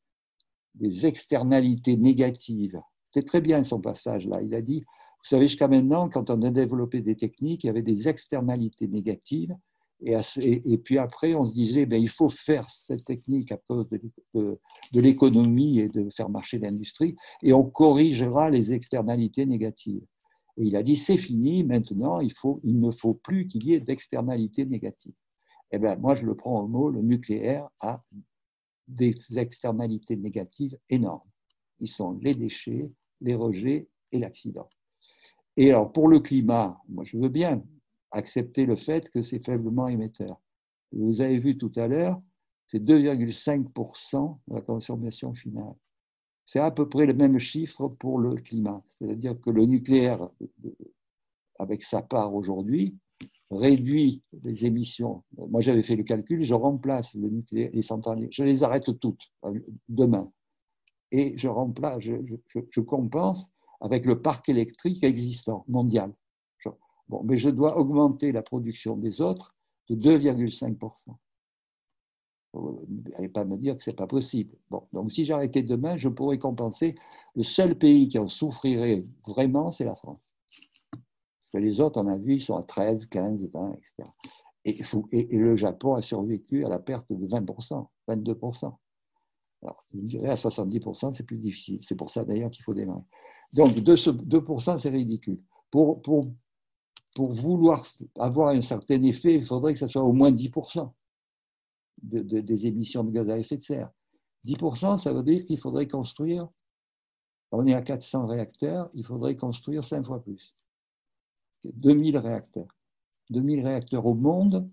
S3: négatives. C'était très bien son passage là. Il a dit, vous savez, jusqu'à maintenant, quand on a développé des techniques, il y avait des externalités négatives. Et puis après, on se disait, il faut faire cette technique à cause de l'économie et de faire marcher l'industrie, et on corrigera les externalités négatives. Et il a dit, c'est fini, maintenant, il ne faut plus qu'il y ait d'externalités négatives. Eh bien, moi, je le prends au mot, le nucléaire a des externalités négatives énormes. Ils sont les déchets, les rejets et l'accident. Et alors, pour le climat, moi, je veux bien accepter le fait que c'est faiblement émetteur. Vous avez vu tout à l'heure, c'est 2,5% de la consommation finale. C'est à peu près le même chiffre pour le climat. C'est-à-dire que le nucléaire, avec sa part aujourd'hui, réduit les émissions. Moi, j'avais fait le calcul, je remplace le nucléaire, les centrales, je les arrête toutes demain. Et je compense avec le parc électrique existant, mondial. Bon, mais je dois augmenter la production des autres de 2,5%. N'allez pas me dire que ce n'est pas possible. Bon, donc si j'arrêtais demain, je pourrais compenser. Le seul pays qui en souffrirait vraiment, c'est la France. Parce que les autres, on a vu, ils sont à 13, 15, 20, etc. Et le Japon a survécu à la perte de 20%, 22%. Alors, je dirais à 70%, c'est plus difficile. C'est pour ça d'ailleurs qu'il faut démarrer. Donc, 2%, c'est ridicule. Pour vouloir avoir un certain effet, il faudrait que ce soit au moins 10% des émissions de gaz à effet de serre. 10%, ça veut dire qu'il faudrait construire, on est à 400 réacteurs, il faudrait construire 5 fois plus. 2000 réacteurs. 2000 réacteurs au monde,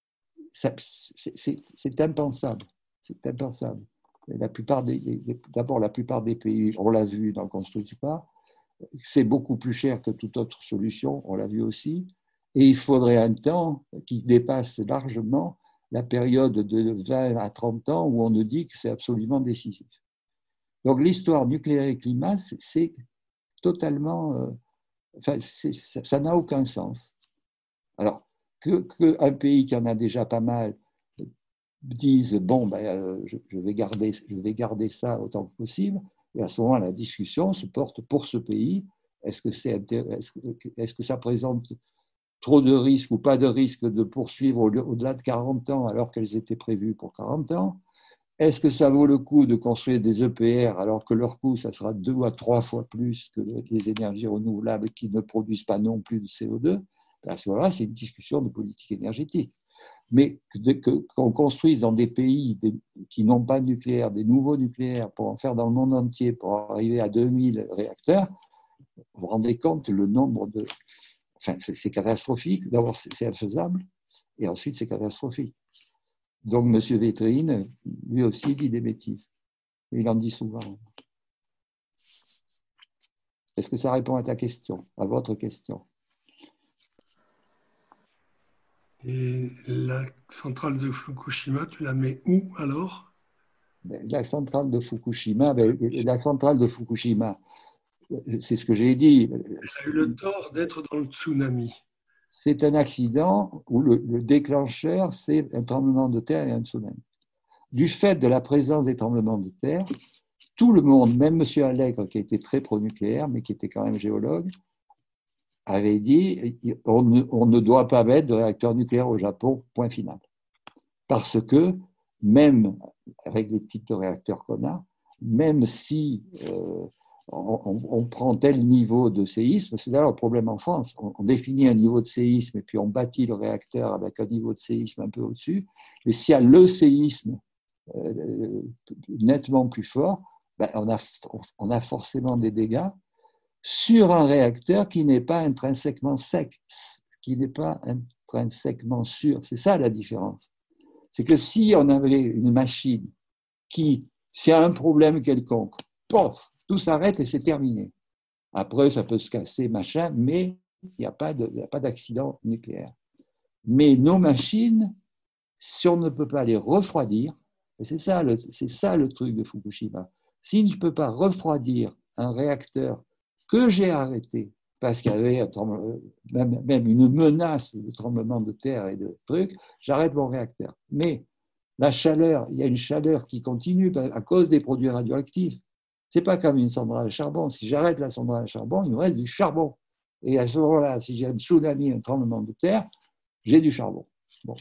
S3: c'est impensable. C'est impensable. D'abord, la plupart des pays, on l'a vu, n'en construisent pas. C'est beaucoup plus cher que toute autre solution, on l'a vu aussi. Et il faudrait un temps qui dépasse largement la période de 20 à 30 ans où on nous dit que c'est absolument décisif. Donc l'histoire nucléaire et climat, c'est totalement... ça n'a aucun sens. Alors, qu'un pays qui en a déjà pas mal dise, bon, je vais garder ça autant que possible, et à ce moment, la discussion se porte pour ce pays. Est-ce que ça présente trop de risques ou pas de risques de poursuivre au-delà de 40 ans alors qu'elles étaient prévues pour 40 ans? Est-ce que ça vaut le coup de construire des EPR alors que leur coût, ça sera 2 à 3 fois plus que les énergies renouvelables qui ne produisent pas non plus de CO2? À ce moment-là, c'est une discussion de politique énergétique. Mais qu'on construise dans des pays qui n'ont pas de nucléaire, des nouveaux nucléaires, pour en faire dans le monde entier, pour arriver à 2000 réacteurs, vous vous rendez compte le nombre de... Enfin, c'est catastrophique. D'abord, c'est infaisable, et ensuite, c'est catastrophique. Donc, M. Vétrine, lui aussi, dit des bêtises. Il en dit souvent. Est-ce que ça répond à ta question, à votre question?
S5: Et la centrale de Fukushima, tu la mets où alors?
S3: La centrale de Fukushima, c'est ce que j'ai dit.
S5: Elle a eu le tort d'être dans le tsunami.
S3: C'est un accident où le déclencheur, c'est un tremblement de terre et un tsunami. Du fait de la présence des tremblements de terre, tout le monde, même M. Allègre, qui était très pro-nucléaire, mais qui était quand même géologue, avait dit on ne doit pas mettre de réacteur nucléaire au Japon, point final. Parce que même avec les types de réacteurs qu'on a, même si on prend tel niveau de séisme, c'est d'ailleurs le problème en France, on définit un niveau de séisme et puis on bâtit le réacteur avec un niveau de séisme un peu au-dessus, mais s'il y a le séisme nettement plus fort, on a forcément des dégâts sur un réacteur qui n'est pas intrinsèquement sec, qui n'est pas intrinsèquement sûr. C'est ça la différence. C'est que si on avait une machine qui, s'il y a un problème quelconque, pof, tout s'arrête et c'est terminé. Après, ça peut se casser, machin, mais il n'y a pas d'accident nucléaire. Mais nos machines, si on ne peut pas les refroidir, et c'est ça le truc de Fukushima, si je ne peux pas refroidir un réacteur que j'ai arrêté parce qu'il y avait même une menace de tremblement de terre et de trucs, j'arrête mon réacteur. Mais la chaleur, il y a une chaleur qui continue à cause des produits radioactifs. Ce n'est pas comme une centrale à charbon. Si j'arrête la centrale à charbon, il me reste du charbon. Et à ce moment-là, si j'ai un tsunami, un tremblement de terre, j'ai du charbon. Bon.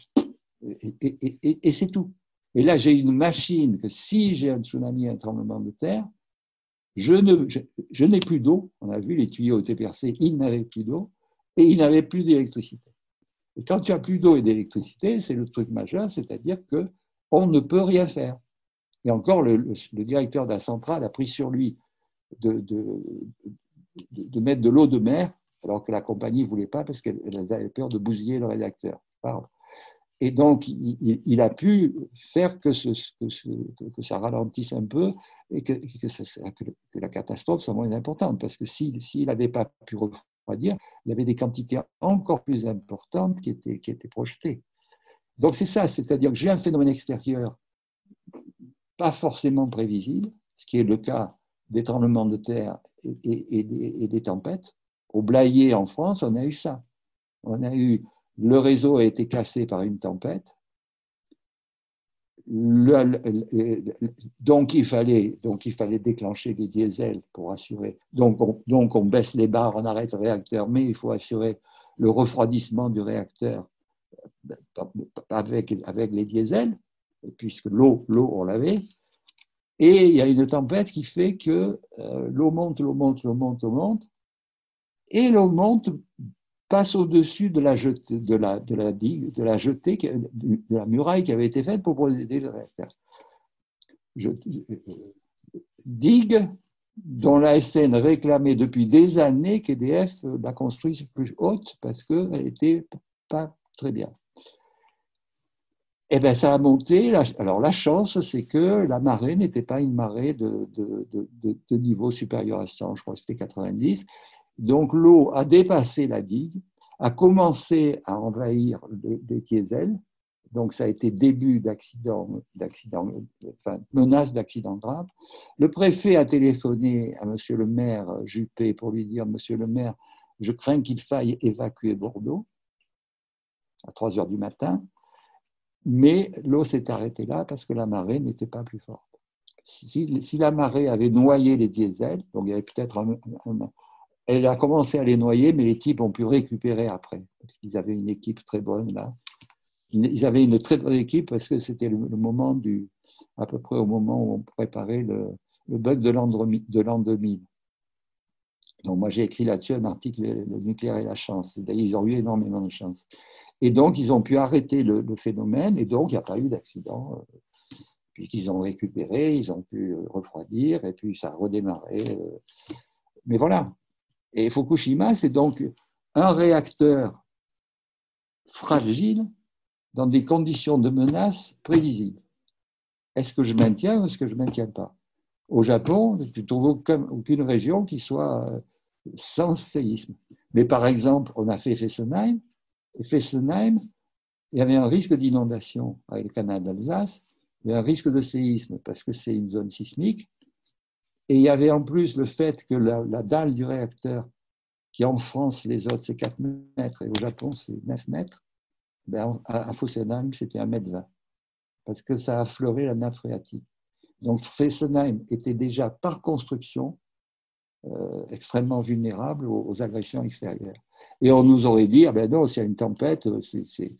S3: Et c'est tout. Et là, j'ai une machine que si j'ai un tsunami, un tremblement de terre, je n'ai plus d'eau. On a vu, les tuyaux étaient percés, ils n'avaient plus d'eau et ils n'avaient plus d'électricité. Et quand tu n'as plus d'eau et d'électricité, c'est le truc majeur, c'est-à-dire qu'on ne peut rien faire. Et encore, le directeur de la centrale a pris sur lui de mettre de l'eau de mer, alors que la compagnie ne voulait pas parce qu'elle avait peur de bousiller le réacteur. Et donc, il a pu faire que ça ralentisse un peu et que la catastrophe soit moins importante. Parce que s'il n'avait pas pu refroidir, il y avait des quantités encore plus importantes qui étaient projetées. Donc, c'est ça, c'est-à-dire que j'ai un phénomène extérieur pas forcément prévisible, ce qui est le cas des tremblements de terre et des tempêtes. Au Blayais, en France, on a eu ça. Le réseau a été cassé par une tempête. Donc il fallait déclencher des diesels pour assurer. Donc on baisse les barres, on arrête le réacteur, mais il faut assurer le refroidissement du réacteur avec les diesels, puisque l'eau on l'avait. Et il y a une tempête qui fait que l'eau monte, et l'eau monte, passe au-dessus de la jetée, de la muraille qui avait été faite pour protéger le réacteur. Digue dont l'ASN réclamait depuis des années qu'EDF la construise plus haute parce qu'elle n'était pas très bien. Eh bien, ça a monté. Alors, la chance, c'est que la marée n'était pas une marée de niveau supérieur à 100, je crois que c'était 90. Donc, l'eau a dépassé la digue, a commencé à envahir des diesels. Donc, ça a été début menace d'accident grave. Le préfet a téléphoné à monsieur le maire Juppé pour lui dire « Monsieur le maire, je crains qu'il faille évacuer Bordeaux à 3 heures du matin. » Mais l'eau s'est arrêtée là parce que la marée n'était pas plus forte. Si la marée avait noyé les diesels, donc il y avait peut-être elle a commencé à les noyer, mais les types ont pu récupérer après. Ils avaient une équipe très bonne là. Ils avaient une très bonne équipe parce que c'était le moment à peu près au moment où on préparait le bug de l'an 2000. Donc moi j'ai écrit là-dessus un article, le nucléaire et la chance. D'ailleurs, ils ont eu énormément de chance. Et donc ils ont pu arrêter le phénomène et donc il n'y a pas eu d'accident. Puisqu'ils ont récupéré, ils ont pu refroidir et puis ça a redémarré. Mais voilà. Et Fukushima, c'est donc un réacteur fragile dans des conditions de menace prévisibles. Est-ce que je maintiens ou est-ce que je ne maintiens pas? Au Japon, tu ne trouves aucune région qui soit sans séisme. Mais par exemple, on a fait Fessenheim. Et Fessenheim, il y avait un risque d'inondation avec le canal d'Alsace, il y avait un risque de séisme parce que c'est une zone sismique. Et il y avait en plus le fait que la dalle du réacteur, qui en France, les autres, c'est 4 mètres, et au Japon, c'est 9 mètres, ben, à Fessenheim, c'était 1,20 m, parce que ça a affleuré la nappe phréatique. Donc Fessenheim était déjà, par construction, extrêmement vulnérable aux agressions extérieures. Et on nous aurait dit, ah ben non, s'il y a une tempête, si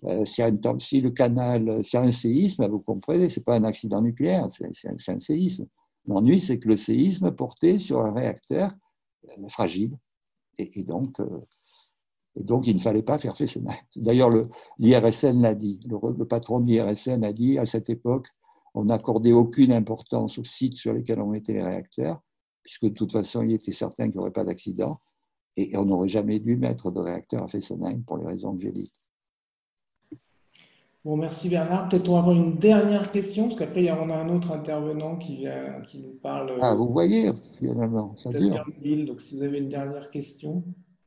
S3: le canal, s'il y a un séisme, vous comprenez, ce n'est pas un accident nucléaire, c'est un séisme. L'ennui, c'est que le séisme portait sur un réacteur fragile. Et donc, il ne fallait pas faire Fessenheim. D'ailleurs, l'IRSN l'a dit. Le patron de l'IRSN a dit, à cette époque, on n'accordait aucune importance aux sites sur lesquels on mettait les réacteurs, puisque de toute façon, il était certain qu'il n'y aurait pas d'accident. Et on n'aurait jamais dû mettre de réacteur à Fessenheim pour les raisons que j'ai dites.
S2: Bon, merci Bernard. Peut-être on va avoir une dernière question, parce qu'après, on a un autre intervenant qui nous parle.
S3: Ah, vous voyez, finalement, ça dure.
S2: Donc, si vous avez une dernière question.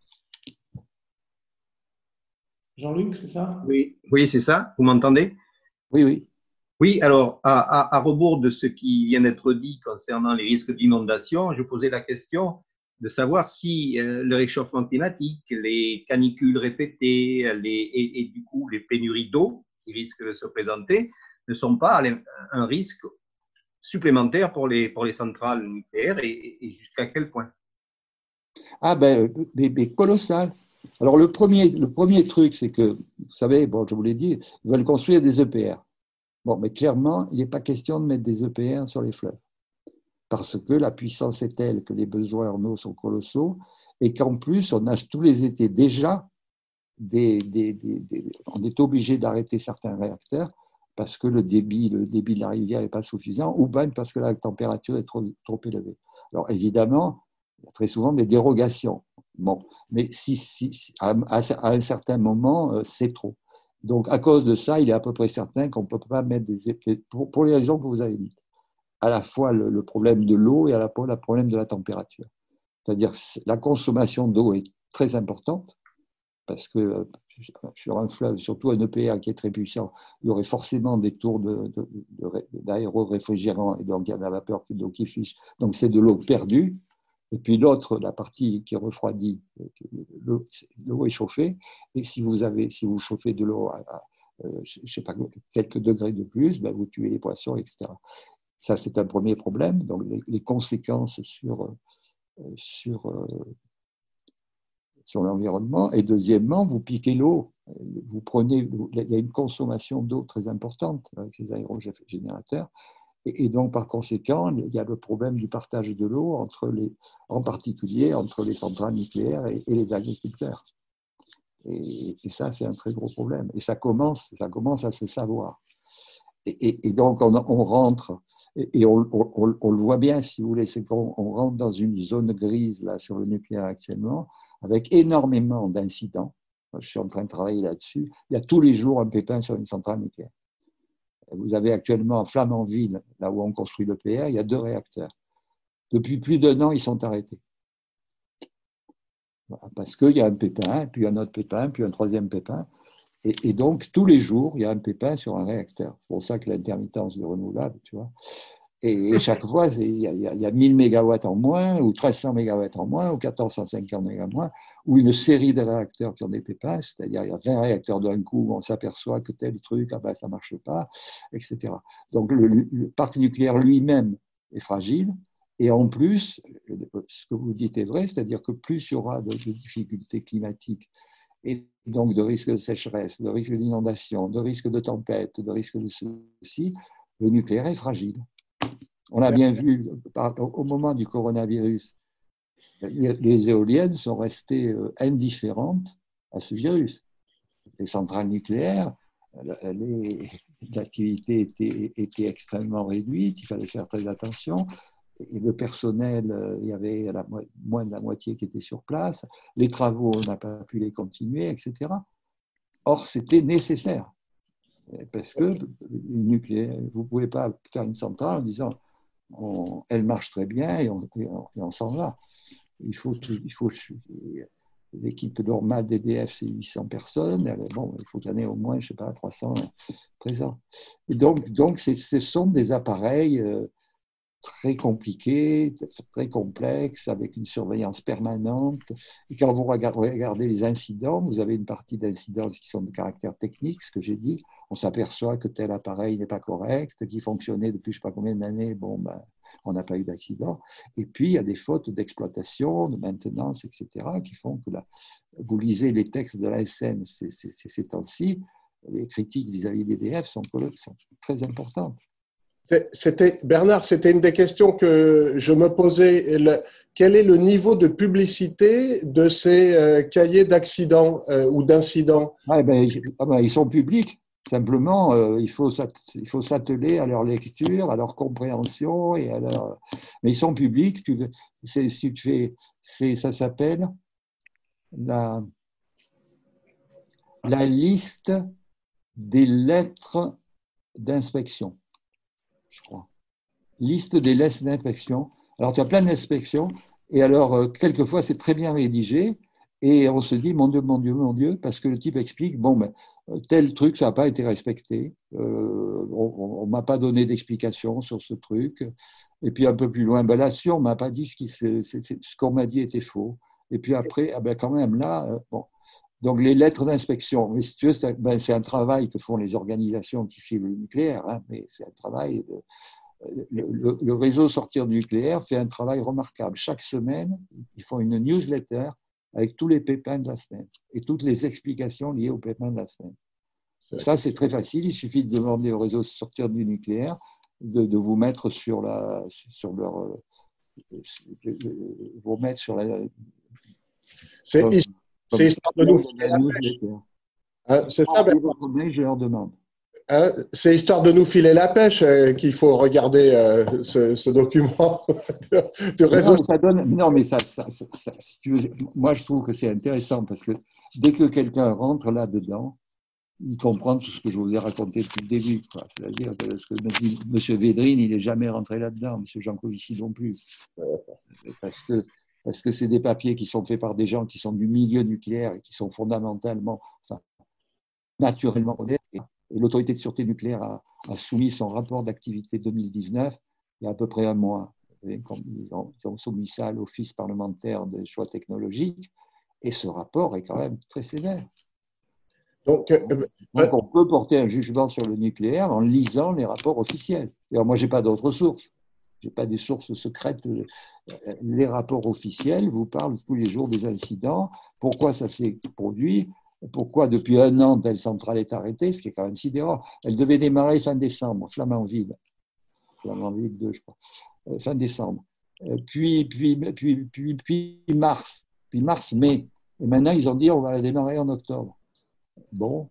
S2: Jean-Luc, c'est ça?
S6: Oui, c'est ça. Vous m'entendez?
S3: Oui.
S6: Oui, alors, à rebours de ce qui vient d'être dit concernant les risques d'inondation, je posais la question de savoir si le réchauffement climatique, les canicules répétées et du coup les pénuries d'eau qui risquent de se présenter ne sont pas un risque supplémentaire pour les centrales nucléaires et jusqu'à quel point?
S3: Ah ben, colossal. Alors le premier truc, c'est que, vous savez, bon, je vous l'ai dit, ils veulent construire des EPR. Bon, mais clairement, il n'est pas question de mettre des EPR sur les fleuves. Parce que la puissance est telle que les besoins en eau sont colossaux et qu'en plus, on a tous les étés déjà, on est obligé d'arrêter certains réacteurs parce que le débit de la rivière n'est pas suffisant ou même parce que la température est trop élevée. Alors évidemment, il y a très souvent des dérogations. Bon, mais à un certain moment, c'est trop. Donc, à cause de ça, il est à peu près certain qu'on ne peut pas mettre pour les raisons que vous avez dites, à la fois le problème de l'eau et à la fois le problème de la température. C'est-à-dire la consommation d'eau est très importante parce que sur un fleuve, surtout un EPR qui est très puissant, il y aurait forcément des tours d'aéroréfrigérants et donc il y a de la vapeur d'eau qui fiche. Donc, c'est de l'eau perdue. Et puis l'autre, la partie qui refroidit, l'eau est chauffée. Et si vous chauffez de l'eau je ne sais pas, quelques degrés de plus, ben, vous tuez les poissons, etc. Ça, c'est un premier problème. Donc, les conséquences sur l'environnement. Et deuxièmement, vous piquez l'eau. Vous prenez, il y a une consommation d'eau très importante avec ces aérogénérateurs. Et donc, par conséquent, il y a le problème du partage de l'eau, en particulier entre les centrales nucléaires et les agriculteurs. Et ça, c'est un très gros problème. Et ça commence à se savoir. Et donc, on rentre, et on le voit bien, si vous voulez, c'est qu'on rentre dans une zone grise là, sur le nucléaire actuellement, avec énormément d'incidents. Je suis en train de travailler là-dessus. Il y a tous les jours un pépin sur une centrale nucléaire. Vous avez actuellement à Flamanville, là où on construit l'EPR, il y a 2 réacteurs. Depuis plus d'1 an, ils sont arrêtés. Parce qu'il y a un pépin, puis un autre pépin, puis un troisième pépin. Et donc, tous les jours, il y a un pépin sur un réacteur. C'est pour ça que l'intermittence du renouvelable, tu vois. Et chaque fois, il y a 1000 mégawatts en moins, ou 1300 mégawatts en moins, ou 1450 mégawatts en moins, ou une série de réacteurs qui ont des pépins, c'est-à-dire il y a 20 réacteurs d'un coup, on s'aperçoit que tel truc, ah ben, ça ne marche pas, etc. Donc le parc nucléaire lui-même est fragile, et en plus, ce que vous dites est vrai, c'est-à-dire que plus il y aura de difficultés climatiques, et donc de risques de sécheresse, de risques d'inondation, de risques de tempête, de risques de ceci, le nucléaire est fragile. On l'a bien vu au moment du coronavirus. Les éoliennes sont restées indifférentes à ce virus. Les centrales nucléaires, l'activité était extrêmement réduite, il fallait faire très attention. Et le personnel, il y avait moins de la moitié qui était sur place. Les travaux, on n'a pas pu les continuer, etc. Or, c'était nécessaire. Parce que le nucléaire, vous ne pouvez pas faire une centrale en disant elle marche très bien et on s'en va. L'équipe normale d'EDF, c'est 800 personnes. Bon, il faut qu'il y en ait au moins, je ne sais pas, 300 présents. Et donc ce sont des appareils très compliqués, très complexes, avec une surveillance permanente. Et quand vous regardez les incidents, vous avez une partie d'incidents qui sont de caractère technique, ce que j'ai dit. On s'aperçoit que tel appareil n'est pas correct, qui fonctionnait depuis je ne sais pas combien d'années, bon, ben, on n'a pas eu d'accident. Et puis, il y a des fautes d'exploitation, de maintenance, etc., qui font que vous lisez les textes de l'ASN ces temps-ci, les critiques vis-à-vis d'EDF sont très importantes.
S1: Bernard, c'était une des questions que je me posais. Quel est le niveau de publicité de ces cahiers d'accidents ou d'incidents?
S3: Ils sont publics. Simplement, il faut s'atteler à leur lecture, à leur compréhension et mais ils sont publics. Ça s'appelle la liste des lettres d'inspection, je crois. Liste des lettres d'inspection. Alors, tu as plein d'inspections et alors, quelquefois, c'est très bien rédigé. Et on se dit, mon Dieu, mon Dieu, mon Dieu, parce que le type explique, bon, ben, tel truc, ça n'a pas été respecté. On ne m'a pas donné d'explication sur ce truc. Et puis un peu plus loin, ben, là-dessus, on ne m'a pas dit ce qu'on m'a dit était faux. Et puis après, ben, quand même, là, bon. Donc les lettres d'inspection, mais si tu veux, c'est un travail que font les organisations qui filent le nucléaire, hein, mais c'est un travail le réseau Sortir du nucléaire fait un travail remarquable. Chaque semaine, ils font une newsletter avec tous les pépins de la semaine et toutes les explications liées aux pépins de la semaine. Ça, c'est très facile. Il suffit de demander au réseau Sortir du nucléaire de vous mettre sur leur... vous mettre sur la...
S1: C'est histoire de nous filer la pêche. C'est ça, Bernard.
S3: Je leur demande.
S1: C'est histoire de nous filer la pêche qu'il faut regarder ce document de réseau.
S3: Moi, je trouve que c'est intéressant parce que dès que quelqu'un rentre là-dedans, il comprend tout ce que je vous ai raconté depuis le début. C'est-à-dire que ce que me dit M. Védrine, il n'est jamais rentré là-dedans, M. Jancovici non plus. Parce que c'est des papiers qui sont faits par des gens qui sont du milieu nucléaire et qui sont fondamentalement, naturellement honnêtes. Et l'autorité de sûreté nucléaire a soumis son rapport d'activité 2019 il y a à peu près un mois. Ils ont soumis ça à l'Office parlementaire des choix technologiques et ce rapport est quand même très sévère.
S1: Donc,
S3: Donc, on peut porter un jugement sur le nucléaire en lisant les rapports officiels. Alors, moi, je n'ai pas d'autres sources. Je n'ai pas des sources secrètes. Les rapports officiels vous parlent tous les jours des incidents, pourquoi ça s'est produit, pourquoi depuis 1 an telle centrale est arrêtée, ce qui est quand même sidérant. Elle devait démarrer fin décembre, Flamanville 2, je crois, fin décembre. Puis mars, mai. Et maintenant, ils ont dit on va la démarrer en octobre. Bon.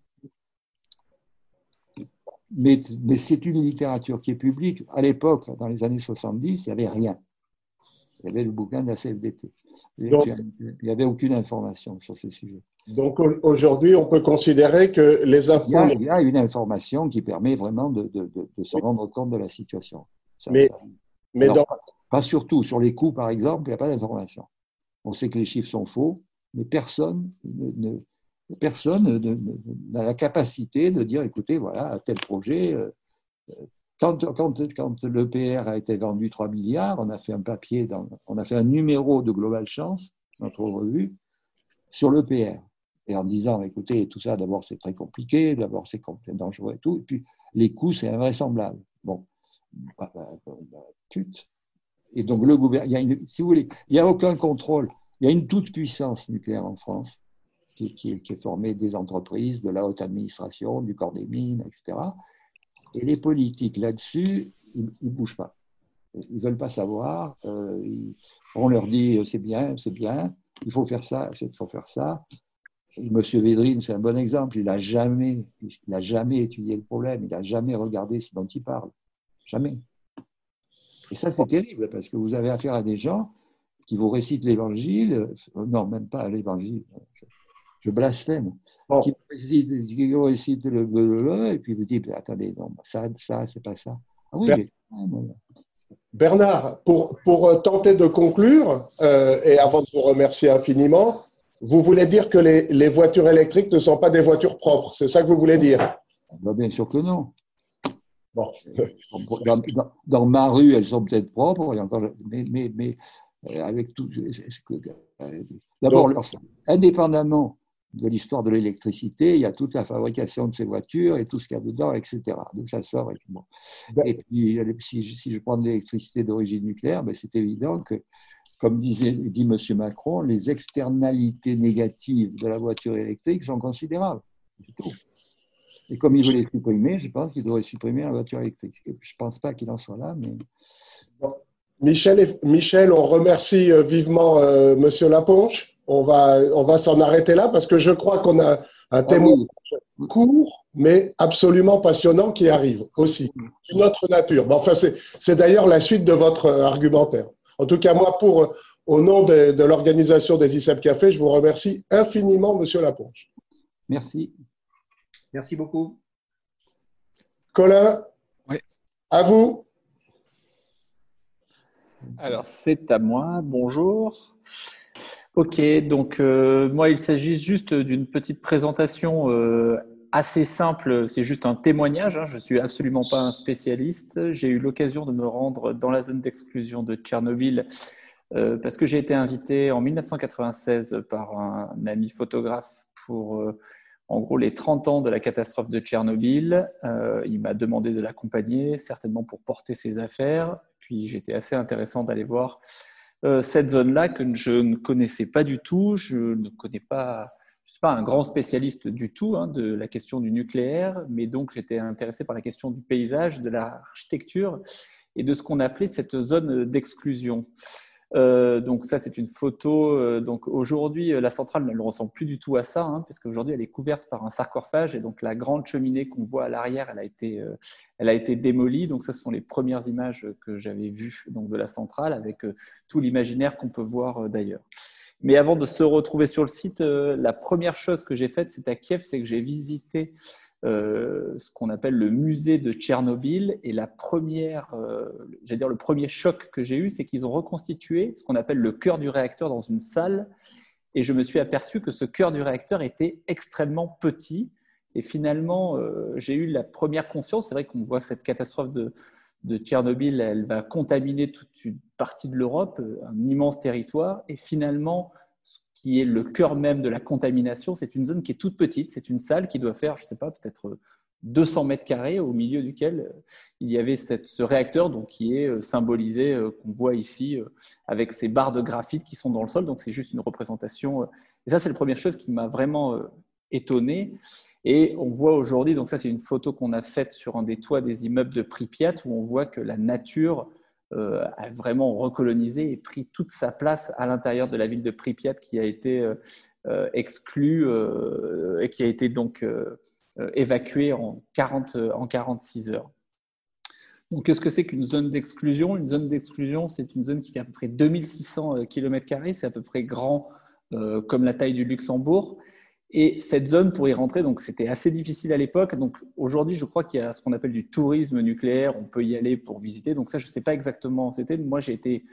S3: Mais c'est une littérature qui est publique. À l'époque, dans les années 70, il n'y avait rien. Il y avait le bouquin de la CFDT. Il n'y avait aucune information sur ces sujets.
S1: Donc aujourd'hui, on peut considérer que les infos…
S3: Il y a une information qui permet vraiment de se rendre compte de la situation. Alors, pas surtout. Sur les coûts, par exemple, il n'y a pas d'information. On sait que les chiffres sont faux, mais personne n'a la capacité de dire, écoutez, voilà, tel projet… Quand l'EPR a été vendu 3 milliards, on a fait un papier, on a fait un numéro de Global Chance, notre revue, sur l'EPR. Et en disant, écoutez, tout ça, d'abord, c'est très compliqué, d'abord, c'est complètement dangereux et tout, et puis les coûts, c'est invraisemblable. Bon, pute. Et donc, le gouvernement, si vous voulez, il n'y a aucun contrôle. Il y a une toute-puissance nucléaire en France qui est formée des entreprises, de la haute administration, du corps des mines, etc. Et les politiques, là-dessus, ils ne bougent pas. Ils ne veulent pas savoir. On leur dit, c'est bien, il faut faire ça, il faut faire ça. Et M. Védrine, c'est un bon exemple. Il n'a jamais étudié le problème. Il n'a jamais regardé ce dont il parle. Jamais. Et ça, c'est terrible, parce que vous avez affaire à des gens qui vous récitent l'évangile. Non, même pas l'évangile. Je blasphème. Qui vous récitent le et puis vous dites, attendez, non, ça, c'est pas ça. Ah oui,
S1: Bernard, pour tenter de conclure, et avant de vous remercier infiniment, vous voulez dire que les voitures électriques ne sont pas des voitures propres, c'est ça que vous voulez dire?
S3: Bien sûr que non.
S1: Bon.
S3: Dans ma rue, elles sont peut-être propres, mais avec tout. D'abord, indépendamment de l'histoire de l'électricité, il y a toute la fabrication de ces voitures et tout ce qu'il y a dedans, etc. Donc ça sort. Et puis, si je prends de l'électricité d'origine nucléaire, c'est évident que, comme dit M. Macron, les externalités négatives de la voiture électrique sont considérables. C'est tout. Et comme il veut les supprimer, je pense qu'il devrait supprimer la voiture électrique. Et je ne pense pas qu'il en soit là, mais…
S1: Bon. Michel, on remercie vivement M. Laponche. On va s'en arrêter là parce que je crois qu'on a un témoignage court, mais absolument passionnant qui arrive aussi, d'une autre nature. Bon, enfin, c'est d'ailleurs la suite de votre argumentaire. En tout cas, moi, au nom de l'organisation des ICEP Café, je vous remercie infiniment, M. Laponche.
S3: Merci.
S6: Merci beaucoup.
S1: Colin, oui. À vous.
S7: Alors, c'est à moi. Bonjour. Ok, donc moi, il s'agit juste d'une petite présentation assez simple. C'est juste un témoignage. Je ne suis absolument pas un spécialiste. J'ai eu l'occasion de me rendre dans la zone d'exclusion de Tchernobyl parce que j'ai été invité en 1996 par un ami photographe pour, en gros, les 30 ans de la catastrophe de Tchernobyl. Il m'a demandé de l'accompagner, certainement pour porter ses affaires. Puis j'étais assez intéressant d'aller voir cette zone-là que je ne connaissais pas du tout. Je ne suis pas un grand spécialiste du tout de la question du nucléaire, mais donc j'étais intéressé par la question du paysage, de l'architecture et de ce qu'on appelait cette zone d'exclusion. Donc ça, c'est une photo. Donc aujourd'hui, la centrale ne ressemble plus du tout à ça, parce qu'aujourd'hui, elle est couverte par un sarcophage et donc la grande cheminée qu'on voit à l'arrière, elle a été démolie. Donc ça, ce sont les premières images que j'avais vues donc de la centrale avec tout l'imaginaire qu'on peut voir d'ailleurs. Mais avant de se retrouver sur le site, la première chose que j'ai faite, c'est à Kiev, c'est que j'ai visité ce qu'on appelle le musée de Tchernobyl. Et le premier choc que j'ai eu, c'est qu'ils ont reconstitué ce qu'on appelle le cœur du réacteur dans une salle. Et je me suis aperçu que ce cœur du réacteur était extrêmement petit. Et finalement, j'ai eu la première conscience. C'est vrai qu'on voit que cette catastrophe de Tchernobyl, elle va contaminer toute une partie de l'Europe, un immense territoire. Et finalement, ce qui est le cœur même de la contamination. C'est une zone qui est toute petite. C'est une salle qui doit faire, je ne sais pas, peut-être 200 mètres carrés, au milieu duquel il y avait ce réacteur donc, qui est symbolisé, qu'on voit ici, avec ces barres de graphite qui sont dans le sol. Donc, c'est juste une représentation. Et ça, c'est la première chose qui m'a vraiment étonné. Et on voit aujourd'hui, donc ça, c'est une photo qu'on a faite sur un des toits des immeubles de Pripyat, où on voit que la nature a vraiment recolonisé et pris toute sa place à l'intérieur de la ville de Pripyat, qui a été exclue et qui a été donc évacuée en 46 heures. Donc, qu'est-ce que c'est qu'une zone d'exclusion? Une zone d'exclusion, c'est une zone qui fait à peu près 2600 km², c'est à peu près grand comme la taille du Luxembourg. Et cette zone, pour y rentrer, donc c'était assez difficile à l'époque. Donc aujourd'hui, je crois qu'il y a ce qu'on appelle du tourisme nucléaire. On peut y aller pour visiter. Donc ça, je ne sais pas exactement. Moi, c'était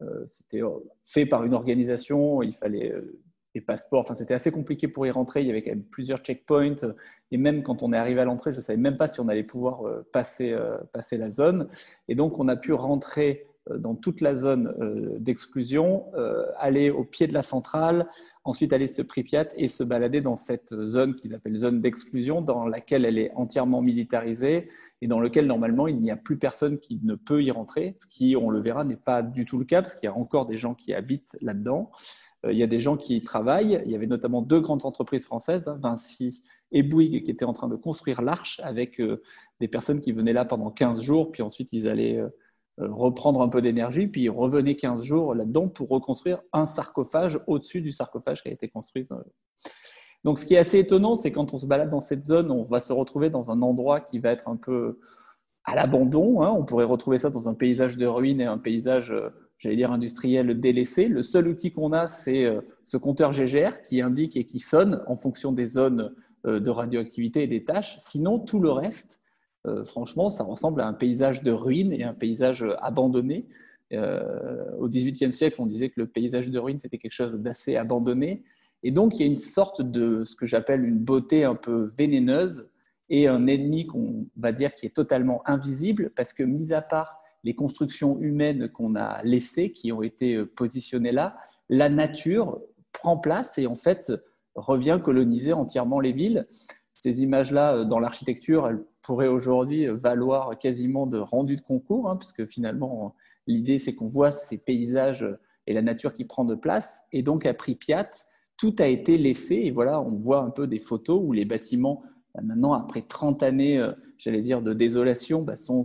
S7: fait par une organisation. Il fallait des passeports. Enfin, c'était assez compliqué pour y rentrer. Il y avait quand même plusieurs checkpoints. Et même quand on est arrivé à l'entrée, je ne savais même pas si on allait pouvoir passer la zone. Et donc, on a pu rentrer dans toute la zone d'exclusion, aller au pied de la centrale, ensuite aller se Pripyat et se balader dans cette zone qu'ils appellent zone d'exclusion, dans laquelle elle est entièrement militarisée et dans laquelle normalement il n'y a plus personne qui ne peut y rentrer, ce qui, on le verra, n'est pas du tout le cas parce qu'il y a encore des gens qui habitent là-dedans. Il y a des gens qui y travaillent. Il y avait notamment 2 grandes entreprises françaises, Vinci et Bouygues, qui étaient en train de construire l'Arche avec des personnes qui venaient là pendant 15 jours, puis ensuite ils allaient reprendre un peu d'énergie, puis ils revenaient 15 jours là-dedans pour reconstruire un sarcophage au-dessus du sarcophage qui a été construit. Donc, ce qui est assez étonnant, c'est quand on se balade dans cette zone, on va se retrouver dans un endroit qui va être un peu à l'abandon. On pourrait retrouver ça dans un paysage de ruines et un paysage, j'allais dire, industriel délaissé. Le seul outil qu'on a, c'est ce compteur GGR qui indique et qui sonne en fonction des zones de radioactivité et des tâches. Sinon, tout le reste, franchement, ça ressemble à un paysage de ruines et un paysage abandonné. Au XVIIIe siècle, on disait que le paysage de ruines, c'était quelque chose d'assez abandonné. Et donc, il y a une sorte de ce que j'appelle une beauté un peu vénéneuse et un ennemi qu'on va dire qui est totalement invisible parce que, mis à part les constructions humaines qu'on a laissées, qui ont été positionnées là, la nature prend place et en fait revient coloniser entièrement les villes. Ces images-là, dans l'architecture, elles pourraient aujourd'hui valoir quasiment de rendu de concours, puisque finalement, l'idée, c'est qu'on voit ces paysages et la nature qui prend de place. Et donc, à Pripyat, tout a été laissé. Et voilà, on voit un peu des photos où les bâtiments, maintenant, après 30 années, j'allais dire, de désolation,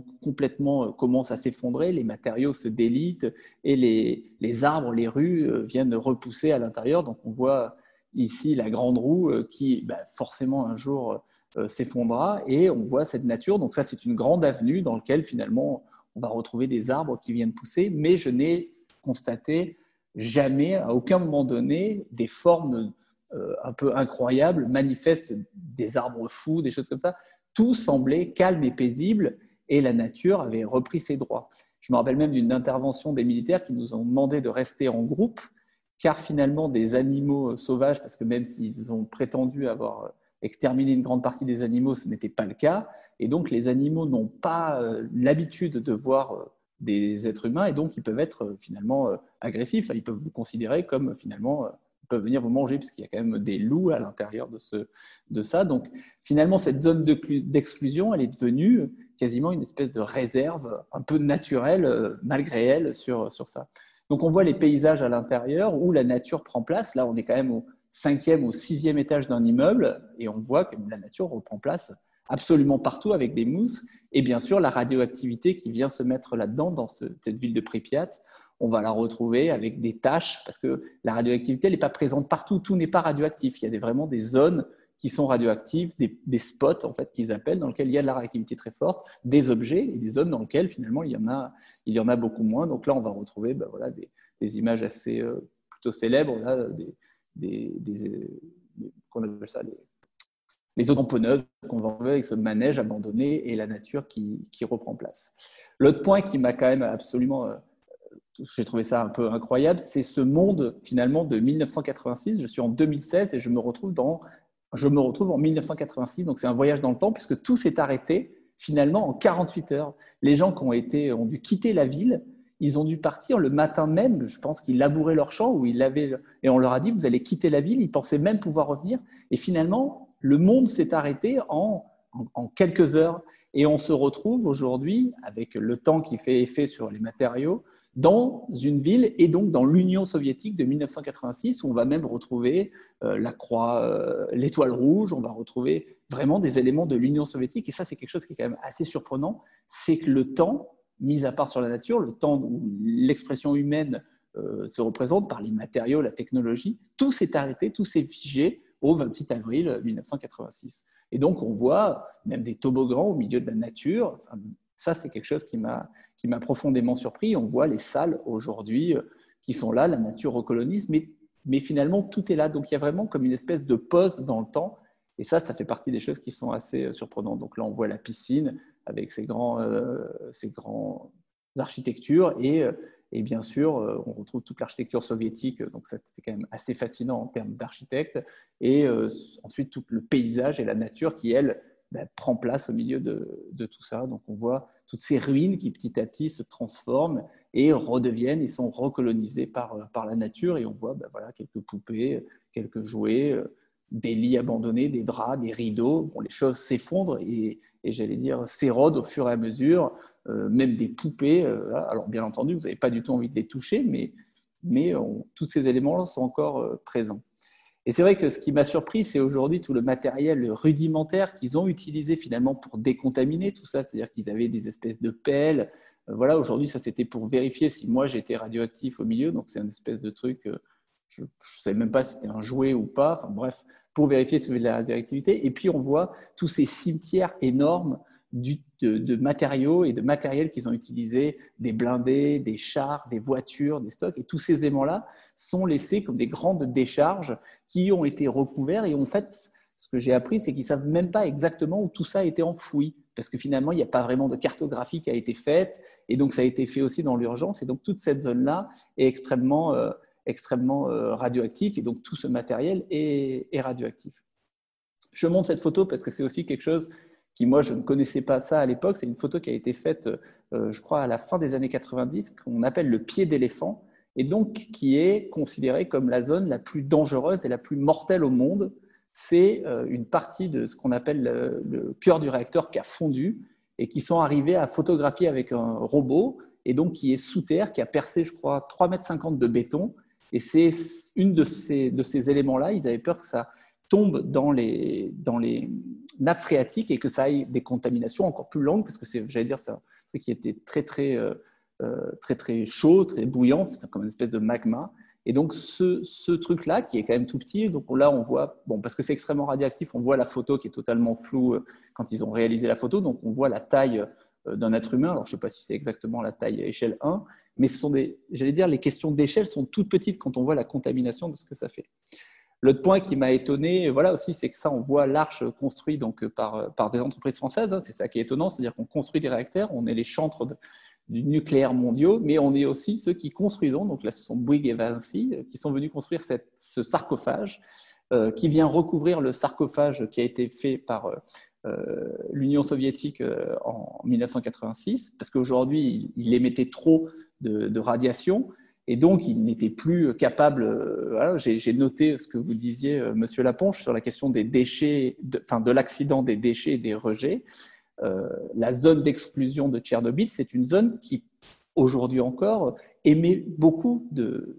S7: commencent à s'effondrer. Les matériaux se délitent et les arbres, les rues viennent repousser à l'intérieur. Donc, on voit ici la grande roue qui forcément un jour s'effondra et on voit cette nature. Donc ça, c'est une grande avenue dans laquelle finalement on va retrouver des arbres qui viennent pousser, mais je n'ai constaté jamais, à aucun moment donné, des formes un peu incroyables, manifestes, des arbres fous, des choses comme ça. Tout semblait calme et paisible et la nature avait repris ses droits. Je me rappelle même d'une intervention des militaires qui nous ont demandé de rester en groupe car finalement des animaux sauvages, parce que même s'ils ont prétendu avoir exterminé une grande partie des animaux, ce n'était pas le cas, et donc les animaux n'ont pas l'habitude de voir des êtres humains, et donc ils peuvent être finalement agressifs, ils peuvent vous considérer comme finalement, ils peuvent venir vous manger, puisqu'il y a quand même des loups à l'intérieur de ça, donc finalement cette zone d'exclusion, elle est devenue quasiment une espèce de réserve un peu naturelle, malgré elle, sur ça. Donc, on voit les paysages à l'intérieur où la nature prend place. Là, on est quand même au 5e ou 6e étage d'un immeuble et on voit que la nature reprend place absolument partout avec des mousses. Et bien sûr, la radioactivité qui vient se mettre là-dedans, dans cette ville de Pripyat, on va la retrouver avec des taches parce que la radioactivité, elle n'est pas présente partout. Tout n'est pas radioactif. Il y a vraiment des zones qui sont radioactives, des spots en fait qu'ils appellent, dans lesquels il y a de la réactivité très forte, des objets et des zones dans lesquelles finalement il y en a beaucoup moins. Donc là, on va retrouver des images assez plutôt célèbres, là, qu'on appelle ça les eaux tamponneuses qu'on va retrouver avec ce manège abandonné et la nature qui reprend place. L'autre point qui m'a quand même absolument j'ai trouvé ça un peu incroyable, c'est ce monde finalement de 1986. Je suis en 2016 et je me retrouve en 1986, donc c'est un voyage dans le temps puisque tout s'est arrêté finalement en 48 heures. Les gens qui ont dû quitter la ville, ils ont dû partir le matin même. Je pense qu'ils labouraient leur champ et on leur a dit vous allez quitter la ville. Ils pensaient même pouvoir revenir. Et finalement, le monde s'est arrêté en quelques heures. Et on se retrouve aujourd'hui, avec le temps qui fait effet sur les matériaux, dans une ville et donc dans l'Union soviétique de 1986, où on va même retrouver la croix, l'étoile rouge, on va retrouver vraiment des éléments de l'Union soviétique. Et ça, c'est quelque chose qui est quand même assez surprenant, c'est que le temps, mis à part sur la nature, le temps où l'expression humaine se représente par les matériaux, la technologie, tout s'est arrêté, tout s'est figé au 26 avril 1986. Et donc, on voit même des toboggans au milieu de la nature. Enfin, ça, c'est quelque chose qui m'a profondément surpris. On voit les salles aujourd'hui qui sont là, la nature recolonise, mais finalement, tout est là. Donc, il y a vraiment comme une espèce de pause dans le temps. Et ça fait partie des choses qui sont assez surprenantes. Donc là, on voit la piscine avec ses grands architectures et bien sûr, on retrouve toute l'architecture soviétique. Donc, c'était quand même assez fascinant en termes d'architectes. Et ensuite, tout le paysage et la nature qui, elle, prend place au milieu de tout ça. Donc, on voit toutes ces ruines qui, petit à petit, se transforment et redeviennent et sont recolonisées par la nature. Et on voit voilà, quelques poupées, quelques jouets, des lits abandonnés, des draps, des rideaux. Bon, les choses s'effondrent et j'allais dire, s'érodent au fur et à mesure. Même des poupées. Alors, bien entendu, vous n'avez pas du tout envie de les toucher, mais tous ces éléments-là sont encore présents. Et c'est vrai que ce qui m'a surpris, c'est aujourd'hui tout le matériel rudimentaire qu'ils ont utilisé finalement pour décontaminer tout ça. C'est-à-dire qu'ils avaient des espèces de pelles. Voilà, aujourd'hui, ça c'était pour vérifier si moi j'étais radioactif au milieu. Donc c'est une espèce de truc, je ne sais même pas si c'était un jouet ou pas. Enfin bref, pour vérifier si c'était de la radioactivité. Et puis on voit tous ces cimetières énormes de matériaux et de matériel qu'ils ont utilisé, des blindés, des chars, des voitures, des stocks. Et tous ces éléments-là sont laissés comme des grandes décharges qui ont été recouverts. Et en fait, ce que j'ai appris, c'est qu'ils ne savent même pas exactement où tout ça a été enfoui. Parce que finalement, il n'y a pas vraiment de cartographie qui a été faite. Et donc, ça a été fait aussi dans l'urgence. Et donc, toute cette zone-là est extrêmement radioactif. Et donc, tout ce matériel est radioactif. Je montre cette photo parce que c'est aussi quelque chose qui, moi, je ne connaissais pas ça à l'époque. C'est une photo qui a été faite, je crois, à la fin des années 90, qu'on appelle le pied d'éléphant, et donc qui est considérée comme la zone la plus dangereuse et la plus mortelle au monde. C'est une partie de ce qu'on appelle le cœur du réacteur qui a fondu et qui sont arrivés à photographier avec un robot, et donc qui est sous terre, qui a percé, je crois, 3,50 m de béton. Et c'est une de ces éléments-là. Ils avaient peur que ça tombe dans les nappes phréatiques et que ça ait des contaminations encore plus longues, parce que c'est un truc qui était très chaud, très bouillant, comme une espèce de magma. Et donc ce truc-là, qui est quand même tout petit, donc là on voit, bon, parce que c'est extrêmement radioactif, on voit la photo qui est totalement floue quand ils ont réalisé la photo, donc on voit la taille d'un être humain. Alors je ne sais pas si c'est exactement la taille à échelle 1, mais ce sont les questions d'échelle sont toutes petites quand on voit la contamination de ce que ça fait. L'autre point qui m'a étonné, voilà aussi, c'est que ça, on voit l'Arche construit donc par des entreprises françaises. Hein, c'est ça qui est étonnant, c'est-à-dire qu'on construit des réacteurs, on est les chantres du nucléaire mondiaux, mais on est aussi ceux qui construisons. Donc là, ce sont Bouygues et Vinci qui sont venus construire ce sarcophage qui vient recouvrir le sarcophage qui a été fait par l'Union soviétique en 1986, parce qu'aujourd'hui, il émettait trop de radiation. Et donc, il n'était plus capable. Voilà, j'ai noté ce que vous disiez, Monsieur Laponche, sur la question des déchets, de l'accident des déchets et des rejets. La zone d'exclusion de Tchernobyl, c'est une zone qui, aujourd'hui encore, émet beaucoup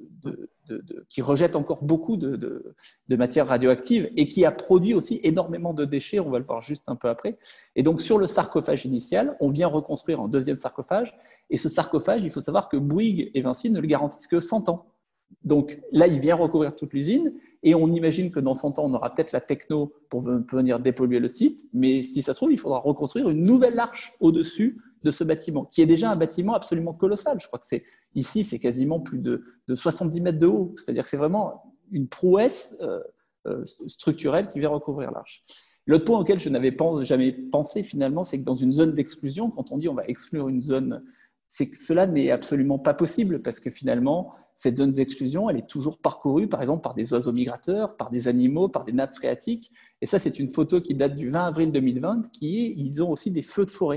S7: qui rejette encore beaucoup de matières radioactives et qui a produit aussi énormément de déchets, on va le voir juste un peu après. Et donc, sur le sarcophage initial, on vient reconstruire un deuxième sarcophage. Et ce sarcophage, il faut savoir que Bouygues et Vinci ne le garantissent que 100 ans. Donc là, il vient recouvrir toute l'usine et on imagine que dans 100 ans, on aura peut-être la techno pour venir dépolluer le site. Mais si ça se trouve, il faudra reconstruire une nouvelle arche au-dessus de ce bâtiment, qui est déjà un bâtiment absolument colossal. Je crois que ici, c'est quasiment plus de 70 mètres de haut. C'est-à-dire que c'est vraiment une prouesse structurelle qui vient recouvrir l'arche. L'autre point auquel je n'avais jamais pensé finalement, c'est que dans une zone d'exclusion, quand on dit on va exclure une zone, c'est que cela n'est absolument pas possible parce que finalement, cette zone d'exclusion, elle est toujours parcourue, par exemple, par des oiseaux migrateurs, par des animaux, par des nappes phréatiques. Et ça, c'est une photo qui date du 20 avril 2020, ils ont aussi des feux de forêt.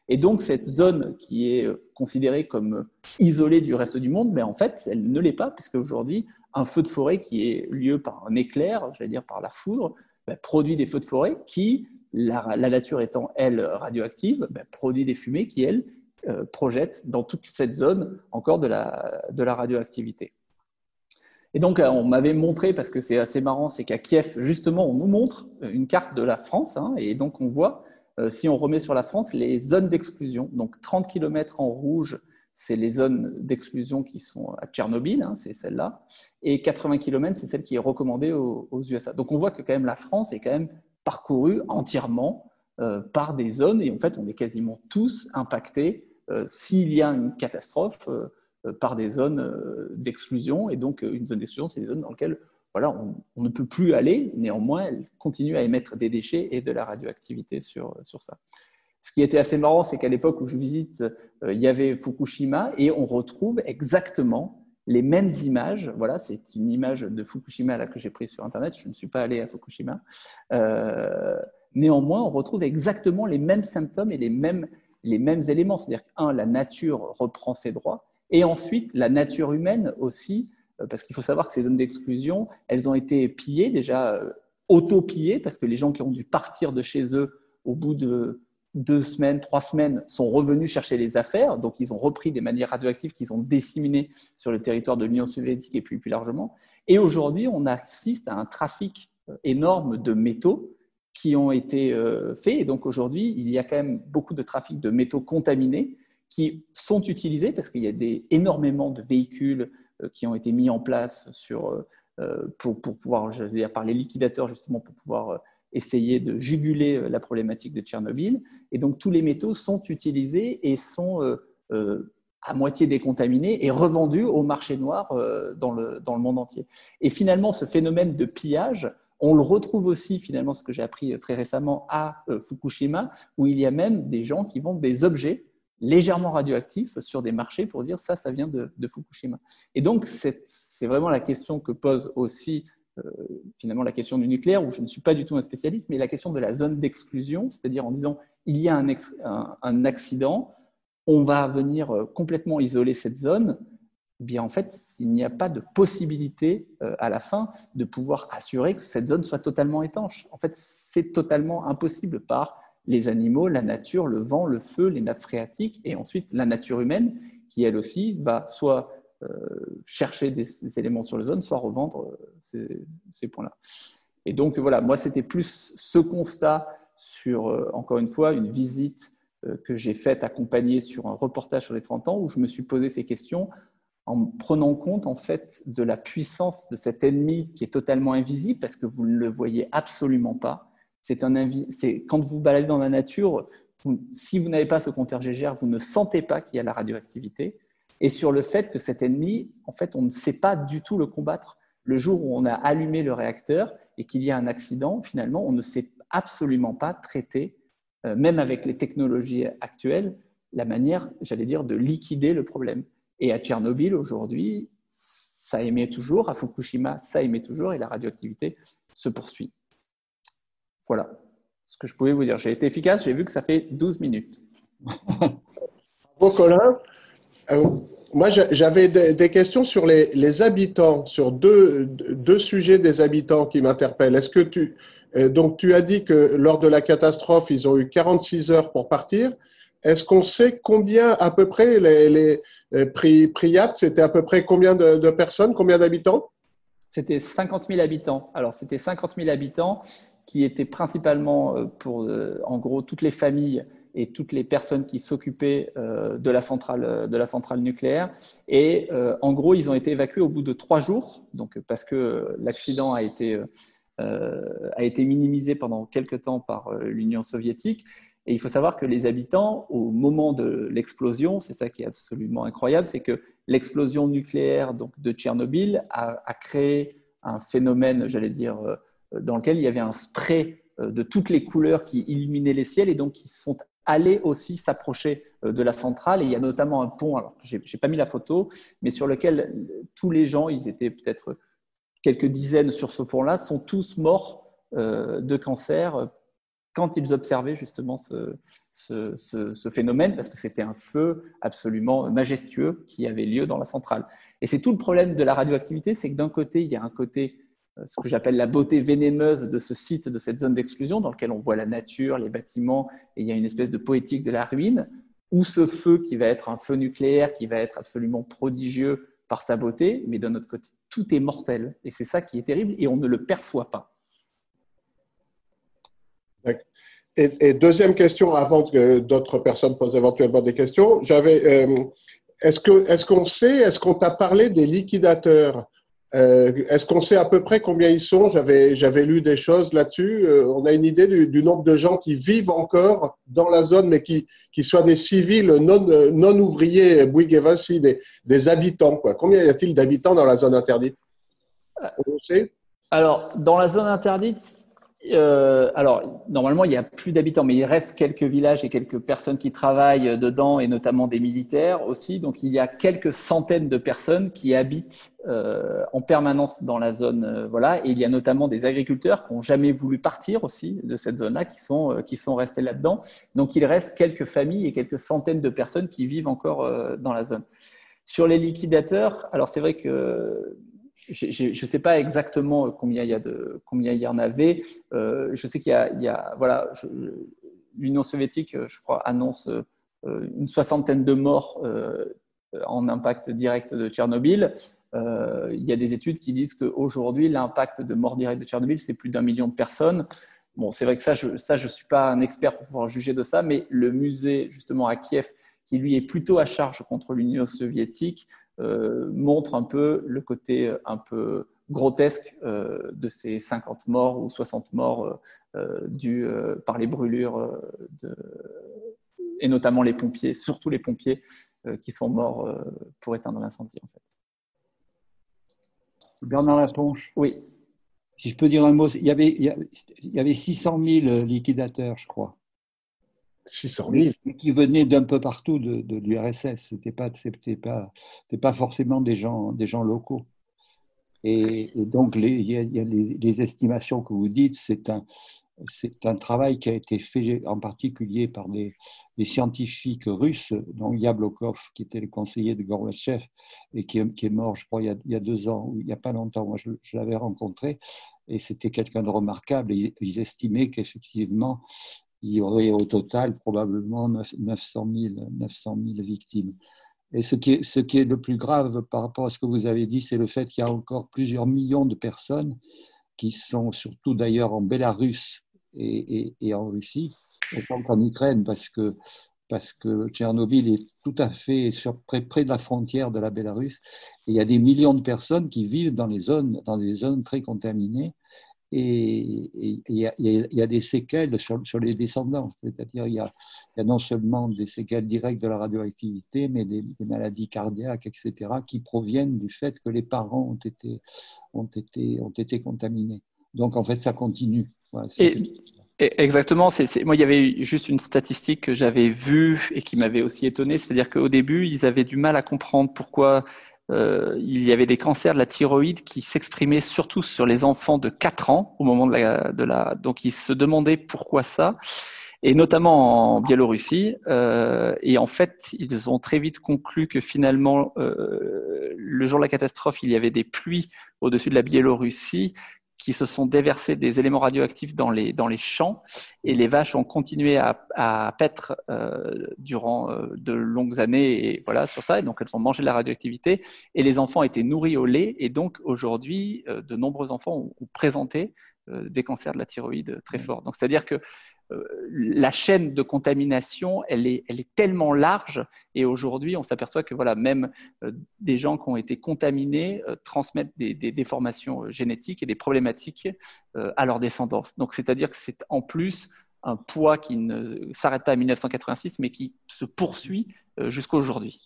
S7: Et donc, cette zone qui est considérée comme isolée du reste du monde, mais en fait, elle ne l'est pas, puisque aujourd'hui, un feu de forêt qui est lieu par un éclair, j'allais dire par la foudre, produit des feux de forêt qui, la nature étant, elle, radioactive, produit des fumées qui, elles, projettent dans toute cette zone encore de la radioactivité. Et donc, on m'avait montré, parce que c'est assez marrant, c'est qu'à Kiev, justement, on nous montre une carte de la France, hein, et donc on voit, si on remet sur la France, les zones d'exclusion. Donc, 30 km en rouge, c'est les zones d'exclusion qui sont à Tchernobyl, hein, c'est celle-là, et 80 km, c'est celle qui est recommandée aux USA. Donc, on voit que quand même la France est quand même parcourue entièrement par des zones, et en fait, on est quasiment tous impactés s'il y a une catastrophe par des zones d'exclusion. Et donc, une zone d'exclusion, c'est des zones dans lesquelles voilà, on ne peut plus aller. Néanmoins, elles continuent à émettre des déchets et de la radioactivité sur ça. Ce qui était assez marrant, c'est qu'à l'époque où je visite, il y avait Fukushima et on retrouve exactement les mêmes images. Voilà, c'est une image de Fukushima là, que j'ai prise sur Internet. Je ne suis pas allé à Fukushima. Néanmoins, on retrouve exactement les mêmes symptômes et les mêmes éléments. C'est-à-dire que, la nature reprend ses droits. Et ensuite, la nature humaine aussi, parce qu'il faut savoir que ces zones d'exclusion, elles ont été pillées, déjà auto-pillées, parce que les gens qui ont dû partir de chez eux au bout de 2 semaines, 3 semaines, sont revenus chercher les affaires. Donc, ils ont repris des manières radioactives qu'ils ont disséminées sur le territoire de l'Union soviétique et puis plus largement. Et aujourd'hui, on assiste à un trafic énorme de métaux qui ont été faits. Et donc, aujourd'hui, il y a quand même beaucoup de trafic de métaux contaminés qui sont utilisés parce qu'il y a énormément de véhicules qui ont été mis en place pour pouvoir, je veux dire, par les liquidateurs justement, pour pouvoir essayer de juguler la problématique de Tchernobyl. Et donc, tous les métaux sont utilisés et sont à moitié décontaminés et revendus au marché noir dans le monde entier. Et finalement, ce phénomène de pillage, on le retrouve aussi, finalement, ce que j'ai appris très récemment à Fukushima, où il y a même des gens qui vendent des objets légèrement radioactifs sur des marchés pour dire ça vient de Fukushima. Et donc, c'est vraiment la question que pose aussi finalement la question du nucléaire, où je ne suis pas du tout un spécialiste, mais la question de la zone d'exclusion, c'est-à-dire en disant il y a un accident, on va venir complètement isoler cette zone. Bien, en fait, il n'y a pas de possibilité à la fin de pouvoir assurer que cette zone soit totalement étanche. En fait, c'est totalement impossible par les animaux, la nature, le vent, le feu, les nappes phréatiques, et ensuite la nature humaine qui, elle aussi, va soit chercher des éléments sur la zone, soit revendre ces points-là. Et donc, voilà, moi, c'était plus ce constat sur, encore une fois, une visite que j'ai faite accompagnée sur un reportage sur les 30 ans, où je me suis posé ces questions en prenant compte, en fait, de la puissance de cet ennemi qui est totalement invisible, parce que vous ne le voyez absolument pas. Quand vous baladez dans la nature, si vous n'avez pas ce compteur GGR, vous ne sentez pas qu'il y a la radioactivité. Et sur le fait que cet ennemi, en fait, on ne sait pas du tout le combattre. Le jour où on a allumé le réacteur et qu'il y a un accident, finalement, on ne sait absolument pas traiter, même avec les technologies actuelles, la manière, j'allais dire, de liquider le problème. Et à Tchernobyl, aujourd'hui, ça émet toujours. À Fukushima, ça émet toujours. Et la radioactivité se poursuit. Voilà ce que je pouvais vous dire. J'ai été efficace, j'ai vu que ça fait 12 minutes.
S1: Bravo Colin. Moi, j'avais des questions sur les habitants, sur deux sujets des habitants qui m'interpellent. Est-ce que donc tu as dit que lors de la catastrophe, ils ont eu 46 heures pour partir. Est-ce qu'on sait combien à peu près les Pripyat, c'était à peu près combien de personnes, combien d'habitants?
S7: C'était 50 000 habitants. Alors, c'était 50 000 habitants qui étaient principalement pour, en gros, toutes les familles et toutes les personnes qui s'occupaient de la centrale nucléaire. Et en gros, ils ont été évacués au bout de 3 jours, donc, parce que l'accident a été minimisé pendant quelques temps par l'Union soviétique. Et il faut savoir que les habitants, au moment de l'explosion, c'est ça qui est absolument incroyable, c'est que l'explosion nucléaire donc, de Tchernobyl a créé un phénomène, j'allais dire, dans lequel il y avait un spray de toutes les couleurs qui illuminaient les ciels et donc qui sont allés aussi s'approcher de la centrale. Et il y a notamment un pont, alors je n'ai pas mis la photo, mais sur lequel tous les gens, ils étaient peut-être quelques dizaines sur ce pont-là, sont tous morts de cancer quand ils observaient justement ce phénomène, parce que c'était un feu absolument majestueux qui avait lieu dans la centrale. Et c'est tout le problème de la radioactivité, c'est que d'un côté, il y a un côté, ce que j'appelle la beauté vénéneuse de ce site, de cette zone d'exclusion, dans lequel on voit la nature, les bâtiments, et il y a une espèce de poétique de la ruine, ou ce feu qui va être un feu nucléaire, qui va être absolument prodigieux par sa beauté, mais d'un autre côté, tout est mortel. Et c'est ça qui est terrible, et on ne le perçoit pas.
S1: Et deuxième question, avant que d'autres personnes posent éventuellement des questions, est-ce qu'on t'a parlé des liquidateurs? Est-ce qu'on sait à peu près combien ils sont? J'avais lu des choses là-dessus. On a une idée du nombre de gens qui vivent encore dans la zone, mais qui soient des civils non ouvriers, Bouygues si des habitants, quoi. Combien y a-t-il d'habitants dans la zone interdite? On sait?
S7: Alors, dans la zone interdite, alors normalement il n'y a plus d'habitants, mais il reste quelques villages et quelques personnes qui travaillent dedans, et notamment des militaires aussi. Donc il y a quelques centaines de personnes qui habitent en permanence dans la zone, voilà. Et il y a notamment des agriculteurs qui n'ont jamais voulu partir aussi de cette zone-là, qui sont restés là-dedans. Donc il reste quelques familles et quelques centaines de personnes qui vivent encore dans la zone. Sur les liquidateurs, alors c'est vrai que je ne sais pas exactement combien il y en avait. Je sais qu'il y a voilà, l'Union soviétique, je crois, annonce une soixantaine de morts en impact direct de Tchernobyl. Il y a des études qui disent qu'aujourd'hui, l'impact de mort directe de Tchernobyl, c'est plus d'1 million de personnes. Bon, c'est vrai que je suis pas un expert pour pouvoir juger de ça, mais le musée, justement, à Kiev, qui lui est plutôt à charge contre l'Union soviétique, montre un peu le côté un peu grotesque de ces 50 morts ou 60 morts dus par les brûlures, et notamment les pompiers, surtout les pompiers qui sont morts pour éteindre l'incendie, en fait.
S3: Bernard Latonche.
S7: Oui.
S3: Si je peux dire un mot, il y avait 600 000 liquidateurs, je crois.
S1: 600 000.
S3: Qui venaient d'un peu partout de l'URSS. C'était pas forcément des gens locaux. Et donc, il y a les estimations que vous dites, c'est un travail qui a été fait en particulier par des scientifiques russes, dont Yablokov, qui était le conseiller de Gorbatchev et qui est mort, je crois, il y a 2 ans, ou il n'y a pas longtemps. Moi, je l'avais rencontré et c'était quelqu'un de remarquable. Et ils estimaient qu'effectivement, il y aurait au total probablement 900 000 victimes. Et ce qui est le plus grave par rapport à ce que vous avez dit, c'est le fait qu'il y a encore plusieurs millions de personnes qui sont surtout d'ailleurs en Bélarus et en Russie, autant qu'en Ukraine, parce que Tchernobyl est tout à fait près de la frontière de la Bélarus. Et il y a des millions de personnes qui vivent dans des zones très contaminées. Et il y a des séquelles sur les descendants, c'est-à-dire il y a non seulement des séquelles directes de la radioactivité, mais des maladies cardiaques, etc., qui proviennent du fait que les parents ont été contaminés. Donc en fait, ça continue. Voilà,
S7: exactement. Moi, il y avait juste une statistique que j'avais vue et qui m'avait aussi étonné, c'est-à-dire qu'au début, ils avaient du mal à comprendre pourquoi il y avait des cancers de la thyroïde qui s'exprimaient surtout sur les enfants de 4 ans au moment donc ils se demandaient pourquoi ça, et notamment en Biélorussie, et en fait ils ont très vite conclu que finalement le jour de la catastrophe, il y avait des pluies au-dessus de la Biélorussie qui se sont déversés des éléments radioactifs dans les champs, et les vaches ont continué à paître durant de longues années, et voilà, sur ça, et donc elles ont mangé de la radioactivité, et les enfants étaient nourris au lait, et donc aujourd'hui, de nombreux enfants ont présenté des cancers de la thyroïde très forts. Donc c'est-à-dire que la chaîne de contamination, elle est tellement large, et aujourd'hui, on s'aperçoit que voilà, même des gens qui ont été contaminés transmettent des déformations génétiques et des problématiques à leur descendance. Donc, c'est-à-dire que c'est en plus un poids qui ne s'arrête pas à 1986, mais qui se poursuit jusqu'à aujourd'hui.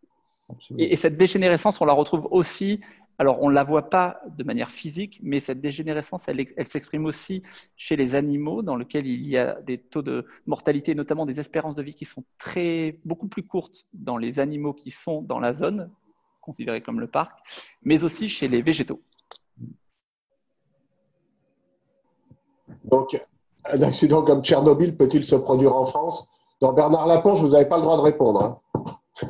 S7: Et cette dégénérescence, on la retrouve aussi. Alors, on ne la voit pas de manière physique, mais cette dégénérescence, elle s'exprime aussi chez les animaux, dans lesquels il y a des taux de mortalité, notamment des espérances de vie qui sont beaucoup plus courtes dans les animaux qui sont dans la zone, considérée comme le parc, mais aussi chez les végétaux.
S1: Donc, Un accident comme Tchernobyl peut-il se produire en France? Dans Bernard Laponche, vous n'avez pas le droit de répondre. Hein.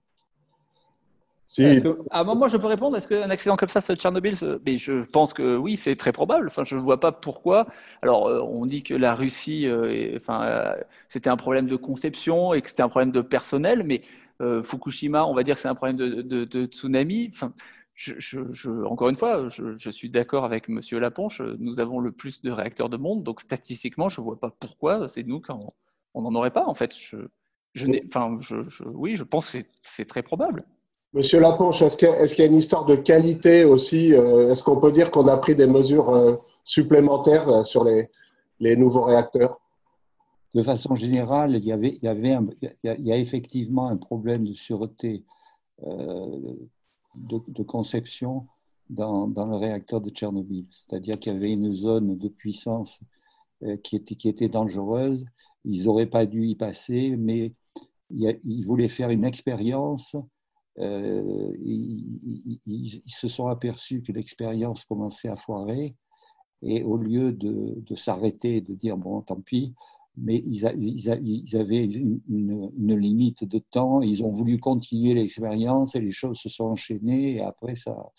S1: Si.
S7: Moi, je peux répondre. Est-ce qu'un accident comme ça, Tchernobyl, mais je pense que oui, c'est très probable. Enfin, je ne vois pas pourquoi. Alors, on dit que la Russie, c'était un problème de conception et que c'était un problème de personnel, mais Fukushima, on va dire que c'est un problème de tsunami. Enfin, encore une fois, je suis d'accord avec Monsieur Laponche. Nous avons le plus de réacteurs de monde, donc statistiquement, je ne vois pas pourquoi c'est nous qu'on n'en aurait pas. En fait, oui, je pense que c'est très probable.
S1: Monsieur Laponche, est-ce qu'il y a une histoire de qualité aussi? Est-ce qu'on peut dire qu'on a pris des mesures supplémentaires sur les nouveaux réacteurs?
S3: De façon générale, il y a effectivement un problème de sûreté de conception dans le réacteur de Tchernobyl. C'est-à-dire qu'il y avait une zone de puissance qui était dangereuse. Ils n'auraient pas dû y passer, mais ils voulaient faire une expérience. Ils se sont aperçus que l'expérience commençait à foirer et au lieu de s'arrêter et de dire bon tant pis, mais ils avaient une limite de temps, ils ont voulu continuer l'expérience et les choses se sont enchaînées et après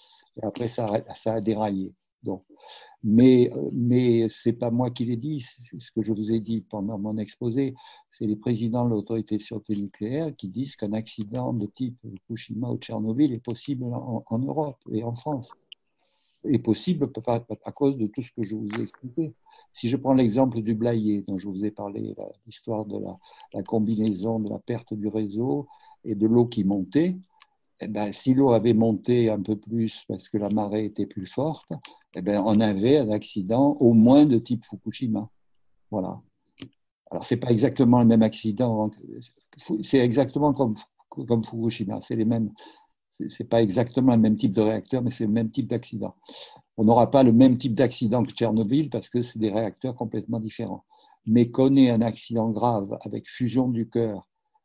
S3: ça a déraillé. Donc, mais ce n'est pas moi qui l'ai dit, c'est ce que je vous ai dit pendant mon exposé, c'est les présidents de l'autorité de sûreté nucléaire qui disent qu'un accident de type Fukushima ou Tchernobyl est possible en Europe et en France. Est possible à cause de tout ce que je vous ai expliqué. Si je prends l'exemple du Blayais, dont je vous ai parlé, l'histoire de la combinaison de la perte du réseau et de l'eau qui montait, eh ben, si l'eau avait monté un peu plus parce que la marée était plus forte, eh ben, on avait un accident au moins de type Fukushima. Voilà. Alors, ce n'est pas exactement le même accident. C'est exactement comme Fukushima. C'est les mêmes. C'est pas exactement le même type de réacteur, mais c'est le même type d'accident. On n'aura pas le même type d'accident que Tchernobyl parce que c'est des réacteurs complètement différents. Mais qu'on ait un accident grave avec fusion du cœur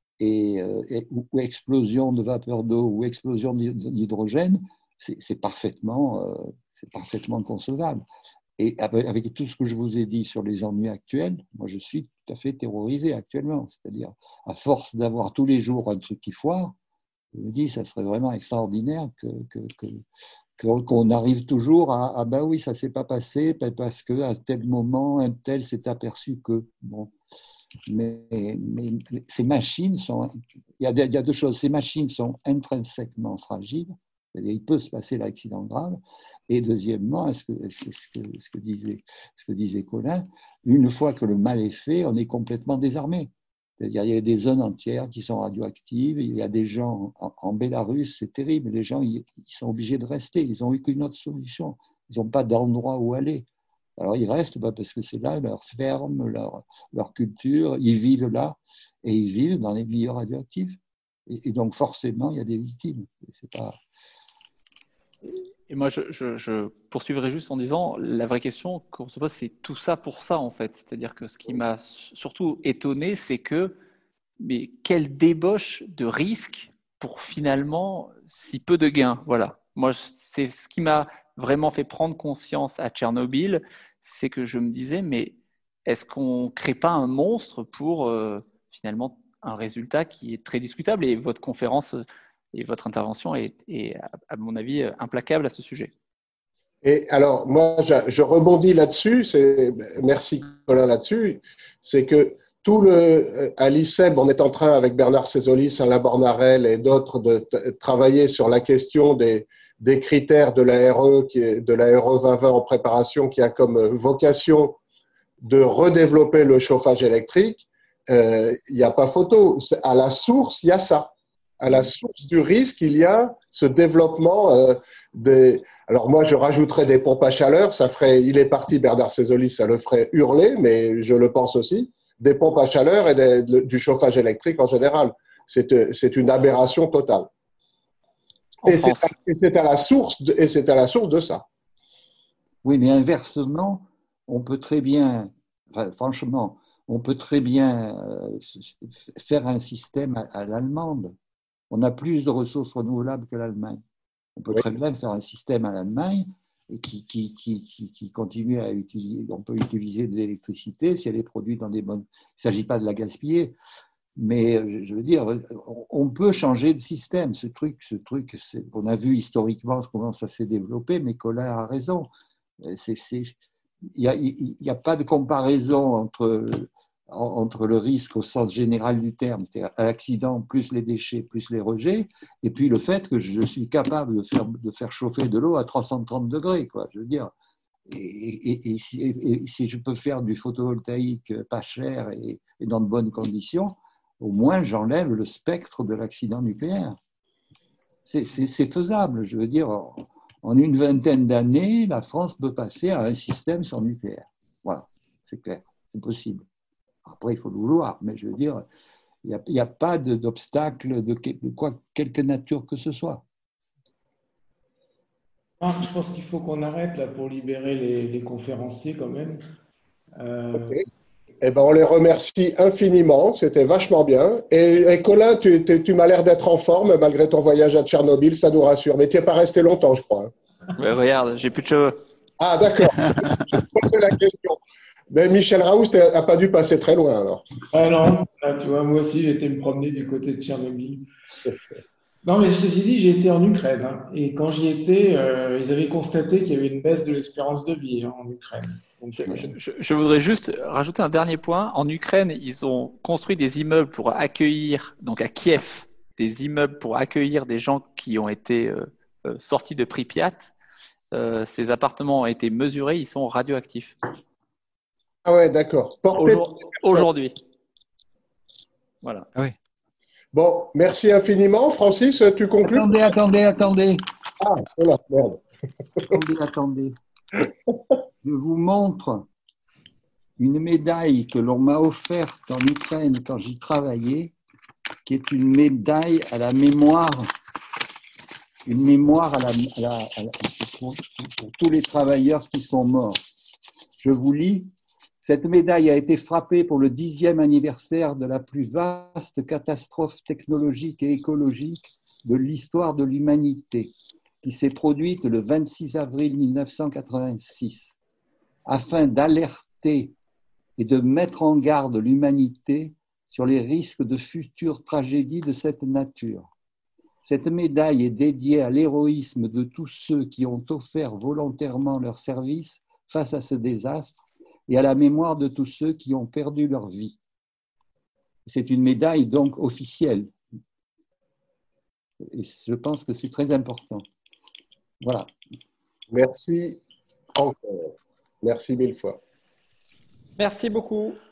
S3: ou explosion de vapeur d'eau ou explosion d'hydrogène, c'est parfaitement concevable. Et avec tout ce que je vous ai dit sur les ennuis actuels, moi je suis tout à fait terrorisé actuellement. C'est-à-dire, à force d'avoir tous les jours un truc qui foire, je me dis, ça serait vraiment extraordinaire qu'on arrive toujours à ben oui, ça ne s'est pas passé parce qu'à tel moment, un tel s'est aperçu que. Bon. Mais ces machines sont. Il y a deux choses. Ces machines sont intrinsèquement fragiles. C'est-à-dire, il peut se passer l'accident grave. Et deuxièmement, ce que disait Colin, une fois que le mal est fait, on est complètement désarmé. C'est-à-dire, il y a des zones entières qui sont radioactives. Il y a des gens en Bélarus, c'est terrible. Les gens, ils sont obligés de rester. Ils n'ont eu qu'une autre solution. Ils n'ont pas d'endroit où aller. Alors, ils restent parce que c'est là leur ferme, leur culture. Ils vivent là et ils vivent dans les milieux radioactifs. Et donc, forcément, il y a des victimes. C'est pas...
S7: Et moi, je poursuivrai juste en disant, la vraie question qu'on se pose, c'est tout ça pour ça, en fait. C'est-à-dire que ce qui m'a surtout étonné, c'est mais quelle débauche de risque pour finalement si peu de gains. Voilà. Moi, c'est ce qui m'a vraiment fait prendre conscience à Tchernobyl, c'est que je me disais, mais est-ce qu'on ne crée pas un monstre pour finalement un résultat qui est très discutable? Et votre conférence et votre intervention est, à mon avis, implacable à ce sujet.
S1: Et alors, moi, je rebondis là-dessus. Merci, Colin, là-dessus. C'est que à l'ICEB, on est en train, avec Bernard Cézolis, Alain Bornarel et d'autres, de travailler sur la question des critères de la RE 2020 en préparation, qui a comme vocation de redévelopper le chauffage électrique. Il n'y a pas photo. À la source, il y a ça. À la source du risque, il y a ce développement Alors moi, je rajouterais des pompes à chaleur. Il est parti, Bernard Cézolis, ça le ferait hurler, mais je le pense aussi. Des pompes à chaleur et du chauffage électrique en général. C'est une aberration totale. Et c'est à la source de ça.
S3: Oui, mais inversement, on peut très bien, franchement, on peut très bien faire un système à l'allemande. On a plus de ressources renouvelables que l'Allemagne. On peut très bien faire un système à l'Allemagne et qui continue à utiliser. On peut utiliser de l'électricité si elle est produite dans des bonnes. Il ne s'agit pas de la gaspiller, mais je veux dire, on peut changer de système. Ce truc, on a vu historiquement comment ça s'est développé, mais Colin a raison. Il n'y a pas de comparaison entre le risque au sens général du terme, c'est-à-dire l'accident plus les déchets plus les rejets, et puis le fait que je suis capable de faire chauffer de l'eau à 330 degrés, quoi, je veux dire. Et si je peux faire du photovoltaïque pas cher et dans de bonnes conditions, au moins j'enlève le spectre de l'accident nucléaire. C'est faisable, je veux dire. En une vingtaine d'années, la France peut passer à un système sans nucléaire. Voilà, c'est clair, c'est possible. Après, il faut le vouloir, mais je veux dire, il n'y a pas d'obstacle de quelque nature que ce soit.
S2: Je pense qu'il faut qu'on arrête là pour libérer les conférenciers quand même.
S1: Ok. Eh ben, on les remercie infiniment, c'était vachement bien. Et Colin, tu m'as l'air d'être en forme malgré ton voyage à Tchernobyl, ça nous rassure. Mais tu n'es pas resté longtemps, je crois.
S7: Ouais, regarde, j'ai plus de cheveux.
S1: Ah, d'accord. Je te posais la question. Mais Michel Raoust n'a pas dû passer très loin alors.
S2: Ah non, là, tu vois, moi aussi, j'ai été me promener du côté de Tchernobyl. Non, mais ceci dit, j'ai été en Ukraine. Hein, et quand j'y étais, ils avaient constaté qu'il y avait une baisse de l'espérance de vie en Ukraine. Donc,
S7: Je voudrais juste rajouter un dernier point. En Ukraine, ils ont construit des immeubles pour accueillir, donc à Kiev, des immeubles pour accueillir des gens qui ont été sortis de Pripyat. Ces appartements ont été mesurés, ils sont radioactifs.
S1: Ah ouais, d'accord.
S7: Aujourd'hui. Voilà.
S3: Oui.
S1: Bon, merci infiniment. Francis, tu conclus?
S3: Attendez.
S1: Ah, voilà, merde.
S3: Attendez. Je vous montre une médaille que l'on m'a offerte en Ukraine quand j'y travaillais, qui est une médaille à la mémoire, pour tous les travailleurs qui sont morts. Je vous lis. Cette médaille a été frappée pour le 10e anniversaire de la plus vaste catastrophe technologique et écologique de l'histoire de l'humanité, qui s'est produite le 26 avril 1986, afin d'alerter et de mettre en garde l'humanité sur les risques de futures tragédies de cette nature. Cette médaille est dédiée à l'héroïsme de tous ceux qui ont offert volontairement leur service face à ce désastre et à la mémoire de tous ceux qui ont perdu leur vie. C'est une médaille donc officielle. Et je pense que c'est très important. Voilà.
S1: Merci encore. Merci mille fois.
S7: Merci beaucoup.